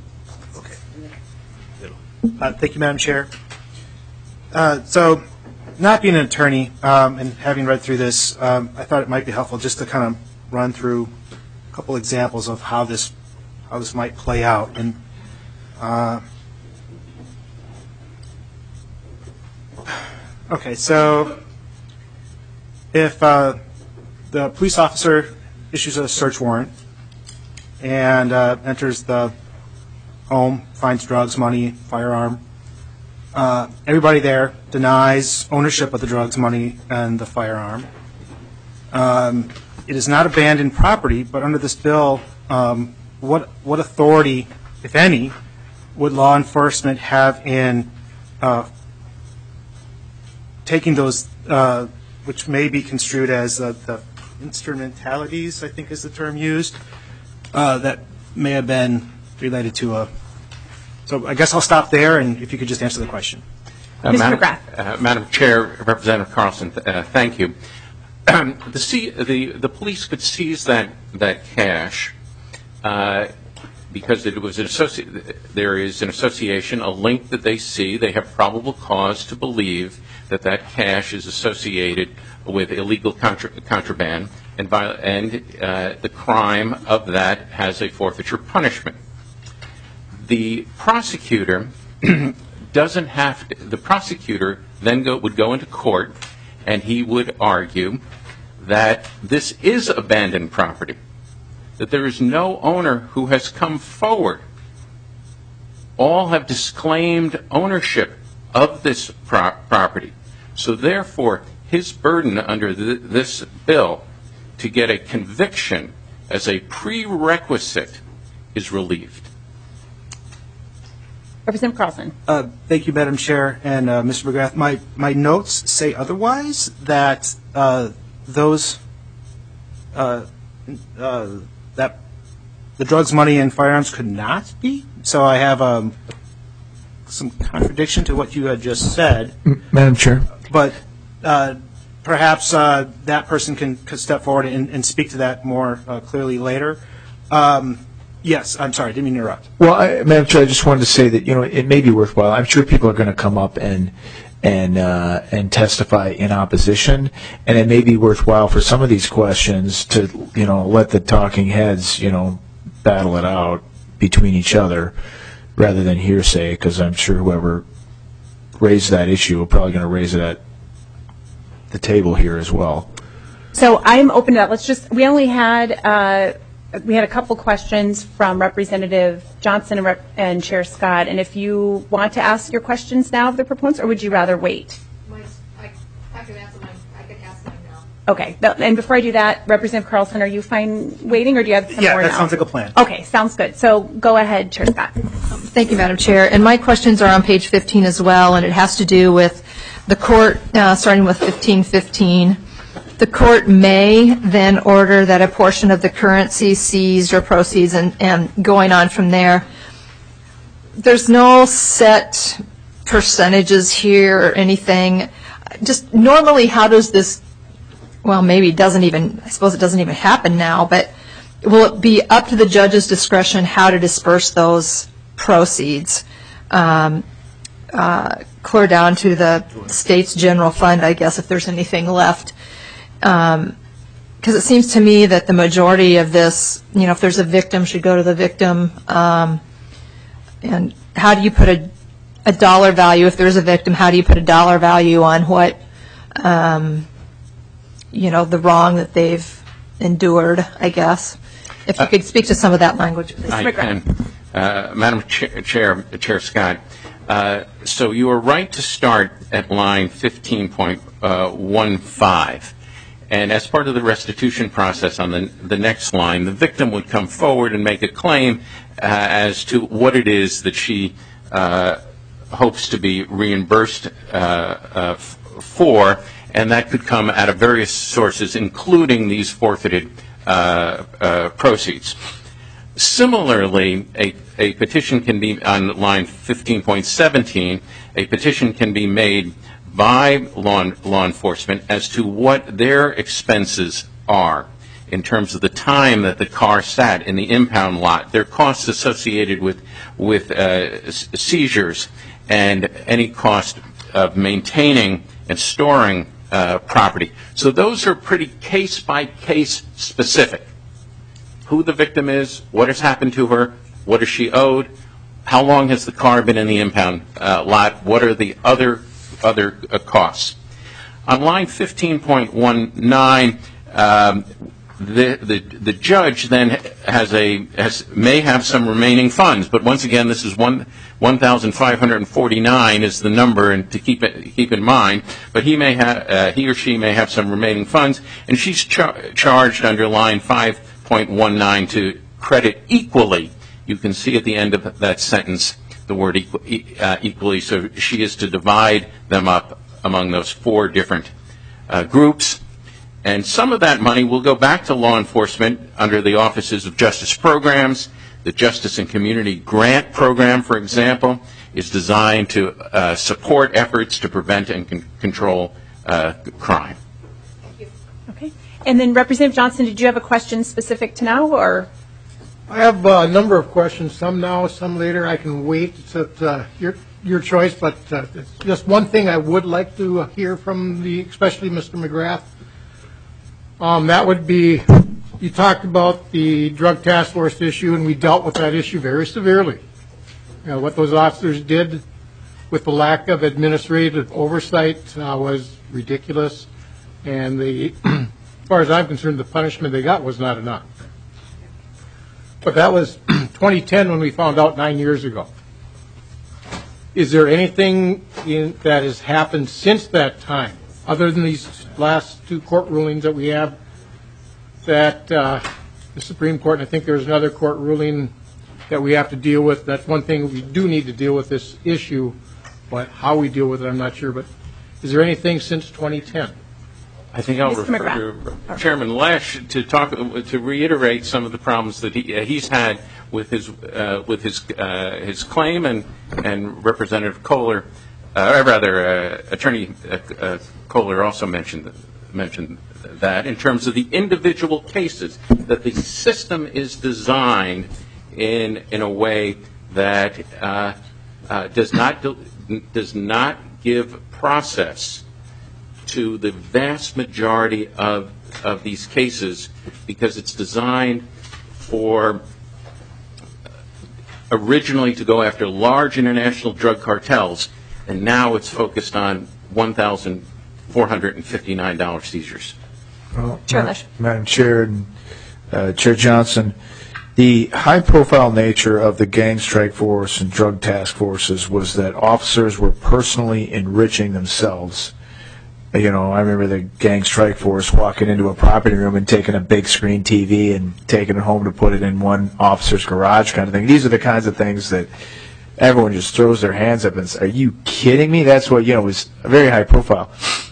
Uh, thank you, Madam Chair. Uh, so, not being an attorney um, and having read through this, um, I thought it might be helpful just to kind of run through a couple examples of how this how this might play out. And uh, okay, so if uh, the police officer issues a search warrant and uh, enters the home, finds drugs, money, firearm. Uh, everybody there denies ownership of the drugs, money, and the firearm. Um, it is not abandoned property, but under this bill, um, what what authority, if any, would law enforcement have in uh, taking those, uh, which may be construed as uh, the instrumentalities, I think is the term used, uh, that may have been related to a. So I guess I'll stop there, and if you could just answer the question. Uh, Madam, uh, Madam Chair, Representative Carlson, th- uh, thank you. Um, the, C- the the police could seize that that cash uh, because it was an associ- there is an association, a link that they see. They have probable cause to believe that that cash is associated with illegal contra- contraband, and, viol- and uh, the crime of that has a forfeiture punishment. The prosecutor doesn't have to, the prosecutor then go, would go into court and he would argue that this is abandoned property, that there is no owner who has come forward. All have disclaimed ownership of this pro- property. So therefore, his burden under th- this bill to get a conviction as a prerequisite is relieved. Representative Carlson. Uh, thank you, Madam Chair and uh, Mister McGrath. My my notes say otherwise, that uh, those uh, uh, that the drugs, money, and firearms could not be. So I have um, some contradiction to what you had just said. Madam Chair. But uh, perhaps uh, that person can, can step forward and, and speak to that more uh, clearly later. Um, yes, I'm sorry, didn't mean to interrupt. Well, I, Madam Chair, I just wanted to say that, you know, it may be worthwhile. I'm sure people are going to come up and and uh, and testify in opposition, and it may be worthwhile for some of these questions to, you know, let the talking heads, you know, battle it out between each other rather than hearsay, because I'm sure whoever raised that issue are probably going to raise it at the table here as well. So I'm open to that. Let's just, we only had, uh, we had a couple questions from Representative Johnson and, Rep- and Chair Scott, and if you want to ask your questions now of the proponents, or would you rather wait? I can answer mine. I can ask mine now. Okay, th- and before I do that, Representative Carlson, are you fine waiting, or do you have some Yeah, more that now? sounds like a plan. Okay, sounds good. So go ahead, Chair Scott. Thank you, Madam Chair. And my questions are on page fifteen as well, and it has to do with the court, uh, starting with fifteen fifteen. The court may then order that a portion of the currency seized or proceeds, and, and going on from there. There's no set percentages here or anything. Just normally, how does this, well, maybe it doesn't even, I suppose it doesn't even happen now, but will it be up to the judge's discretion how to disperse those proceeds? Um, uh, clear down to the state's general fund, I guess, if there's anything left. Because um, it seems to me that the majority of this, you know, if there's a victim, should go to the victim. Um, and how do you put a, a dollar value, if there's a victim, how do you put a dollar value on what, um, you know, the wrong that they've endured, I guess? If you Uh, could speak to some of that language, please. I can. Uh, Madam Chair, Chair, Chair Scott, uh, so you are right to start at line fifteen point one five. And as part of the restitution process on the, the next line, the victim would come forward and make a claim uh, as to what it is that she uh, hopes to be reimbursed uh, uh, f- for, and that could come out of various sources, including these forfeited uh, uh, proceeds. Similarly, a, a petition can be, on line fifteen point seventeen, a petition can be made by law, law enforcement as to what their expenses are in terms of the time that the car sat in the impound lot, their costs associated with, with uh, seizures, and any cost of maintaining and storing uh, property. So those are pretty case-by-case specific. Who the victim is, what has happened to her, what is she owed, how long has the car been in the impound uh, lot, what are the other other uh, costs. On line fifteen point one nine, um, the, the the judge then has a has may have some remaining funds, but once again, this is one one thousand five hundred forty-nine is the number, and to keep it keep in mind. But he may have uh, he or she may have some remaining funds, and she's char- charged under line five point one nine to credit equally. You can see at the end of that sentence the word equal, uh, equally, so she is to divide them up among those four different uh, groups. And some of that money will go back to law enforcement under the Offices of Justice Programs. The Justice and Community Grant Program, for example, is designed to uh, support efforts to prevent and con- control uh, crime. Okay. And then Representative Johnson, did you have a question specific to now, or? I have a number of questions, some now, some later. I can wait. It's at, uh, your your choice, but uh, it's just one thing I would like to hear from the, especially Mister McGrath. Um, that would be, you talked about the drug task force issue, and we dealt with that issue very severely. You know, what those officers did with the lack of administrative oversight uh, was ridiculous, and the, as far as I'm concerned, the punishment they got was not enough. But that was twenty ten when we found out nine years ago. Is there anything in, that has happened since that time, other than these last two court rulings that we have, that uh, the Supreme Court, and I think there's another court ruling that we have to deal with. That's one thing we do need to deal with this issue, but how we deal with it, I'm not sure. But is there anything since twenty ten? I think I'll Mister refer to Chairman Lesh to talk to reiterate some of the problems that he, uh, he's had with his uh, with his uh, his claim, and and Representative Kohler, uh, or rather uh, Attorney uh, uh, Kohler also mentioned mentioned that in terms of the individual cases, that the system is designed in in a way that uh, uh, does not does not give process to the vast majority of of these cases, because it's designed for originally to go after large international drug cartels, and now it's focused on one thousand four hundred fifty-nine dollars seizures. Well, Madam Chair and uh, Chair Johnson, the high-profile nature of the gang strike force and drug task forces was that officers were personally enriching themselves. You know, I remember the gang strike force walking into a property room and taking a big screen T V and taking it home to put it in one officer's garage kind of thing. These are the kinds of things that everyone just throws their hands up and says, are you kidding me? That's what, you know, was very high profile.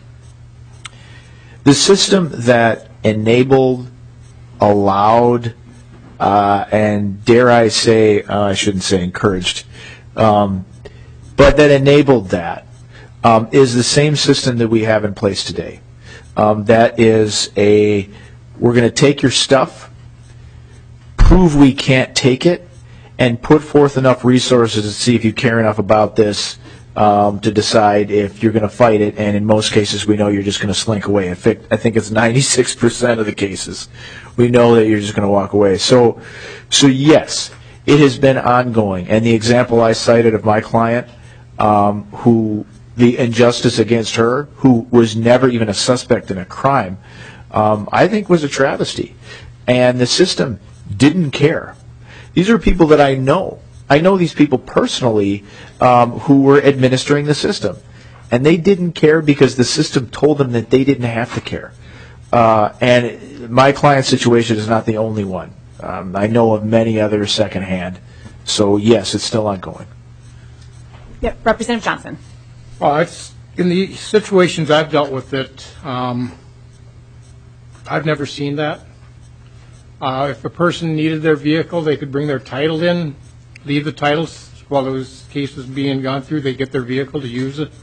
The system that enabled, allowed, uh, and dare I say, uh, I shouldn't say encouraged, um, but that enabled that, um, is the same system that we have in place today. Um, that is a, we're going to take your stuff, prove we can't take it, and put forth enough resources to see if you care enough about this um, to decide if you're going to fight it, and in most cases we know you're just going to slink away. In fact, I think it's ninety-six percent of the cases we know that you're just going to walk away. So, so yes, it has been ongoing, and the example I cited of my client, um, who the injustice against her, who was never even a suspect in a crime, um, I think was a travesty, and the system didn't care. These are people that I know. I know these people personally um, who were administering the system. And they didn't care because the system told them that they didn't have to care. Uh, and my client's situation is not the only one. Um, I know of many others secondhand. So, yes, it's still ongoing. Yep, Representative Johnson. Well, it's, in the situations I've dealt with it, um, I've never seen that. Uh, if a person needed their vehicle, they could bring their title in, leave the titles while those cases being gone through, they get their vehicle to use it.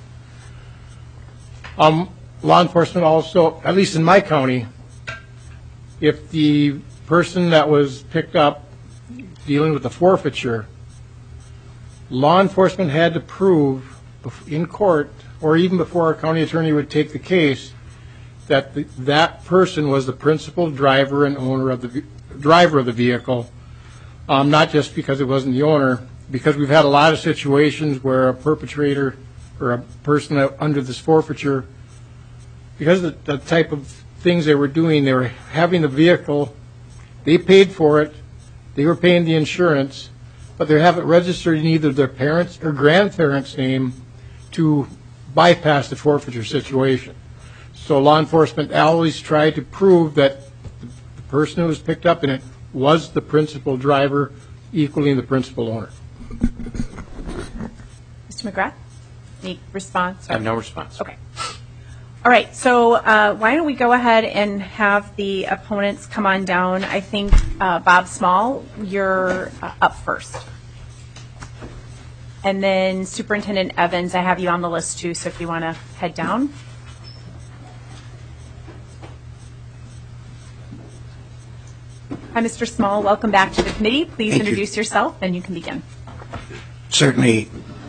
Um, law enforcement also, at least in my county, if the person that was picked up dealing with the forfeiture, law enforcement had to prove in court, or even before our county attorney would take the case, that the, that person was the principal driver and owner of the driver of the vehicle, um, not just because it wasn't the owner, because we've had a lot of situations where a perpetrator or a person that, under this forfeiture, because of the, the type of things they were doing, they were having the vehicle, they paid for it, they were paying the insurance, but they have it registered in either their parents' or grandparents' name to bypass the forfeiture situation. So law enforcement always tried to prove that the person who was picked up in it was the principal driver, equaling the principal owner. Mister McGrath, any response? I have no response. Okay. All right, so uh, why don't we go ahead and have the opponents come on down. I think, uh, Bob Small, you're uh, up first. And then Superintendent Evans, I have you on the list too, so if you want to head down. Hi, Mister Small. Welcome back to the committee. Please Thank introduce you. yourself, and you can begin. Certainly.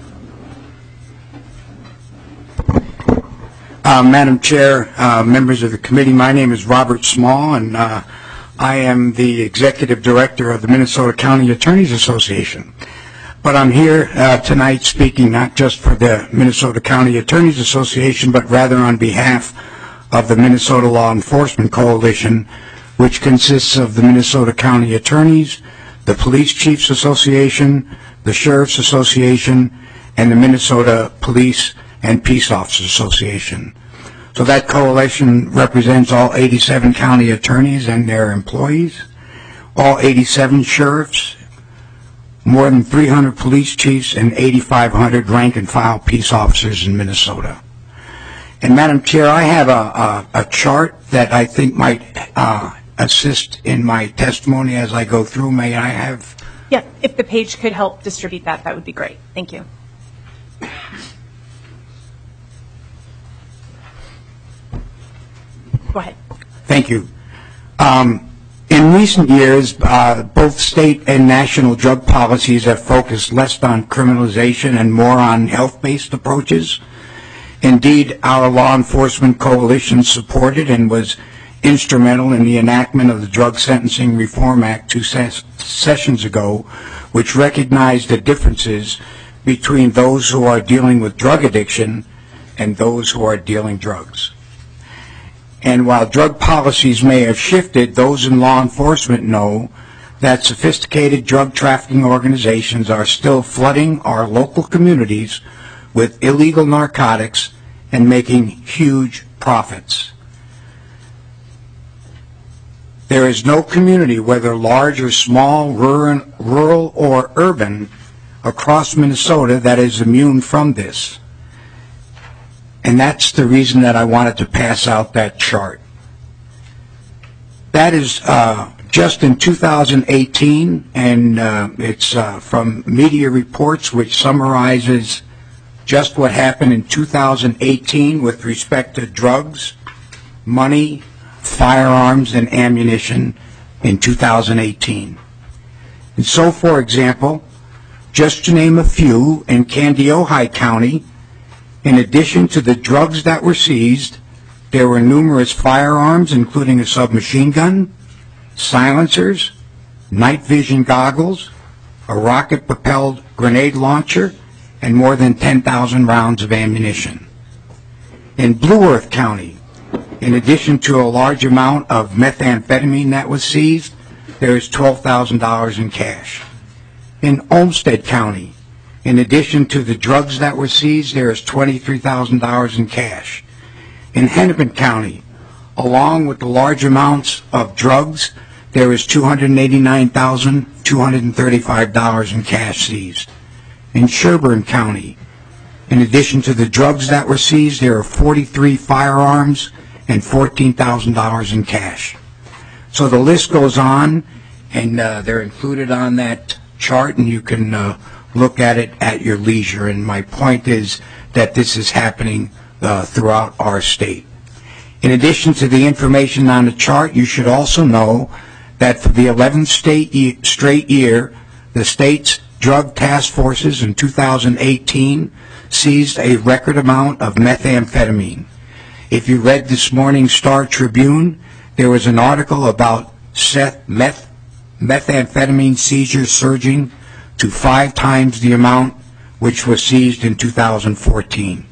Uh, Madam Chair, uh, members of the committee, my name is Robert Small, and uh, I am the Executive Director of the Minnesota County Attorneys Association. But I'm here uh, tonight speaking not just for the Minnesota County Attorneys Association, but rather on behalf of the Minnesota Law Enforcement Coalition, which consists of the Minnesota County Attorneys, the Police Chiefs Association, the Sheriff's Association, and the Minnesota Police and Peace Officers Association. So that coalition represents all eighty-seven county attorneys and their employees, all eighty-seven sheriffs, more than three hundred police chiefs, and eighty-five hundred rank and file peace officers in Minnesota. And Madam Chair, I have a, a, a chart that I think might uh, assist in my testimony as I go through. May I have? Yeah, if the page could help distribute that, that would be great. Thank you. Go ahead. Thank you. Um, in recent years, uh, both state and national drug policies have focused less on criminalization and more on health-based approaches. Indeed, our law enforcement coalition supported and was instrumental in the enactment of the Drug Sentencing Reform Act two ses- sessions ago, which recognized the differences between those who are dealing with drug addiction and those who are dealing drugs. And while drug policies may have shifted, those in law enforcement know that sophisticated drug trafficking organizations are still flooding our local communities with illegal narcotics and making huge profits. There is no community, whether large or small, rural or urban, across Minnesota that is immune from this. And that's the reason that I wanted to pass out that chart. That is uh, just in two thousand eighteen, and uh, it's uh, from media reports, which summarizes just what happened in two thousand eighteen with respect to drugs, money, firearms, and ammunition in two thousand eighteen. And so, for example, just to name a few, in Kandiyohi County, in addition to the drugs that were seized, there were numerous firearms, including a submachine gun, silencers, night vision goggles, a rocket-propelled grenade launcher, and more than ten thousand rounds of ammunition. In Blue Earth County, in addition to a large amount of methamphetamine that was seized, there is twelve thousand dollars in cash. In Olmsted County, in addition to the drugs that were seized, there is twenty-three thousand dollars in cash. In Hennepin County, along with the large amounts of drugs, there is two hundred eighty-nine thousand two hundred thirty-five dollars in cash seized. In Sherburne County, in addition to the drugs that were seized, there are forty-three firearms and fourteen thousand dollars in cash. So the list goes on, and uh, they're included on that chart, and you can uh, look at it at your leisure. And my point is that this is happening uh, throughout our state. In addition to the information on the chart, you should also know that for the eleventh state ye- straight year, the state's drug task forces in two thousand eighteen seized a record amount of methamphetamine. If you read this morning's Star Tribune, there was an article about meth, methamphetamine seizures surging to five times the amount which was seized in two thousand fourteen.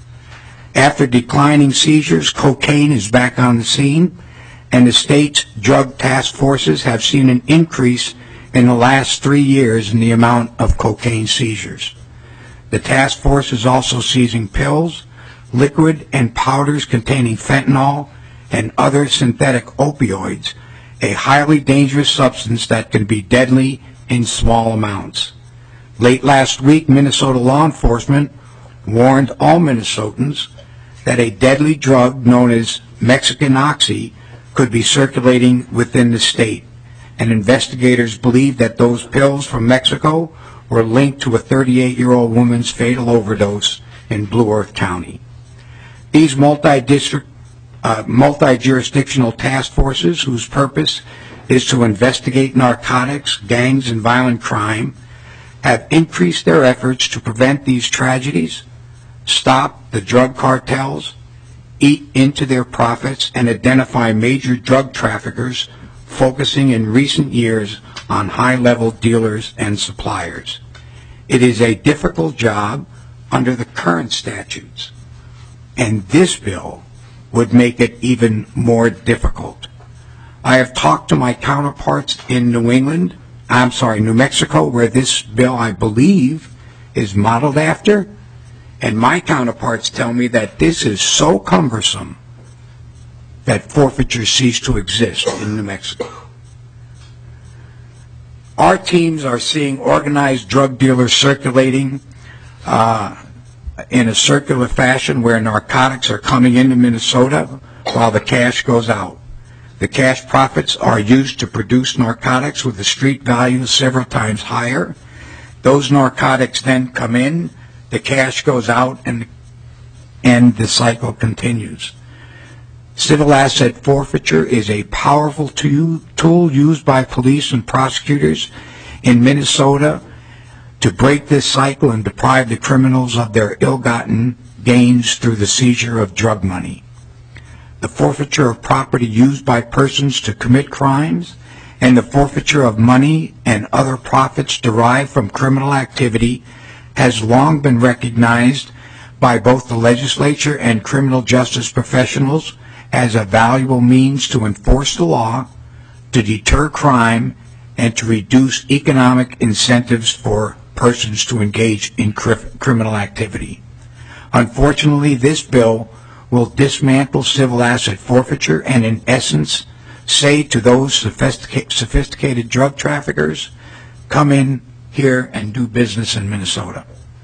After declining seizures, cocaine is back on the scene, and the state's drug task forces have seen an increase in the last three years in the amount of cocaine seizures. The task force is also seizing pills, liquid and powders containing fentanyl and other synthetic opioids, a highly dangerous substance that can be deadly in small amounts. Late last week, Minnesota law enforcement warned all Minnesotans that a deadly drug known as Mexican Oxy could be circulating within the state, and investigators believe that those pills from Mexico were linked to a thirty-eight-year-old woman's fatal overdose in Blue Earth County. These multi-district, uh, multi-jurisdictional task forces, whose purpose is to investigate narcotics, gangs, and violent crime, have increased their efforts to prevent these tragedies, stop the drug cartels, eat into their profits, and identify major drug traffickers, focusing in recent years on high-level dealers and suppliers. It is a difficult job under the current statutes, and this bill would make it even more difficult. I have talked to my counterparts in New England, I'm sorry, New Mexico, where this bill, I believe, is modeled after, And my counterparts tell me that this is so cumbersome that forfeiture ceased to exist in New Mexico. Our teams are seeing organized drug dealers circulating uh, in a circular fashion where narcotics are coming into Minnesota while the cash goes out. The cash profits are used to produce narcotics with a street value several times higher. Those narcotics then come in, the cash goes out, and, and the cycle continues. Civil asset forfeiture is a powerful tool used by police and prosecutors in Minnesota to break this cycle and deprive the criminals of their ill-gotten gains through the seizure of drug money. The forfeiture of property used by persons to commit crimes and the forfeiture of money and other profits derived from criminal activity has long been recognized by both the legislature and criminal justice professionals as a valuable means to enforce the law, to deter crime, and to reduce economic incentives for persons to engage in cri- criminal activity. Unfortunately, this bill will dismantle civil asset forfeiture and, in essence, say to those sophistica- sophisticated drug traffickers, come in here and do business in Minnesota.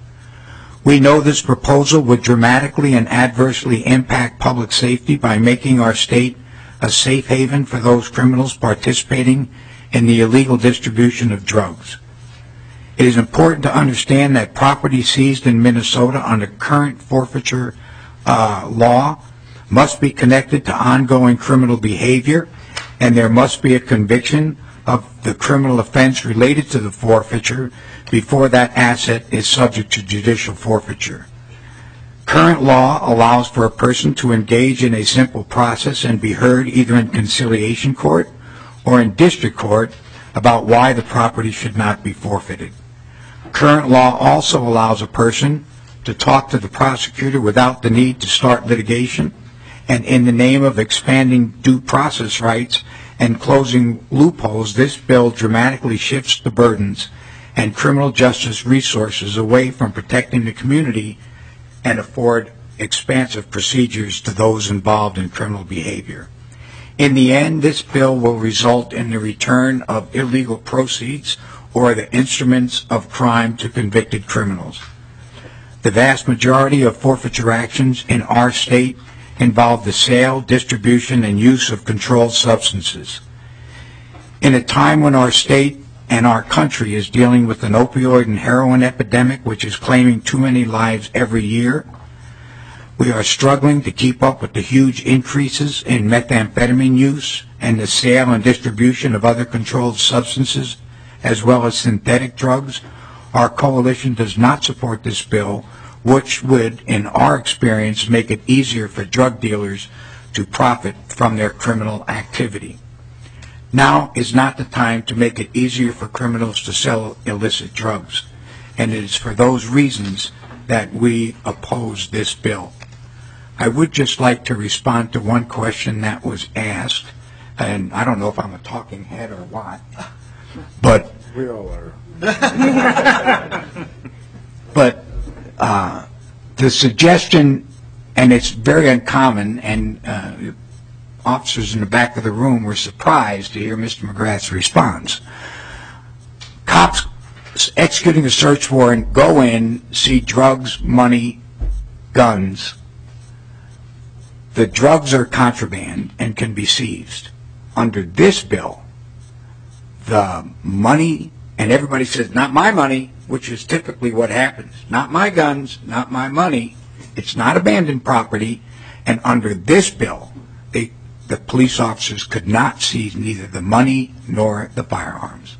We know this proposal would dramatically and adversely impact public safety by making our state a safe haven for those criminals participating in the illegal distribution of drugs. It is important to understand that property seized in Minnesota under current forfeiture uh, law must be connected to ongoing criminal behavior, and there must be a conviction of the criminal offense related to the forfeiture before that asset is subject to judicial forfeiture. Current law allows for a person to engage in a simple process and be heard either in conciliation court or in district court about why the property should not be forfeited. Current law also allows a person to talk to the prosecutor without the need to start litigation, and in the name of expanding due process rights and closing loopholes, this bill dramatically shifts the burdens and criminal justice resources away from protecting the community and afford expansive procedures to those involved in criminal behavior. In the end, this bill will result in the return of illegal proceeds or the instruments of crime to convicted criminals. The vast majority of forfeiture actions in our state involve the sale, distribution, and use of controlled substances. In a time when our state and our country is dealing with an opioid and heroin epidemic which is claiming too many lives every year, we are struggling to keep up with the huge increases in methamphetamine use and the sale and distribution of other controlled substances, as well as synthetic drugs. Our coalition does not support this bill, which would, in our experience, make it easier for drug dealers to profit from their criminal activity. Now is not the time to make it easier for criminals to sell illicit drugs, and it is for those reasons that we oppose this bill. I would just like to respond to one question that was asked, and I don't know if I'm a talking head or what, but we all are. But uh, the suggestion, and it's very uncommon, and uh, officers in the back of the room were surprised to hear Mister McGrath's response. Cops executing a search warrant go in, see drugs, money, guns. The drugs are contraband and can be seized. Under this bill, the money, and everybody says, not my money, which is typically what happens. Not my guns, not my money. It's not abandoned property. And under this bill, they, the police officers could not seize neither the money nor the firearms.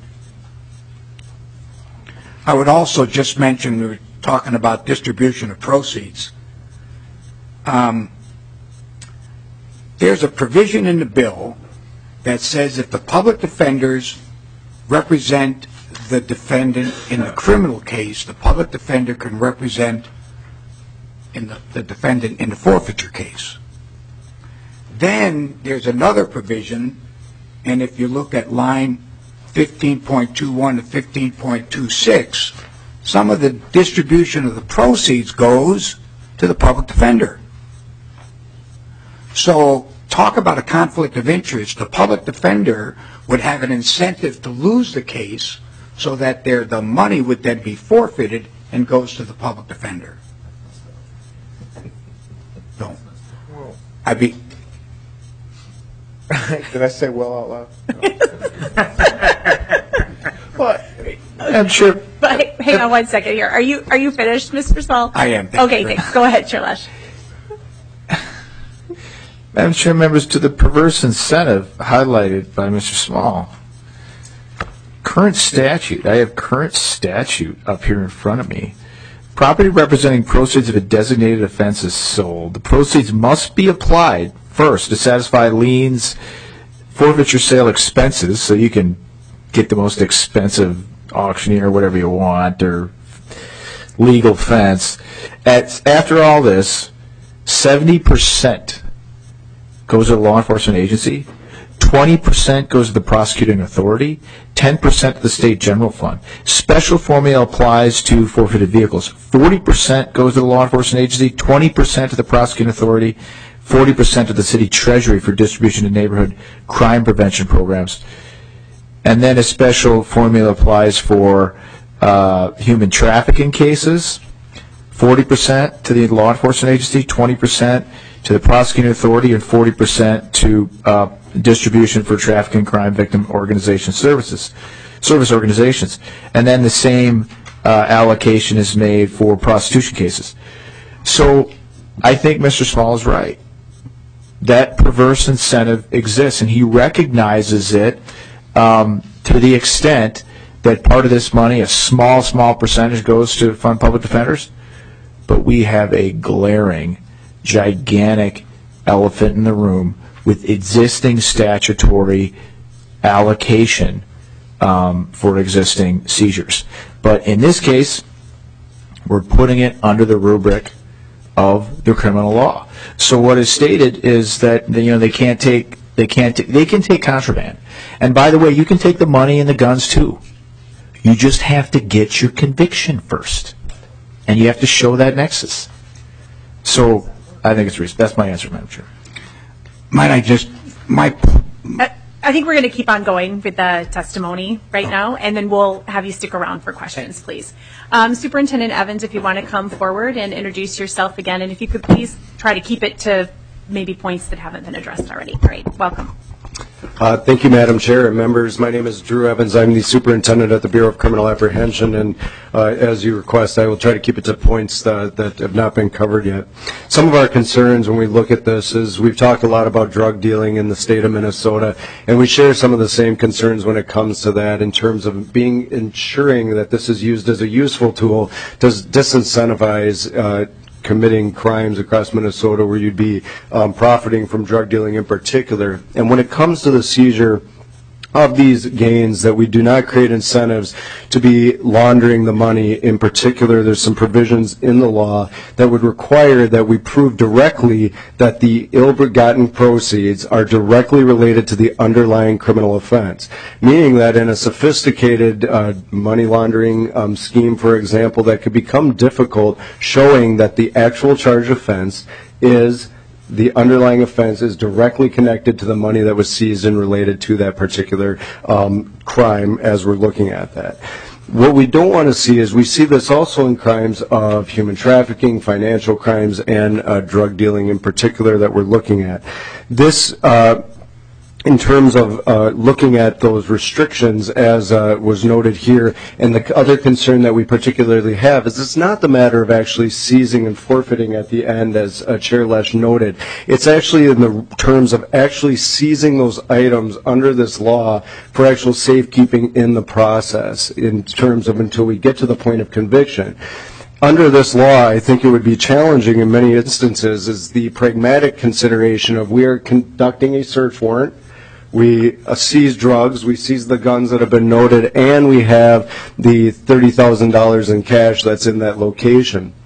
I would also just mention, we were talking about distribution of proceeds. Um, there's a provision in the bill that says if the public defenders represent the defendant in a criminal case, the public defender can represent in the, the defendant in the forfeiture case. Then there's another provision, and if you look at line fifteen point two one to fifteen point two six, some of the distribution of the proceeds goes to the public defender. So talk about a conflict of interest. The public defender would have an incentive to lose the case so that there, the money would then be forfeited and goes to the public defender. No. I be. Did I say well out loud? What? I'm sure. But hang on one second here. Are you are you finished, Mister Small? I am. Okay, thanks. Go ahead, Chair Lesh. Madam Chair, members, to the perverse incentive highlighted by Mister Small, current statute, I have current statute up here in front of me. Property representing proceeds of a designated offense is sold. The proceeds must be applied first to satisfy liens, forfeiture sale expenses, so you can get the most expensive auctioneer, whatever you want, or legal fence. At, after all this, seventy percent goes to the law enforcement agency, twenty percent goes to the prosecuting authority, ten percent to the state general fund. Special formula applies to forfeited vehicles. forty percent goes to the law enforcement agency, twenty percent to the prosecuting authority, forty percent to the city treasury for distribution to neighborhood crime prevention programs. And then a special formula applies for uh, human trafficking cases, forty percent to the law enforcement agency, twenty percent to the prosecuting authority, and forty percent to uh, distribution for trafficking crime victim organization services, service organizations. And then the same uh, allocation is made for prostitution cases. So I think Mister Small is right. That perverse incentive exists, and he recognizes it um, to the extent that part of this money, a small, small percentage, goes to fund public defenders. But we have a glaring, gigantic elephant in the room with existing statutory allocation um, for existing seizures. But in this case, we're putting it under the rubric of the criminal law. So what is stated is that you know they can't take they can't t- they can take contraband. And by the way, you can take the money and the guns too. You just have to get your conviction first, and you have to show that nexus. So I think it's reasonable. That's my answer, Madam Chair. Might I just my. I think we're going to keep on going with the testimony right now, and then we'll have you stick around for questions, please. Um, Superintendent Evans, if you want to come forward and introduce yourself again, and if you could please try to keep it to maybe points that haven't been addressed already. Great. Welcome. Uh, thank you, Madam Chair and members. My name is Drew Evans. I'm the superintendent at the Bureau of Criminal Apprehension, and uh, as you request, I will try to keep it to points uh, that have not been covered yet. Some of our concerns when we look at this is we've talked a lot about drug dealing in the state of Minnesota, and we share some of the same concerns when it comes to that in terms of being ensuring that this is used as a useful tool to disincentivize uh, committing crimes across Minnesota where you'd be um, profiting from drug dealing in particular. And when it comes to the seizure of these gains, that we do not create incentives to be laundering the money. In particular, there's some provisions in the law that would require that we prove directly that the ill-begotten proceeds are directly related to the underlying criminal offense, meaning that in a sophisticated uh, money laundering um, scheme, for example, that could become difficult, showing that the actual charge offense is the underlying offense is directly connected to the money that was seized and related to that particular um, crime as we're looking at that. What we don't want to see is we see this also in crimes of human trafficking, financial crimes, and uh, drug dealing in particular that we're looking at. This uh, in terms of uh, looking at those restrictions, as uh, was noted here, and the other concern that we particularly have is it's not the matter of actually seizing and forfeiting at the end, as uh, Chair Lesh noted. It's actually in the terms of actually seizing those items under this law for actual safekeeping in the process, in terms of until we get to the point of conviction. Under this law, I think it would be challenging in many instances is the pragmatic consideration of we are conducting a search warrant. We uh, seize drugs, we seize the guns that have been noted, and we have the thirty thousand dollars in cash that's in that location.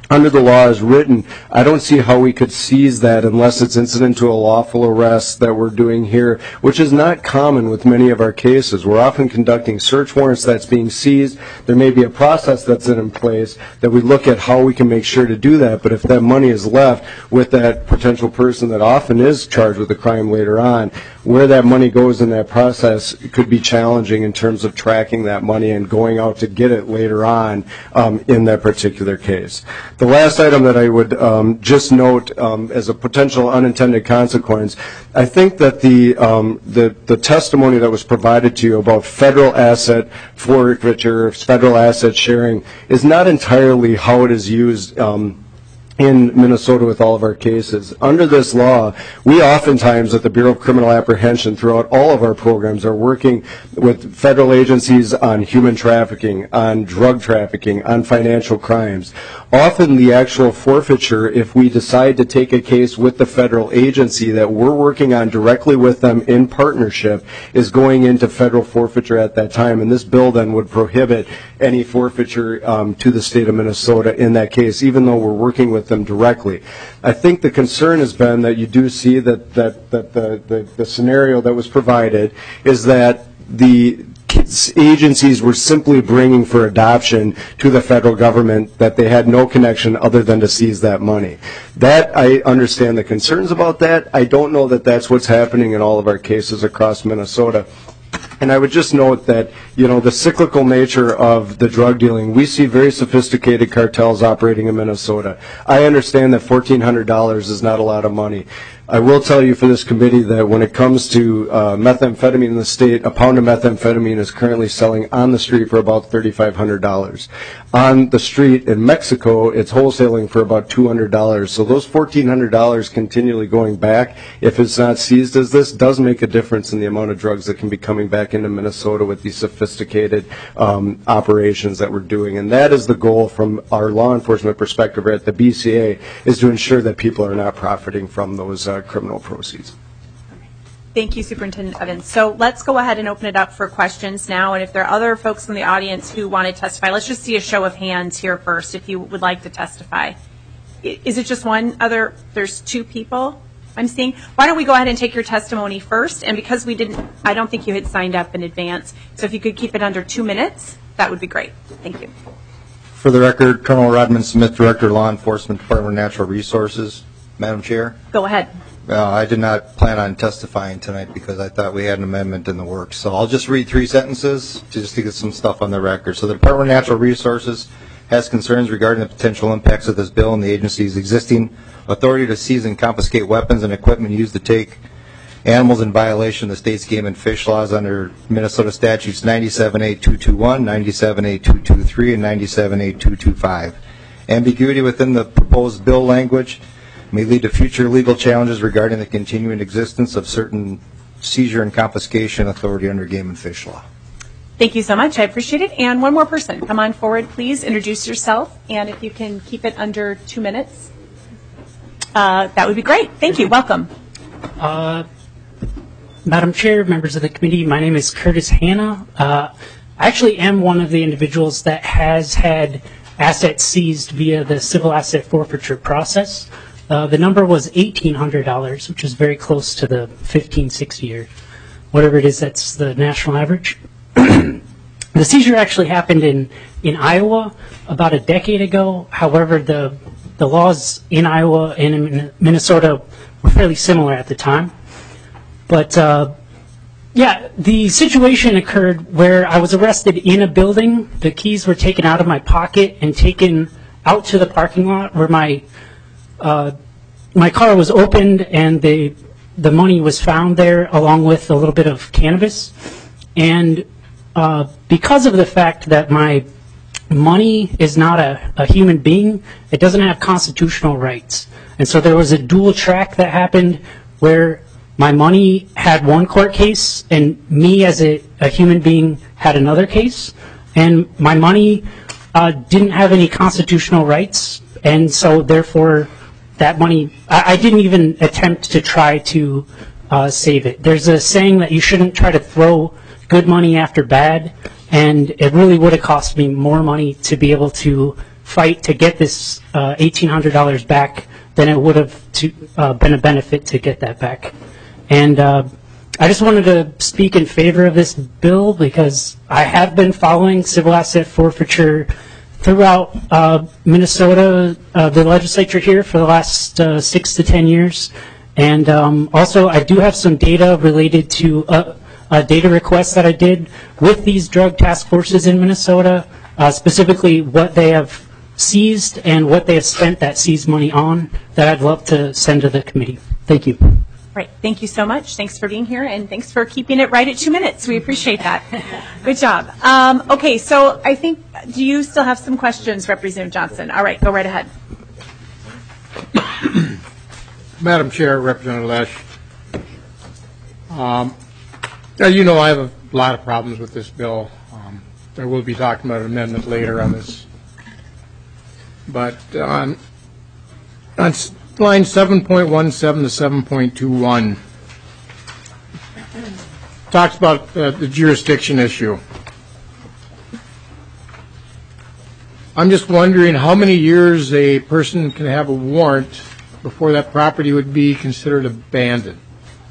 under the law as written, I don't see how we could seize that unless it's incident to a lawful arrest that we're doing here, which is not common with many of our cases. We're often conducting search warrants that's being seized. There may be a process that's in place that we look at how we can make sure to do that, but if that money is left with that potential person that often is charged with a crime later on, where that money goes in that process could be challenging in terms of tracking that money and going out to get it later on um, in that particular case. The last item that I would um, just note um, as a potential unintended consequence, I think that the, um, the the testimony that was provided to you about federal asset forfeiture, federal asset sharing, is not entirely how it is used um, in Minnesota with all of our cases. Under this law, we oftentimes at the Bureau of Criminal Apprehension throughout all of our programs are working with federal agencies on human trafficking, on drug trafficking, on financial crimes. Often the actual forfeiture, if we decide to take a case with the federal agency that we're working on directly with them in partnership, is going into federal forfeiture at that time. And this bill then would prohibit any forfeiture um, to the state of Minnesota in that case, even though we're working with them directly. I think the concern has been that you do see that, that, that the, the, the scenario that was provided is that the agencies were simply bringing for adoption to the federal government that they had no connection other than to seize that money. That, I understand the concerns about that. I don't know that that's what's happening in all of our cases across Minnesota. And I would just note that, you know, the cyclical nature of the drug dealing, we see very sophisticated cartels operating in Minnesota. I understand that fourteen hundred dollars is not a lot of money. I will tell you for this committee that when it comes to uh, methamphetamine in the state, a pound of methamphetamine is currently selling on the street for about thirty-five hundred dollars. On the street in Mexico, it's wholesaling for about two hundred dollars. So those fourteen hundred dollars continually going back, if it's not seized as this, does make a difference in the amount of drugs that can be coming back into Minnesota with these sophisticated um, operations that we're doing. And that is the goal from our law enforcement perspective at the B C A, is to ensure that people are not profiting from those uh, criminal proceeds. Thank you, Superintendent Evans. So let's go ahead and open it up for questions now. And if there are other folks in the audience who want to testify, let's just see a show of hands here first if you would like to testify. Is it just one other? There's two people I'm seeing. Why don't we go ahead and take your testimony first? And because we didn't, I don't think you had signed up in advance. So if you could keep it under two minutes, that would be great. Thank you. For the record, Colonel Rodman Smith, Director, Law Enforcement, Department of Natural Resources. Madam Chair? Go ahead. Uh, I did not plan on testifying tonight because I thought we had an amendment in the works. So I'll just read three sentences just to get some stuff on the record. So the Department of Natural Resources has concerns regarding the potential impacts of this bill and the agency's existing authority to seize and confiscate weapons and equipment used to take animals in violation of the state's game and fish laws under Minnesota statutes ninety-seven A two twenty-one, ninety-seven A two twenty-three, and ninety-seven A two twenty-five. Ambiguity within the proposed bill language may lead to future legal challenges regarding the continuing existence of certain seizure and confiscation authority under game and fish law. Thank you so much. I appreciate it. And one more person. Come on forward, please. Introduce yourself. And if you can keep it under two minutes, uh, that would be great. Thank you. Welcome. Uh, Madam Chair, members of the committee, my name is Curtis Hanna. Uh, I actually am one of the individuals that has had assets seized via the civil asset forfeiture process. Uh, the number was eighteen hundred dollars, which is very close to the fifteen sixty or whatever it is that's the national average. The seizure actually happened in, in Iowa about a decade ago. However, the the laws in Iowa and in Minnesota were fairly similar at the time. But uh, yeah, the situation occurred where I was arrested in a building. The keys were taken out of my pocket and taken out to the parking lot where my Uh, my car was opened and the the money was found there along with a little bit of cannabis. And uh, because of the fact that my money is not a, a human being, it doesn't have constitutional rights. And so there was a dual track that happened where my money had one court case and me as a, a human being had another case. And my money uh, didn't have any constitutional rights. And so therefore, that money, I, I didn't even attempt to try to uh, save it. There's a saying that you shouldn't try to throw good money after bad, and it really would have cost me more money to be able to fight to get this uh, eighteen hundred dollars back than it would have to, uh, been a benefit to get that back. And uh, I just wanted to speak in favor of this bill because I have been following civil asset forfeiture throughout uh, Minnesota, uh, the legislature here for the last uh, six to ten years. And um, also, I do have some data related to uh, a data request that I did with these drug task forces in Minnesota, uh, specifically what they have seized and what they have spent that seized money on, that I'd love to send to the committee. Thank you. Right. Thank you so much. Thanks for being here, and thanks for keeping it right at two minutes. We appreciate that. Good job. Um, okay, so I think, do you still have some questions, Representative Johnson? All right, go right ahead. Madam Chair, Representative Lesh, um, as you know, I have a lot of problems with this bill. Um, I will be talking about an amendment later on this. But on, on line seven point one seven to seven point two one, talks about uh, the jurisdiction issue. I'm just wondering how many years a person can have a warrant before that property would be considered abandoned.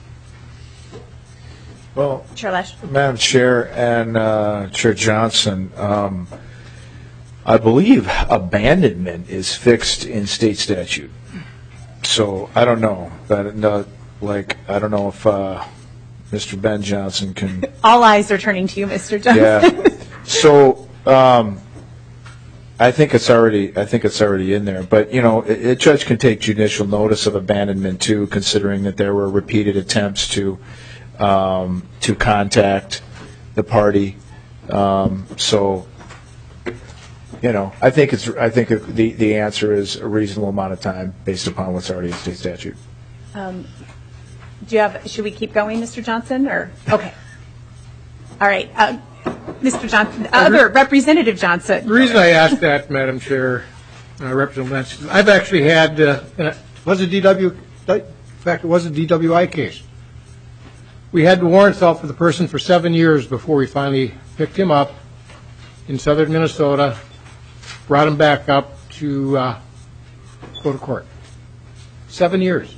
Well, Chair Lesh. Madam Chair and uh, Chair Johnson, um, I believe abandonment is fixed in state statute. So I don't know, but no, like I don't know if uh, Mister Ben Johnson can. All eyes are turning to you, Mister Johnson. Yeah. So um, I think it's already. I think it's already in there. But you know, a, a judge can take judicial notice of abandonment too, considering that there were repeated attempts to um, to contact the party. Um, so. You know, I think it's. I think the the answer is a reasonable amount of time based upon what's already in state statute. Um, do you have? Should we keep going, Mister Johnson? Or okay. All right, uh, Mister Johnson. Other Representative Johnson. The reason I asked that, Madam Chair, uh, Representative Lynch, I've actually had uh, uh, was a D W. In fact, it was a D W I case. We had the warrants out for the person for seven years before we finally picked him up in southern Minnesota. Brought him back up to uh, go to court. Seven years.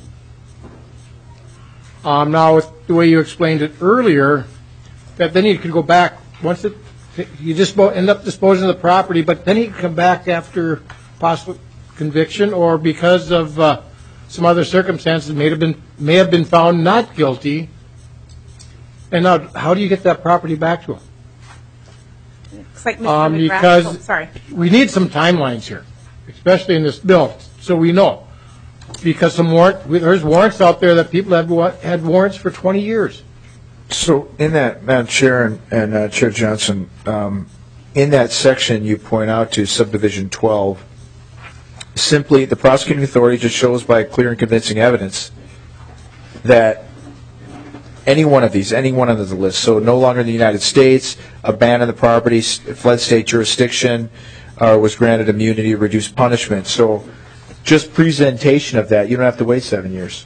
Um, now, with the way you explained it earlier, that then he could go back once it you just end up disposing of the property, but then he could come back after possible conviction or because of uh, some other circumstances may have been may have been found not guilty. And now, how do you get that property back to him? Looks like Mister Um, McGrath. because oh, sorry. we need some timelines here, especially in this bill, so we know. Because some warrant, there's warrants out there that people have wa- had warrants for twenty years. So in that, Madam Chair and, and uh, Chair Johnson, um, in that section you point out to subdivision twelve, simply the prosecuting authority just shows by clear and convincing evidence that any one of these, any one of the list, so no longer in the United States, abandoned the property, fled state jurisdiction, uh, was granted immunity, reduced punishment. So just presentation of that, you don't have to wait seven years.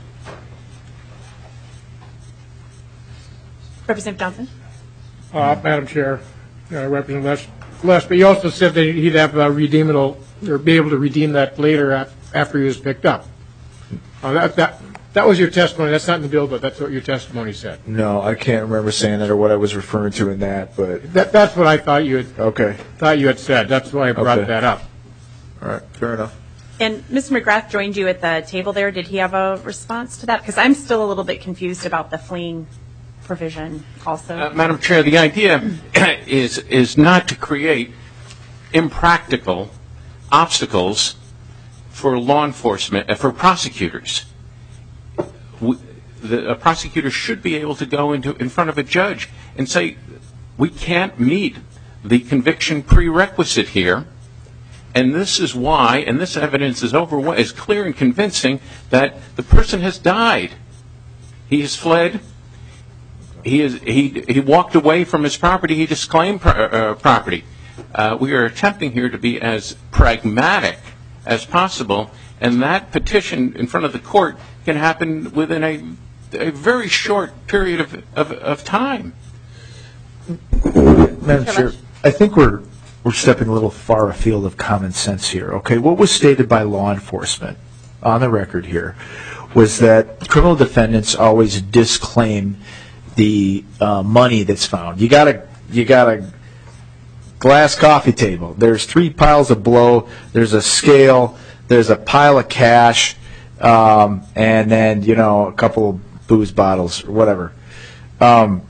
Representative Johnson. Uh, Madam Chair, uh, Representative Les, Les, but you also said that he'd have a redeemable, or be able to redeem that later af- after he was picked up. Uh, that, that, that was your testimony. That's not in the bill, but that's what your testimony said. No, I can't remember saying that or what I was referring to in that, but That, that's what I thought you had. Okay. Thought you had said. That's why I brought Okay. that up. All right, fair enough. And Mister McGrath joined you at the table there. Did he have a response to that? Because I'm still a little bit confused about the fleeing provision also. Uh, Madam Chair, the idea is is not to create impractical obstacles for law enforcement, uh, for prosecutors. We, the, a prosecutor should be able to go into in front of a judge and say, we can't meet the conviction prerequisite here, and this is why, and this evidence is over is clear and convincing that the person has died. He has fled. He is he he walked away from his property. He disclaimed pro- uh, property. Uh, we are attempting here to be as pragmatic as possible, and that petition in front of the court can happen within a, a very short period of, of, of time. Madam Chair, I think we're we're stepping a little far afield of common sense here. Okay, what was stated by law enforcement on the record here was that criminal defendants always disclaim the uh, money that's found. You got a you got a glass coffee table. There's three piles of blow. There's a scale. There's a pile of cash, um, and then you know a couple of booze bottles or whatever. Um,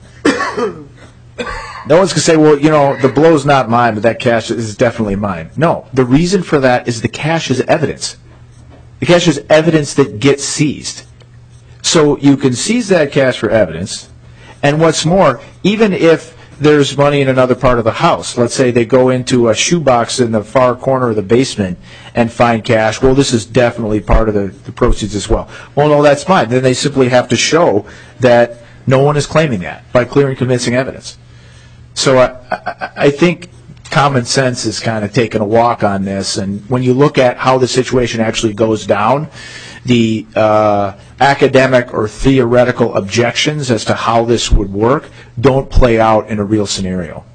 no one's gonna say, well, you know, the blow's not mine, but that cash is definitely mine. No, the reason for that is the cash is evidence. The cash is evidence that gets seized. So you can seize that cash for evidence, and what's more, even if there's money in another part of the house, let's say they go into a shoebox in the far corner of the basement and find cash, well, this is definitely part of the, the proceeds as well. Well, no, that's fine. Then they simply have to show that no one is claiming that by clear and convincing evidence. So I, I, I think common sense is kind of taking a walk on this, and when you look at how the situation actually goes down, the uh, academic or theoretical objections as to how this would work don't play out in a real scenario.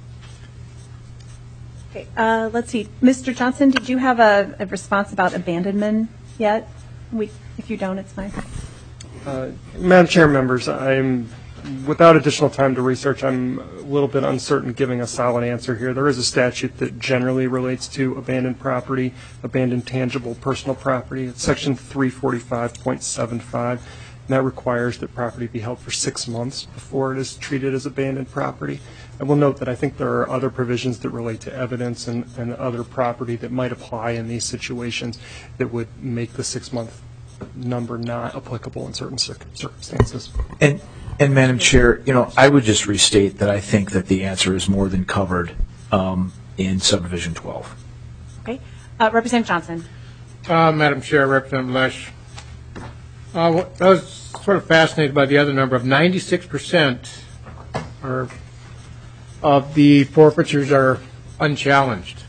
Okay, uh, let's see. Mister Johnson, did you have a, a response about abandonment yet? We, if you don't, it's fine. Uh, Madam Chair, members, I'm without additional time to research, I'm a little bit uncertain giving a solid answer here. There is a statute that generally relates to abandoned property, abandoned tangible personal property. It's section three forty-five point seven five, and that requires that property be held for six months before it is treated as abandoned property. I will note that I think there are other provisions that relate to evidence and, and other property that might apply in these situations that would make the six-month number not applicable in certain circumstances. And And Madam Chair, you know, I would just restate that I think that the answer is more than covered um, in subdivision twelve. Okay, uh, Representative Johnson. Uh, Madam Chair, Representative Lesh, uh, I was sort of fascinated by the other number of ninety-six percent are, of the forfeitures are unchallenged.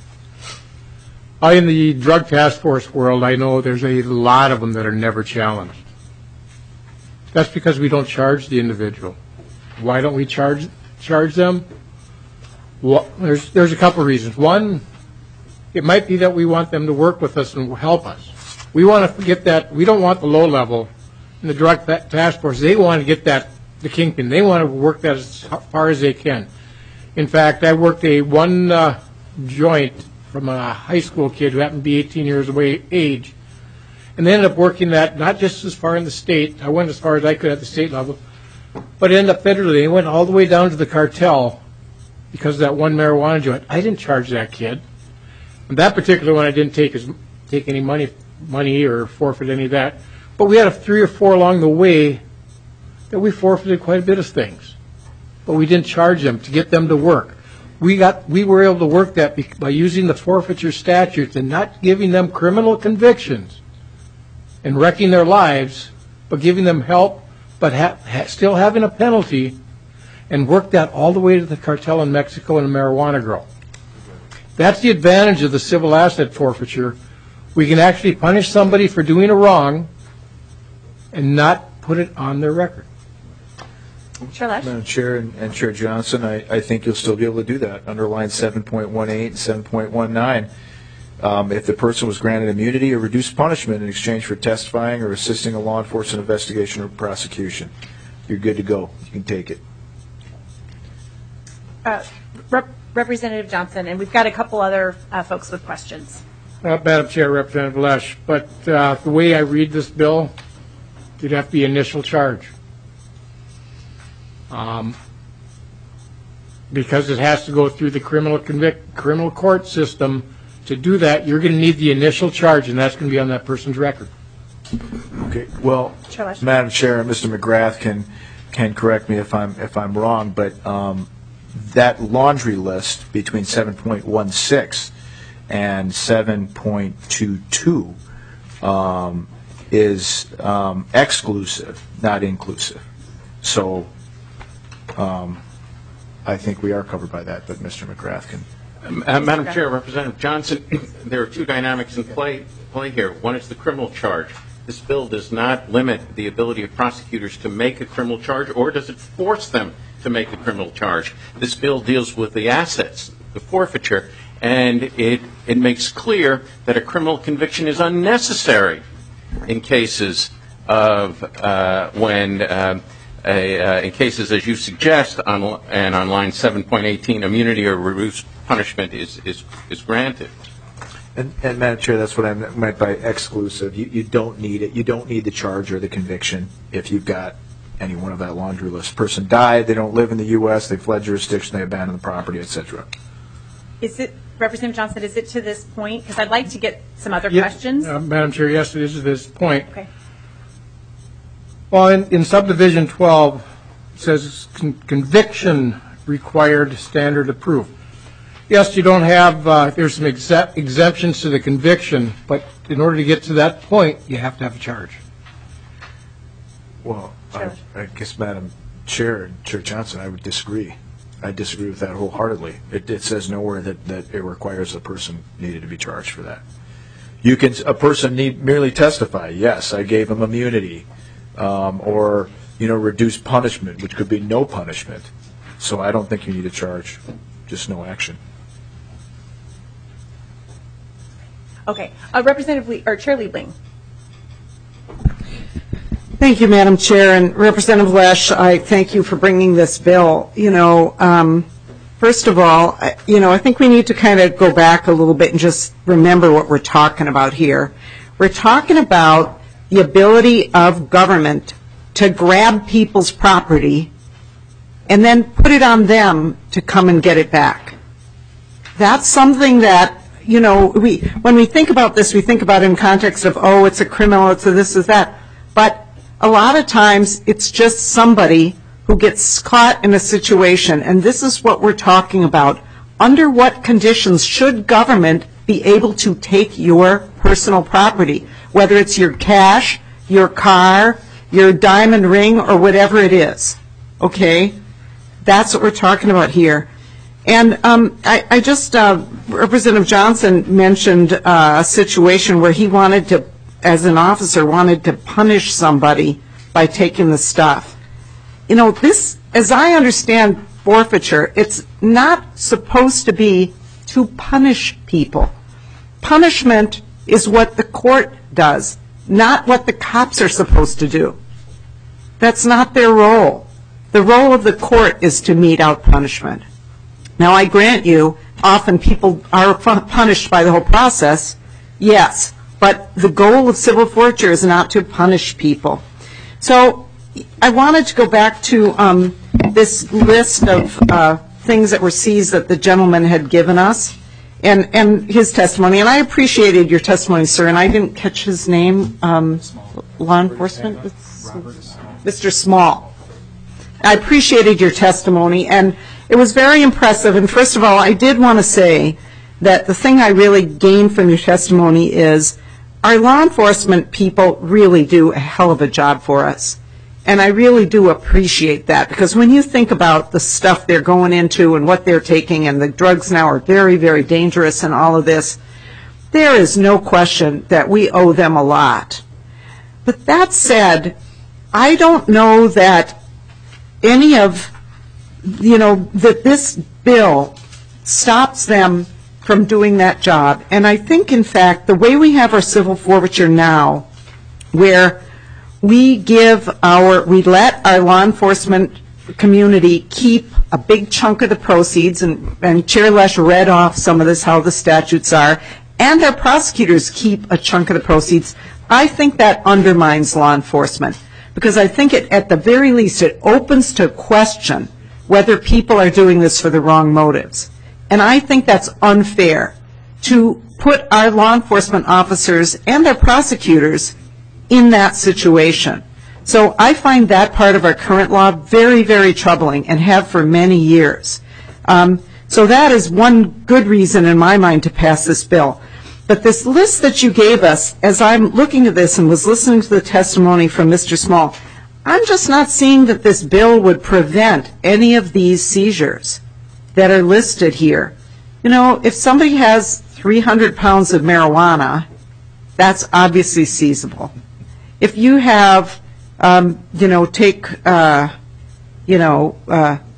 I, in the drug task force world, I know there's a lot of them that are never challenged. That's because we don't charge the individual. Why don't we charge charge them? Well, there's there's a couple of reasons. One, it might be that we want them to work with us and help us. We want to get that. We don't want the low level in the drug task force. They want to get that the kingpin. They want to work that as far as they can. In fact, I worked a one uh, joint from a high school kid who happened to be eighteen years of age. And they ended up working that not just as far in the state. I went as far as I could at the state level, but it ended up federally. They went all the way down to the cartel because of that one marijuana joint. I didn't charge that kid. And that particular one, I didn't take his, take any money, money or forfeit any of that. But we had a three or four along the way that we forfeited quite a bit of things, but we didn't charge them to get them to work. We got, we were able to work that by using the forfeiture statutes and not giving them criminal convictions and wrecking their lives, but giving them help, but ha ha still having a penalty, and work that all the way to the cartel in Mexico and the marijuana grow. That's the advantage of the civil asset forfeiture. We can actually punish somebody for doing a wrong and not put it on their record. Chair Lesh. Madam Chair and, and Chair Johnson, I, I think you'll still be able to do that under line seven point one eight and seven point one nine. Um, if the person was granted immunity or reduced punishment in exchange for testifying or assisting a law enforcement investigation or prosecution, you're good to go. You can take it. Uh, Rep Representative Johnson, and we've got a couple other uh, folks with questions. Uh, Madam Chair, Representative Lesh, but uh, the way I read this bill, it'd have to be initial charge. Um, because it has to go through the criminal convict criminal court system. To do that, you're going to need the initial charge, and that's going to be on that person's record. Okay. Well, Madam Chair, Mister McGrath can can correct me if I'm if I'm wrong, but um, that laundry list between seven point one six and seven point two two um, is um, exclusive, not inclusive. So um, I think we are covered by that, but Mister McGrath can. Uh, Madam Chair, Representative Johnson, there are two dynamics in play, play here. One is the criminal charge. This bill does not limit the ability of prosecutors to make a criminal charge, or does it force them to make a criminal charge. This bill deals with the assets the forfeiture, and it, it makes clear that a criminal conviction is unnecessary in cases of uh, when uh, a, uh, in cases as you suggest on, and on line seven point eighteen, immunity or reduced punishment is, is, is granted. And, and Madam Chair, that's what I meant by exclusive. You, you don't need it. You don't need the charge or the conviction if you've got any one of that laundry list. Person died, they don't live in the U S, they fled jurisdiction, they abandoned the property, et cetera. Is it, Representative Johnson, is it to this point? Because I'd like to get some other Yeah, questions. uh, Madam Chair, yes, it is to this point. Okay. Well, in, in subdivision twelve, it says con- conviction required standard of proof. Yes, you don't have, uh, there's some exep- exemptions to the conviction, but in order to get to that point, you have to have a charge. Well, I, I guess, Madam Chair and Chair Johnson, I would disagree. I disagree with that wholeheartedly. It, it says nowhere that, that it requires a person needed to be charged for that. You can, a person need merely testify, yes, I gave him immunity, um, or, you know, reduced punishment, which could be no punishment. So I don't think you need a charge, just no action. Okay. Uh, Representative Lee, or Chair Liebling. Thank you, Madam Chair, and Representative Lesh, I thank you for bringing this bill. You know, um, first of all, I, you know, I think we need to kind of go back a little bit and just remember what we're talking about here. We're talking about the ability of government to grab people's property and then put it on them to come and get it back. That's something that, you know, we when we think about this, we think about it in context of, oh, it's a criminal, it's a this, it's that. But a lot of times it's just somebody who gets caught in a situation, and this is what we're talking about. Under what conditions should government be able to take your personal property, whether it's your cash, your car, your diamond ring, or whatever it is? Okay? That's what we're talking about here. And um, I, I just, uh, Representative Johnson mentioned uh, a situation where he wanted to, as an officer, wanted to punish somebody by taking the stuff. You know, this, as I understand forfeiture, it's not supposed to be to punish people. Punishment is what the court does, not what the cops are supposed to do. That's not their role. The role of the court is to mete out punishment. Now, I grant you, often people are punished by the whole process, yes, but the goal of civil forfeiture is not to punish people. So I wanted to go back to um, this list of uh, things that were seized that the gentleman had given us and, and his testimony. And I appreciated your testimony, sir, and I didn't catch his name. Um, law enforcement? Mister Small. I appreciated your testimony, and it was very impressive. And first of all, I did want to say that the thing I really gained from your testimony is our law enforcement people really do a hell of a job for us. And I really do appreciate that, because when you think about the stuff they're going into and what they're taking, and the drugs now are very, very dangerous and all of this, there is no question that we owe them a lot. But that said, I don't know that any of, you know, that this bill stops them from doing that job. And I think, in fact, the way we have our civil forfeiture now, where we give our, we let our law enforcement community keep a big chunk of the proceeds, and, and Chair Lesh read off some of this, how the statutes are, and our prosecutors keep a chunk of the proceeds, I think that undermines law enforcement. Because I think it, at the very least, it opens to question whether people are doing this for the wrong motives. And I think that's unfair to put our law enforcement officers and their prosecutors in that situation. So I find that part of our current law very, very troubling, and have for many years. Um, so that is one good reason in my mind to pass this bill. But this list that you gave us, as I'm looking at this and was listening to the testimony from Mister Small, I'm just not seeing that this bill would prevent any of these seizures that are listed here. You know, if somebody has three hundred pounds of marijuana, that's obviously seizable. If you have, um, you know, take, uh, you know, uh,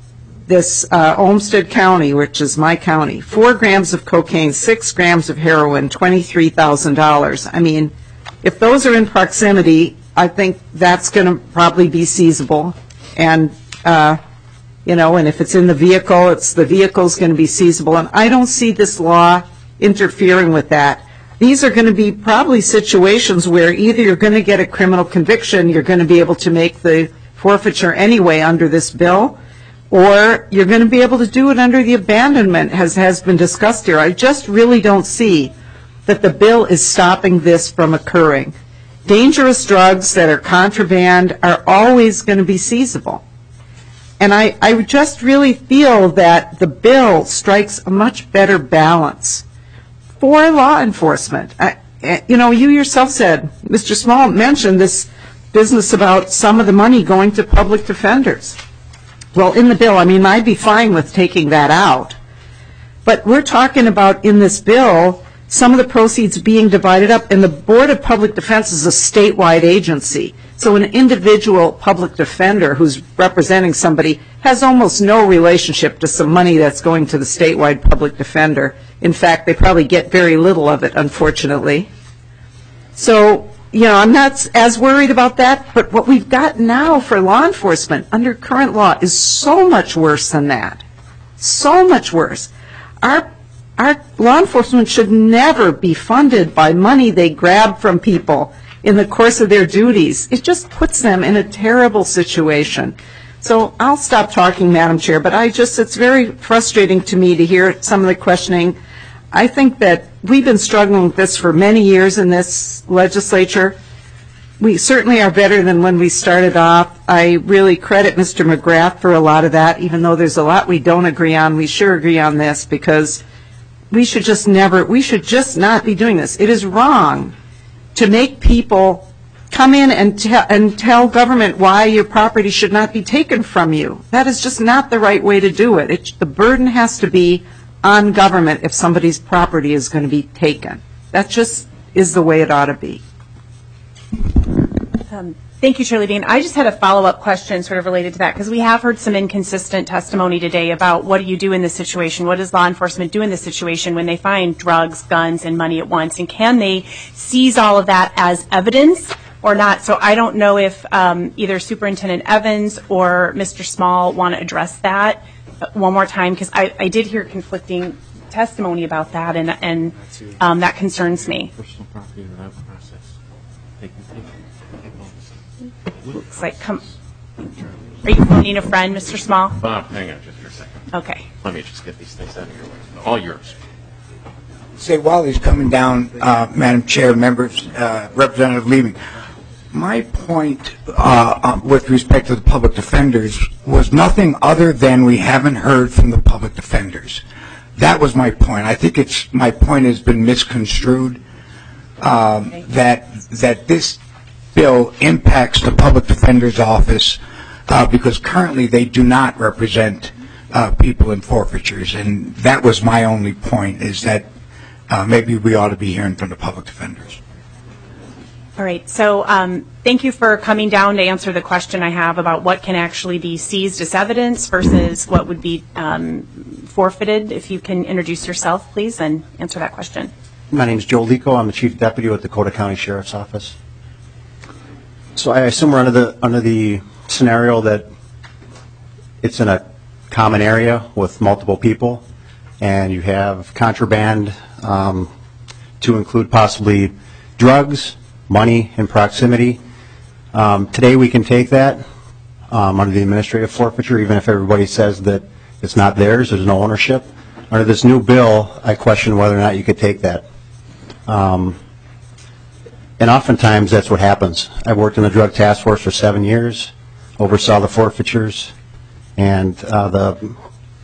this uh, Olmsted County, which is my county, four grams of cocaine, six grams of heroin, twenty-three thousand dollars. I mean, if those are in proximity, I think that's going to probably be seizable. And, uh, you know, and if it's in the vehicle, it's the vehicle's going to be seizable. And I don't see this law interfering with that. These are going to be probably situations where either you're going to get a criminal conviction, you're going to be able to make the forfeiture anyway under this bill, or you're going to be able to do it under the abandonment, as has been discussed here. I just really don't see that the bill is stopping this from occurring. Dangerous drugs that are contraband are always going to be seizable. And I, I just really feel that the bill strikes a much better balance for law enforcement. I, you know, you yourself said, Mister Small mentioned this business about some of the money going to public defenders. Well, in the bill, I mean, I'd be fine with taking that out. But we're talking about in this bill some of the proceeds being divided up, and the Board of Public Defense is a statewide agency. So an individual public defender who's representing somebody has almost no relationship to some money that's going to the statewide public defender. In fact, they probably get very little of it, unfortunately. So, you know, I'm not as worried about that, but what we've got now for law enforcement under current law is so much worse than that. So much worse. Our Our law enforcement should never be funded by money they grab from people in the course of their duties. It just puts them in a terrible situation. So I'll stop talking, Madam Chair, but I just, it's very frustrating to me to hear some of the questioning. I think that we've been struggling with this for many years in this legislature. We certainly are better than when we started off. I really credit Mister McGrath for a lot of that, even though there's a lot we don't agree on. We sure agree on this, because we should just never, we should just not be doing this. It is wrong to make people come in and, te- and tell government why your property should not be taken from you. That is just not the right way to do it. It the burden has to be on government if somebody's property is going to be taken. That just is the way it ought to be. Um, Thank you, Chair Levine. I just had a follow-up question sort of related to that, because we have heard some inconsistent testimony today about what do you do in this situation, what does law enforcement do in this situation when they find drugs, guns, and money at once, and can they seize all of that as evidence or not? So I don't know if um, either Superintendent Evans or Mister Small want to address that one more time, because I, I did hear conflicting testimony about that, and, and um, that concerns me. Personal property without process. Looks like, come, are you phoning a friend, Mister Small? Bob, hang on just for a second. Okay. Let me just get these things out of your way. All yours. Say, while he's coming down, uh, Madam Chair, members, uh, Representative Levy, my point uh, uh, with respect to the public defenders was nothing other than we haven't heard from the public defenders. That was my point. I think it's my point has been misconstrued, um, okay. that that this bill impacts the public defender's office uh, because currently they do not represent uh, people in forfeitures, and that was my only point, is that uh, maybe we ought to be hearing from the public defenders. All right, so um, thank you for coming down to answer the question I have about what can actually be seized as evidence versus what would be um, forfeited. If you can introduce yourself, please, and answer that question. My name is Joe Lico. I'm the Chief Deputy with the Dakota County Sheriff's Office. So I assume we're under the under the scenario that it's in a common area with multiple people, and you have contraband um, to include possibly drugs, money in proximity. Um, today we can take that um, under the administrative forfeiture, even if everybody says that it's not theirs, there's no ownership. Under this new bill, I question whether or not you could take that. Um, And oftentimes that's what happens. I worked in the drug task force for seven years, oversaw the forfeitures, and uh, the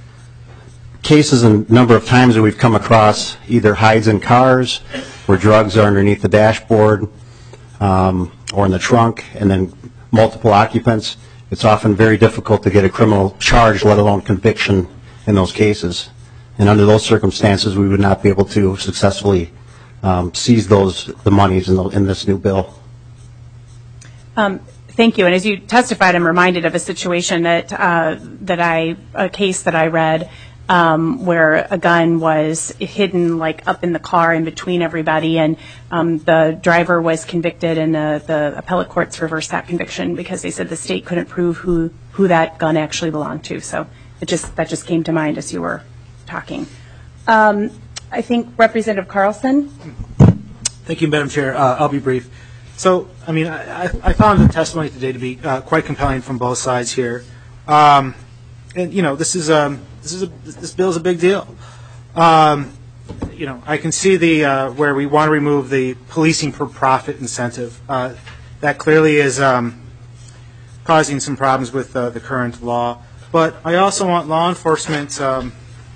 cases and number of times that we've come across either hides in cars where drugs are underneath the dashboard um, or in the trunk, and then multiple occupants. It's often very difficult to get a criminal charge, let alone conviction, in those cases. And under those circumstances, we would not be able to successfully Um, seize those the monies in, the, in this new bill. Um, Thank you. And as you testified, I'm reminded of a situation that uh, that I a case that I read um, where a gun was hidden like up in the car in between everybody, and um, the driver was convicted, and the, the appellate courts reversed that conviction because they said the state couldn't prove who who that gun actually belonged to. So it just that just came to mind as you were talking. Um, I think Representative Carlson. Thank you, Madam Chair. Uh, I'll be brief. So, I mean, I, I found the testimony today to be uh, quite compelling from both sides here, um, and you know, this is um, this is a, this bill is a big deal. Um, you know, I can see the uh, where we want to remove the policing for profit incentive. Uh, that clearly is um, causing some problems with uh, the current law. But I also want law enforcement um,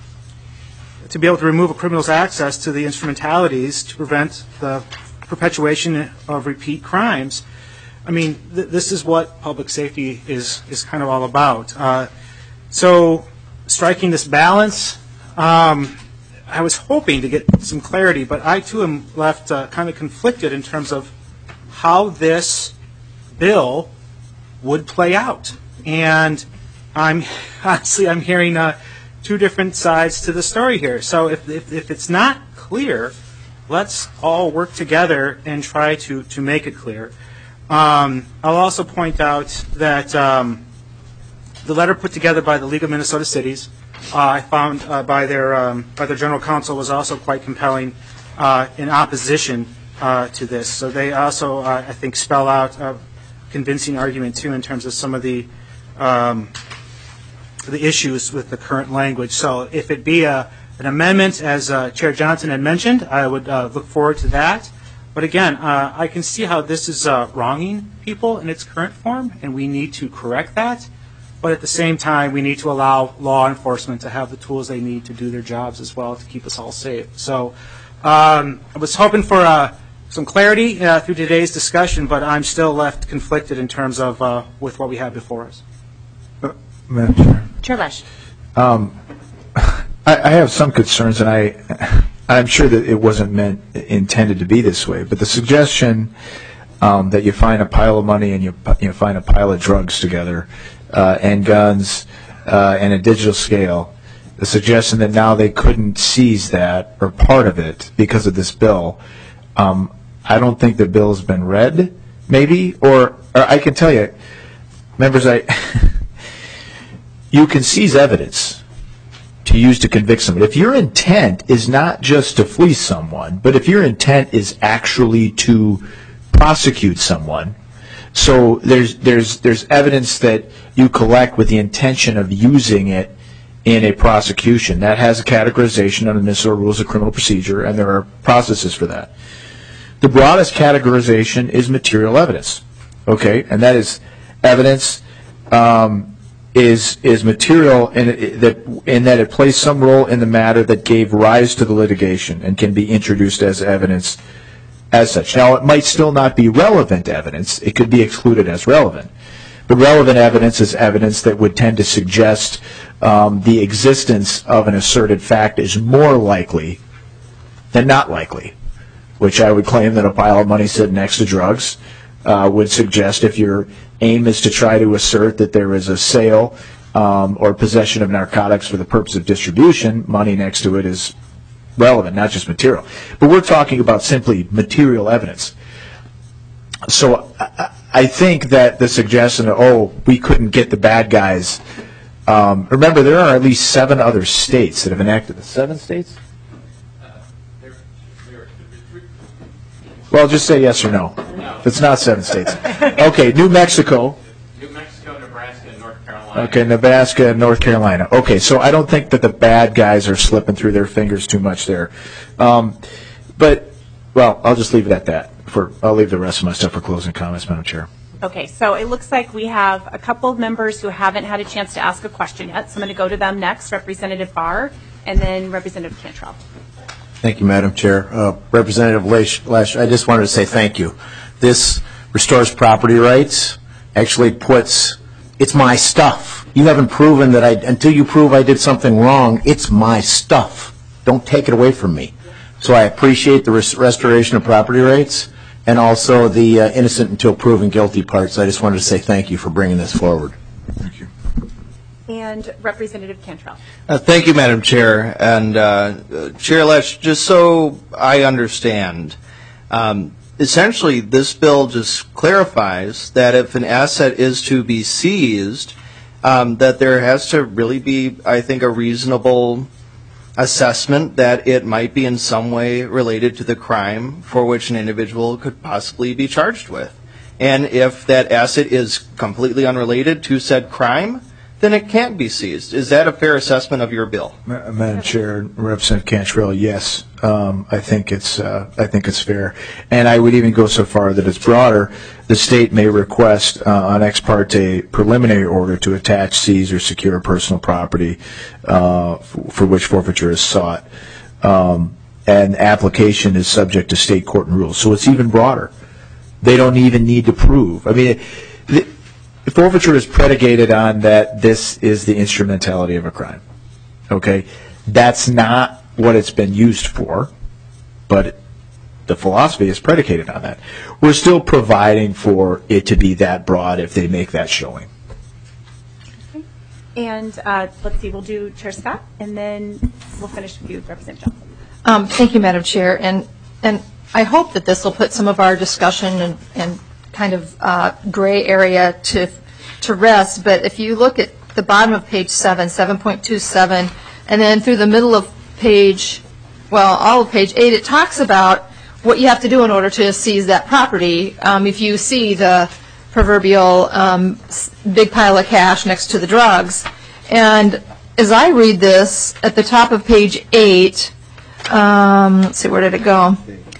to be able to remove a criminal's access to the instrumentalities to prevent the perpetuation of repeat crimes. I mean, th this is what public safety is is kind of all about. Uh, so, striking this balance, um, I was hoping to get some clarity, but I too am left uh, kind of conflicted in terms of how this bill would play out. And I'm honestly, I'm hearing uh, two different sides to the story here. So, if if, if it's not clear, let's all work together and try to, to make it clear. Um, I'll also point out that um, the letter put together by the League of Minnesota Cities, uh, I found uh, by their um, by their general counsel, was also quite compelling uh, in opposition uh, to this. So they also, uh, I think, spell out a convincing argument too in terms of some of the um, the issues with the current language. So if it be a an amendment, as uh, Chair Johnson had mentioned, I would uh, look forward to that. But again, uh, I can see how this is uh, wronging people in its current form, and we need to correct that. But at the same time, we need to allow law enforcement to have the tools they need to do their jobs as well to keep us all safe. So um, I was hoping for uh, some clarity uh, through today's discussion, but I'm still left conflicted in terms of uh, with what we have before us. Madam Chair. Chair Lesch. Um, I, I have some concerns, and I, I'm sure that it wasn't meant, intended to be this way, but the suggestion um, that you find a pile of money and you, you find a pile of drugs together, uh, and guns, uh, and a digital scale, the suggestion that now they couldn't seize that, or part of it, because of this bill, um, I don't think the bill's been read, maybe, or, or I can tell you, members, I, you can seize evidence to use to convict somebody. If your intent is not just to fleece someone, but if your intent is actually to prosecute someone, so there's there's there's evidence that you collect with the intention of using it in a prosecution, that has a categorization under the Minnesota Rules of Criminal Procedure, and there are processes for that. The broadest categorization is material evidence, okay, and that is evidence um, is is material in it, that in that it plays some role in the matter that gave rise to the litigation and can be introduced as evidence as such. Now, it might still not be relevant evidence. It could be excluded as relevant. But relevant evidence is evidence that would tend to suggest um, the existence of an asserted fact is more likely than not likely, which I would claim that a pile of money sitting next to drugs uh, would suggest if your aim is to try to assert that there is a sale um, or possession of narcotics for the purpose of distribution, money next to it is relevant, not just material. But we're talking about simply material evidence. So I, I think that the suggestion that, oh, we couldn't get the bad guys, um, remember there are at least seven other states that have enacted this. Seven states? Well, just say yes or no. No. If it's not seven states. Okay, New Mexico. New Mexico, Nebraska, and North Carolina. Okay, Nebraska and North Carolina. Okay, so I don't think that the bad guys are slipping through their fingers too much there. Um, but, well, I'll just leave it at that. For I'll leave the rest of my stuff for closing comments, Madam Chair. Okay, so it looks like we have a couple of members who haven't had a chance to ask a question yet, so I'm going to go to them next, Representative Barr, and then Representative Cantrell. Thank you, Madam Chair. Uh, Representative Lesch, Lesch, I just wanted to say thank you. This restores property rights, actually puts, it's my stuff. You haven't proven that I, until you prove I did something wrong, it's my stuff. Don't take it away from me. So I appreciate the res restoration of property rights, and also the uh, innocent until proven guilty parts. I just wanted to say thank you for bringing this forward. Thank you. And Representative Cantrell. Uh, thank you, Madam Chair. And uh, Chair Lesh, just so I understand, um, essentially this bill just clarifies that if an asset is to be seized, um, that there has to really be, I think, a reasonable assessment that it might be in some way related to the crime for which an individual could possibly be charged with. And if that asset is completely unrelated to said crime, then it can't be seized. Is that a fair assessment of your bill? Madam Chair, Representative Cantrell, yes, um, I think it's uh, I think it's fair, and I would even go so far that it's broader. The state may request uh, an ex parte preliminary order to attach, seize, or secure personal property uh, for, for which forfeiture is sought, um, and application is subject to state court and rules. So it's even broader. They don't even need to prove. I mean. The, The forfeiture is predicated on that this is the instrumentality of a crime. Okay? That's not what it's been used for, but the philosophy is predicated on that. We're still providing for it to be that broad if they make that showing. Okay. And uh, let's see, we'll do Chair Scott, and then we'll finish with you, Representative Johnson. Um, thank you, Madam Chair. And, and I hope that this will put some of our discussion and, and kind of uh, gray area to to rest. But if you look at the bottom of page seven, seven point two seven, and then through the middle of page, well, all of page eight, it talks about what you have to do in order to seize that property. Um, if you see the proverbial um, big pile of cash next to the drugs. And as I read this, at the top of page eight, um, let's see, where did it go?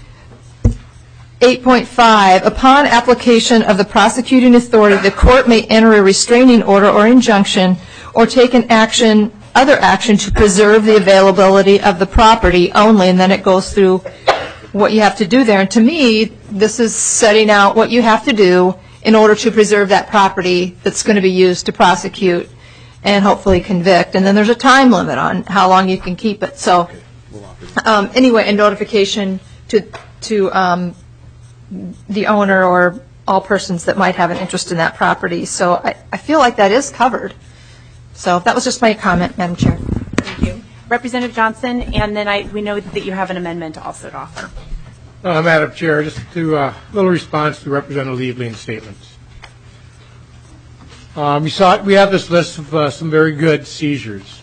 eight point five, upon application of the prosecuting authority, the court may enter a restraining order or injunction or take an action, other action to preserve the availability of the property only, and then it goes through what you have to do there. And to me, this is setting out what you have to do in order to preserve that property that's going to be used to prosecute and hopefully convict. And then there's a time limit on how long you can keep it. So um, anyway, and notification to to um, the owner or all persons that might have an interest in that property. So I, I feel like that is covered. So that was just my comment, Madam Chair. Thank you. Representative Johnson, and then I, we know that you have an amendment also to offer. Uh, Madam Chair, just to a uh, little response to Representative Liebling's statements. Um, you saw it, we have this list of uh, some very good seizures.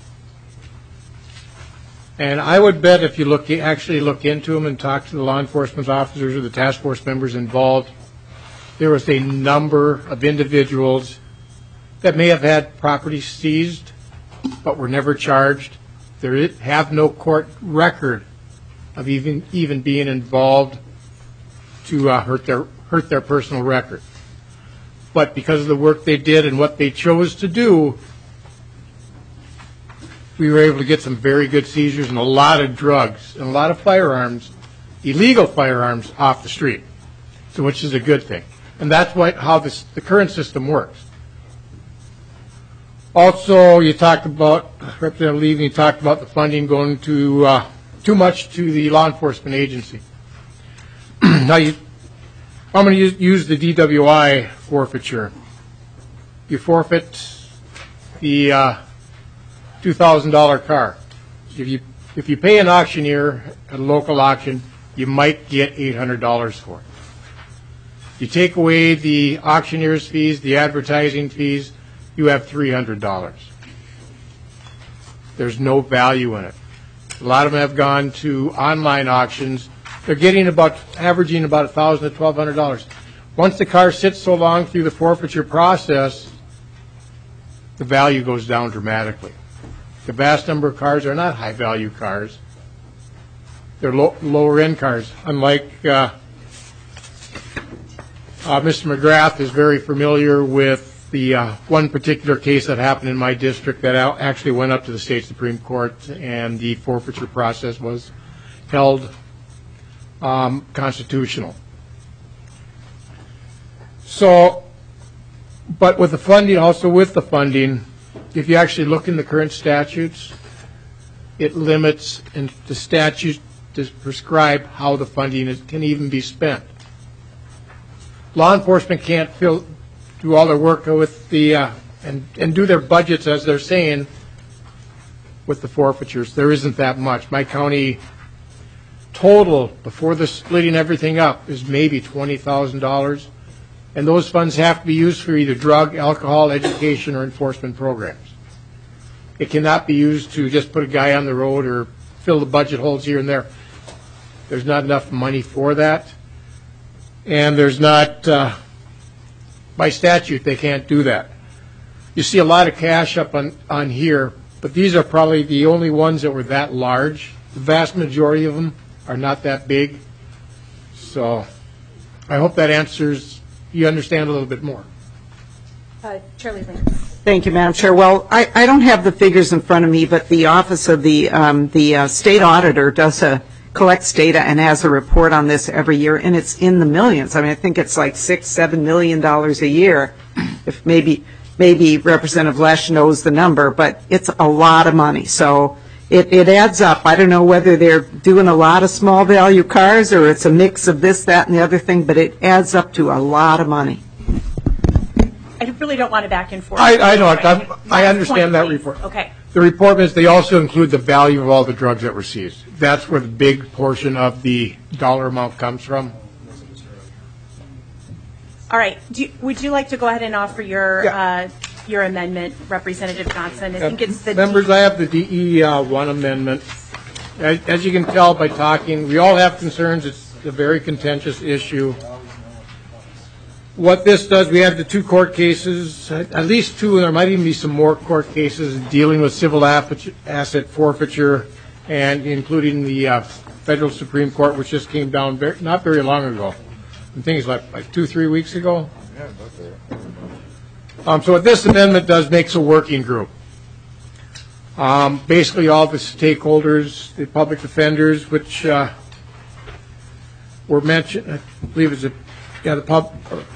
And I would bet if you look, actually look into them and talk to the law enforcement officers or the task force members involved, there was a number of individuals that may have had property seized but were never charged. There have no court record of even even being involved to uh, hurt their hurt their personal record. But because of the work they did and what they chose to do, we were able to get some very good seizures and a lot of drugs and a lot of firearms, illegal firearms, off the street, so which is a good thing. And that's what, how this, the current system works. Also, you talked about, Representative Liebling, you talked about the funding going to uh, too much to the law enforcement agency. Now, you, I'm going to use, use the D W I forfeiture. You forfeit the uh, two thousand dollar car. If you if you pay an auctioneer at a local auction, you might get eight hundred dollars for it. You take away the auctioneer's fees, the advertising fees, you have three hundred dollars. There's no value in it. A lot of them have gone to online auctions. They're getting about, averaging about one thousand dollars to twelve hundred dollars. Once the car sits so long through the forfeiture process, the value goes down dramatically. The vast number of cars are not high-value cars. They're low, lower-end cars. Unlike uh, uh, Mister McGrath is very familiar with the uh, one particular case that happened in my district that actually went up to the state Supreme Court, and the forfeiture process was held um, constitutional. So, but with the funding, also with the funding, if you actually look in the current statutes, it limits and the statute to prescribe how the funding is, can even be spent. law enforcement can't fill, do all their work with the, uh, and, and do their budgets as they're saying with the forfeitures. There isn't that much. My county total, before the splitting everything up, is maybe twenty thousand dollars. And those funds have to be used for either drug, alcohol, education, or enforcement programs. It cannot be used to just put a guy on the road or fill the budget holes here and there. There's not enough money for that. And there's not, uh, by statute, they can't do that. You see a lot of cash up on, on here, but these are probably the only ones that were that large. The vast majority of them are not that big. So I hope that answers, you understand a little bit more. Uh, Chair Lee. Thank you, Madam Chair. Well, I, I don't have the figures in front of me, but the Office of the, um, the uh, State Auditor does a, collects data and has a report on this every year, and it's in the millions. I mean, I think it's like six, seven million dollars a year. If maybe, maybe Representative Lesh knows the number, but it's a lot of money. So it, it adds up. I don't know whether they're doing a lot of small value cars or it's a mix of this, that, and the other thing, but it adds up to a lot of money. I really don't want to back and forth. I, I know. I, I understand that report. Okay. The report is they also include the value of all the drugs that were seized. That's where the big portion of the dollar amount comes from. All right. Do you, would you like to go ahead and offer your Yeah. uh, your amendment, Representative Johnson? I Uh, think it's the Members, I have the D E one amendment. As, as you can tell by talking, we all have concerns. It's a very contentious issue. What this does, we have the two court cases, at least two, and there might even be some more court cases dealing with civil asset forfeiture, and including the uh, federal Supreme Court, which just came down very, not very long ago. I think it's like, like two, three weeks ago. Um, so what this amendment does makes a working group. Um, basically, all the stakeholders, the public defenders, which uh, were mentioned, I believe it's a, yeah, the pub.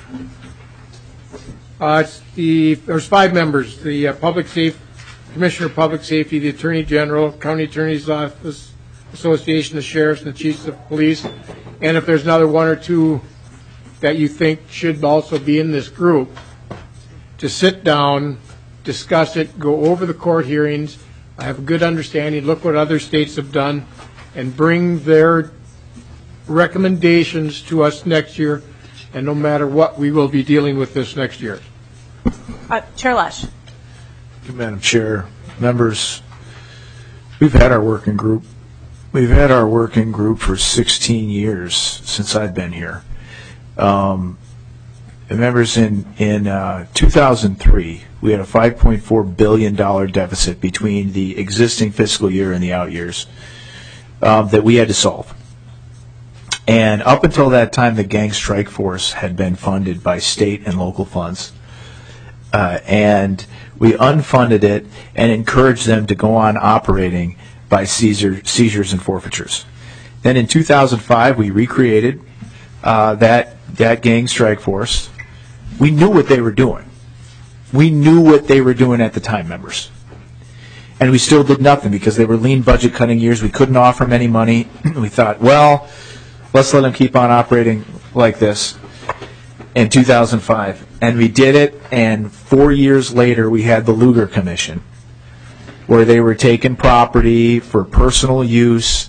Uh, it's the there's five members: the uh, public safety commissioner of public safety, the attorney general, county attorney's office, association of sheriffs, and the chiefs of police. And if there's another one or two that you think should also be in this group, to sit down, discuss it, go over the court hearings, have a good understanding, look what other states have done, and bring their recommendations to us next year. And no matter what, we will be dealing with this next year. Uh, Chair Lesh. Madam Chair, members, we've had our working group. We've had our working group for sixteen years since I've been here. Um, and members, in, in uh, two thousand three, we had a five point four billion dollars deficit between the existing fiscal year and the out years um, that we had to solve. And up until that time, the Gang Strike Force had been funded by state and local funds. Uh, and we unfunded it and encouraged them to go on operating by seizure, seizures and forfeitures. Then in two thousand five, we recreated uh, that, that Gang Strike Force. We knew what they were doing. We knew what they were doing at the time, members. And we still did nothing because they were lean budget cutting years. We couldn't offer them any money. We thought, well, let's let them keep on operating like this in two thousand five. And we did it, and four years later, we had the Lugar Commission, where they were taking property for personal use.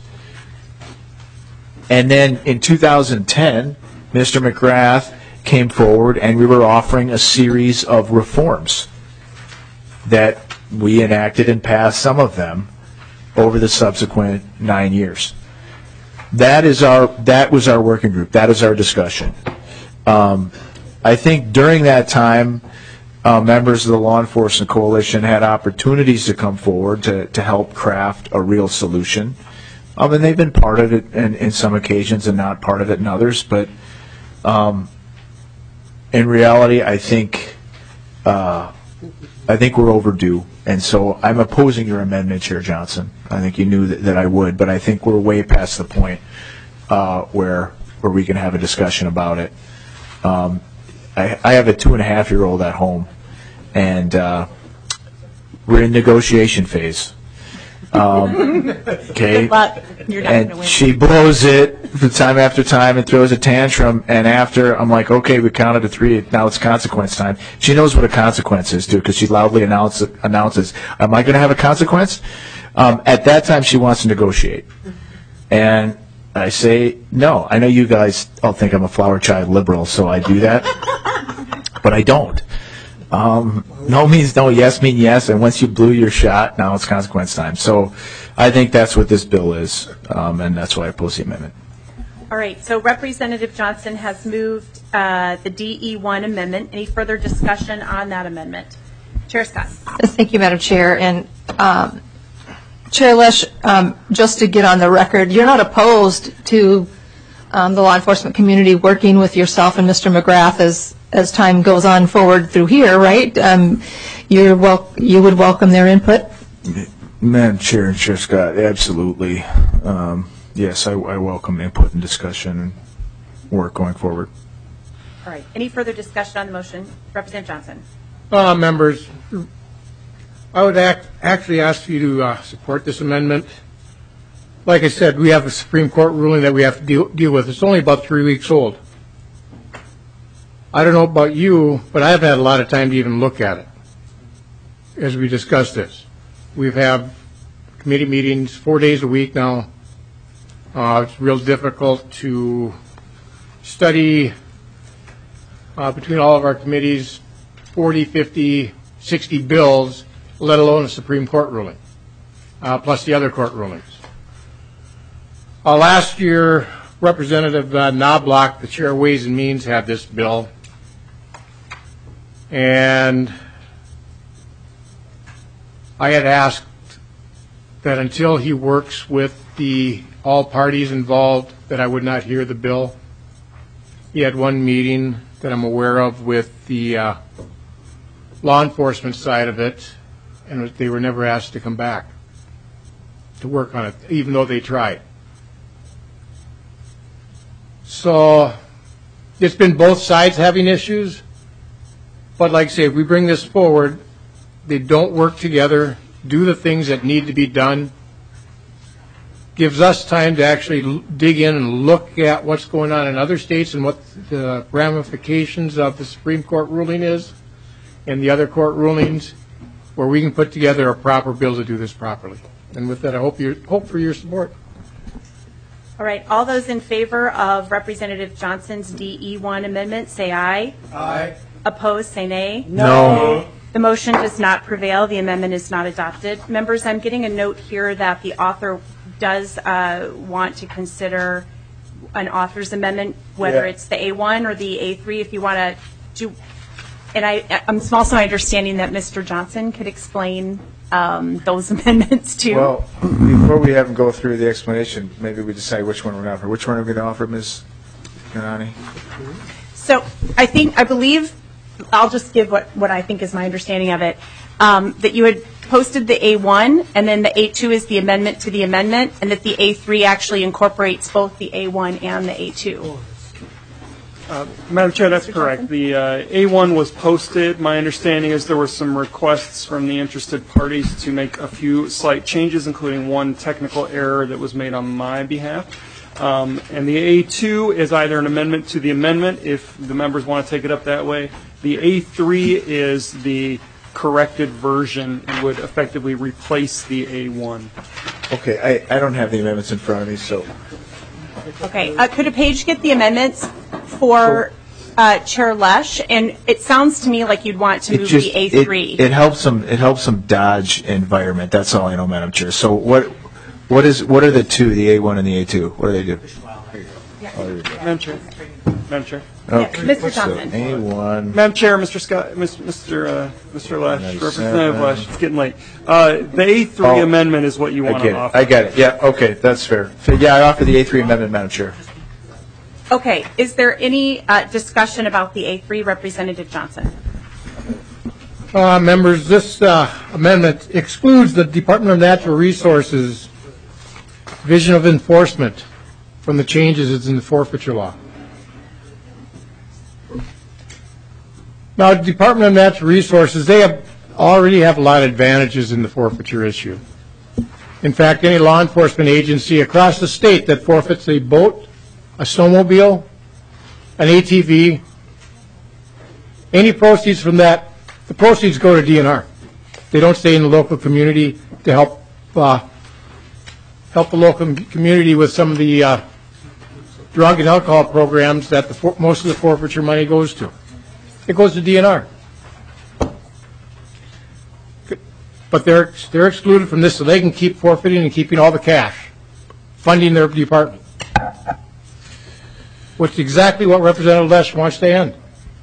And then in two thousand ten, Mister McGrath came forward, and we were offering a series of reforms that we enacted and passed, some of them, over the subsequent nine years. That is our. That was our working group. That is our discussion. Um, I think during that time, uh, members of the Law Enforcement Coalition had opportunities to come forward to, to help craft a real solution. Um, and they've been part of it in, in some occasions and not part of it in others. But um, in reality, I think uh, I think we're overdue. And so I'm opposing your amendment, Chair Johnson. I think you knew that, that I would, but I think we're way past the point uh, where where we can have a discussion about it. Um, I, I have a two and a half year old at home, and uh, we're in negotiation phase. Um, okay. Good luck. You're not going to And win. she blows it for time after time and throws a tantrum. And after, I'm like, okay, we counted to three. Now it's consequence time. She knows what a consequence is, too, because she loudly announce, announces, am I going to have a consequence? Um, at that time, she wants to negotiate. And I say, no. I know you guys all think I'm a flower child liberal, so I do that. But I don't. Um, no means no, yes means yes, and once you blew your shot, now it's consequence time. So I think that's what this bill is, um, and that's why I oppose the amendment. All right, so Representative Johnson has moved uh, the D E one amendment. Any further discussion on that amendment? Chair Scott. Thank you, Madam Chair. And um, Chair Lesh, um, just to get on the record, you're not opposed to um, the law enforcement community working with yourself and Mister McGrath as as time goes on forward through here, right? Um, you're wel- you would welcome their input? Madam Chair and Chair Scott, absolutely. Um, yes, I, I welcome input and discussion and work going forward. All right, any further discussion on the motion? Representative Johnson. Uh, members, I would act, actually ask you to uh, support this amendment. Like I said, we have a Supreme Court ruling that we have to deal, deal with. It's only about three weeks old. I don't know about you, but I've had a lot of time to even look at it as we discuss this. We've had committee meetings four days a week now. Uh, it's real difficult to study uh, between all of our committees forty, fifty, sixty bills, let alone a Supreme Court ruling, uh, plus the other court rulings. Uh, last year, Representative uh, Knobloch, the chair of Ways and Means, had this bill. And I had asked that until he works with the all parties involved, that I would not hear the bill. He had one meeting that I'm aware of with the uh, law enforcement side of it, and they were never asked to come back to work on it, even though they tried. So it's been both sides having issues. But like I say, if we bring this forward, they don't work together, do the things that need to be done, gives us time to actually dig in and look at what's going on in other states and what the ramifications of the Supreme Court ruling is and the other court rulings, where we can put together a proper bill to do this properly. And with that, I hope, you hope for your support. All right, all those in favor of Representative Johnson's D E one amendment, say aye. Aye. Opposed, say nay. No. The motion does not prevail. The amendment is not adopted. Members, I'm getting a note here that the author does uh, want to consider an author's amendment, whether Yeah. it's the A one or the A three, if you want to do. And I, I'm also understanding that Mister Johnson could explain um, those amendments too. Well, before we have him go through the explanation, maybe we decide which one we're going to offer. Which one are we going to offer, Miz Ganani? So I think, I believe, I'll just give what, what I think is my understanding of it, um, that you had posted the A one, and then the A two is the amendment to the amendment, and that the A three actually incorporates both the A one and the A two. Uh, Madam Chair, that's correct. The uh, A one was posted. My understanding is there were some requests from the interested parties to make a few slight changes, including one technical error that was made on my behalf. Um, and the A two is either an amendment to the amendment, if the members want to take it up that way. The A three is the corrected version and would effectively replace the A one. Okay, I, I don't have the amendments in front of me, so. Okay, uh, could a page get the amendments for uh, Chair Lesh? And it sounds to me like you'd want to It move just, the A it, three. it helps them, it helps them dodge environment. That's all I know, Madam Chair. So what, what is, what are the two, the A one and the A two? What do they do? Madam Chair. Madam Chair. Okay. Mister So Johnson. A one. Madam Chair, Mister Scott, Mister Uh, Mister Lesh, Ninety-seven. Representative Lesh, it's getting late. Uh, the A three Oh, amendment is what you I want get to it. offer. I get it. Yeah, okay, that's fair. So, yeah, I offer the A three amendment, Madam Chair. Okay, is there any uh, discussion about the A three, Representative Johnson? Uh, members, this uh, amendment excludes the Department of Natural Resources Division of Enforcement from the changes in the forfeiture law. Now, the Department of Natural Resources, they have already have a lot of advantages in the forfeiture issue. In fact, any law enforcement agency across the state that forfeits a boat, a snowmobile, an A T V, any proceeds from that, the proceeds go to D N R. They don't stay in the local community to help uh, help the local community with some of the uh, drug and alcohol programs that the for most of the forfeiture money goes to. It goes to D N R. But they're they're excluded from this, so they can keep forfeiting and keeping all the cash, funding their department. Which is exactly what Representative Lesh wants to end.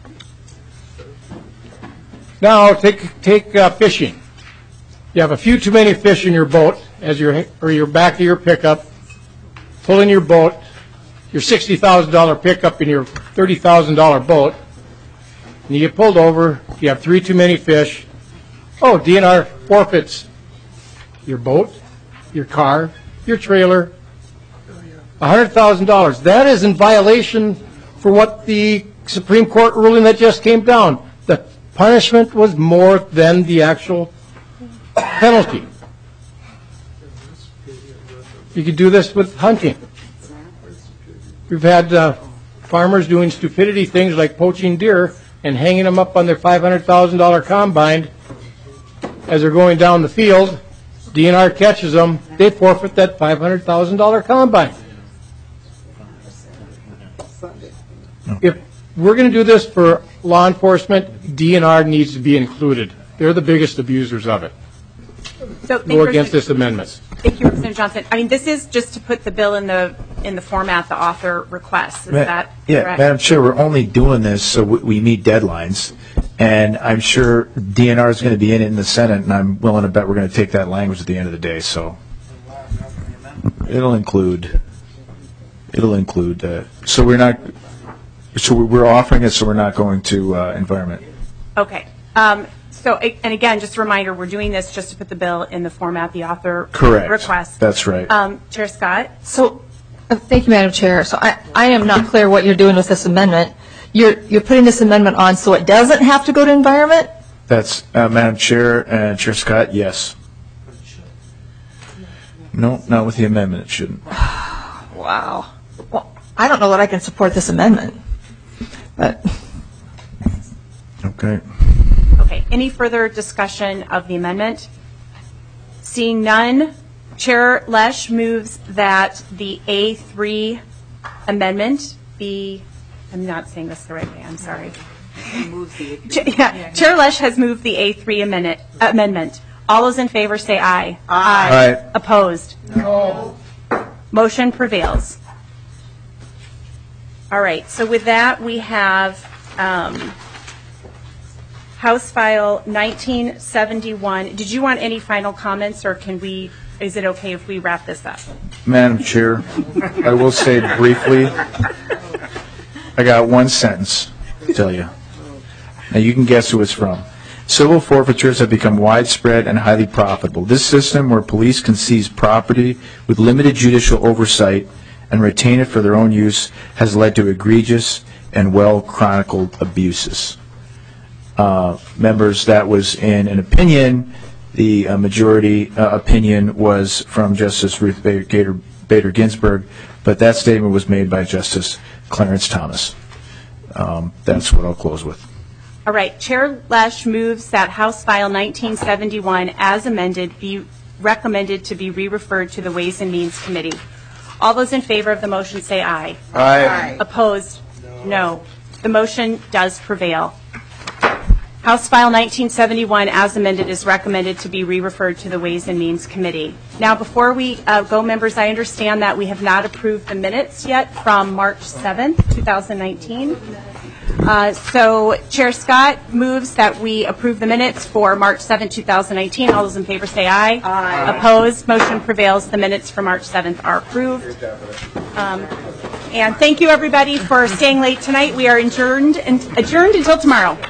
Now take take uh, fishing. You have a few too many fish in your boat as your or your back of your pickup, pulling your boat, your sixty thousand dollar pickup in your thirty thousand dollar boat, and you get pulled over. You have three too many fish. Oh, D N R forfeits your boat, your car, your trailer, one hundred thousand dollars. That is in violation for what the Supreme Court ruling that just came down. The punishment was more than the actual penalty. You could do this with hunting. We've had uh, farmers doing stupidity things like poaching deer and hanging them up on their five hundred thousand dollar combine as they're going down the field. D N R catches them, they forfeit that five hundred thousand dollar combine. If we're going to do this for law enforcement, D N R needs to be included. They're the biggest abusers of it. So, Go against this amendment. Thank you, Representative Johnson. I mean, this is just to put the bill in the in the format the author requests. Is Ma- that yeah, correct? Madam Chair, we're only doing this so we, we meet deadlines, and I'm sure D N R is going to be in it in the Senate, and I'm willing to bet we're going to take that language at the end of the day. So it'll include, it'll include. Uh, so we're not. So we're offering it, so we're not going to uh, environment. Okay. Um, so, and again, just a reminder, we're doing this just to put the bill in the format the author Correct. requests. That's right. Um, Chair Scott? So, uh, thank you, Madam Chair. So I, I am not clear what you're doing with this amendment. You're, you're putting this amendment on so it doesn't have to go to environment? That's uh, Madam Chair and Chair Scott. Yes. No, not with the amendment. It shouldn't. Wow. Well, I don't know that I can support this amendment. But okay. Okay. Any further discussion of the amendment? Seeing none, Chair Lesh moves that the A three amendment be, I'm not saying this the right way, I'm sorry. Ch- yeah, Chair Lesh has moved the A three amendment. amendment. All those in favor say aye. Aye. Aye. Opposed? No. Motion prevails. All right, so with that, we have um, House File nineteen seventy-one. Did you want any final comments, or can we, is it okay if we wrap this up? Madam Chair, I will say briefly, I got one sentence to tell you. Now you can guess who it's from. Civil forfeitures have become widespread and highly profitable. This system, where police can seize property with limited judicial oversight and retain it for their own use, has led to egregious and well-chronicled abuses. Uh, members, that was in an opinion. The uh, majority uh, opinion was from Justice Ruth Bader, Bader Ginsburg, but that statement was made by Justice Clarence Thomas. Um, that's what I'll close with. All right, Chair Lesh moves that House File nineteen seventy-one, as amended, be recommended to be re-referred to the Ways and Means Committee. All those in favor of the motion say aye. Aye. Aye. Opposed? No. no. The motion does prevail. House File nineteen seventy-one, as amended, is recommended to be re-referred to the Ways and Means Committee. Now, before we uh, go, members, I understand that we have not approved the minutes yet from March seventh, twenty nineteen. Uh, so, Chair Scott moves that we approve the minutes for March seventh, twenty nineteen. All those in favor say aye. Aye. Opposed? Motion prevails. The minutes for March seventh are approved. Um, and thank you, everybody, for staying late tonight. We are adjourned, and adjourned until tomorrow.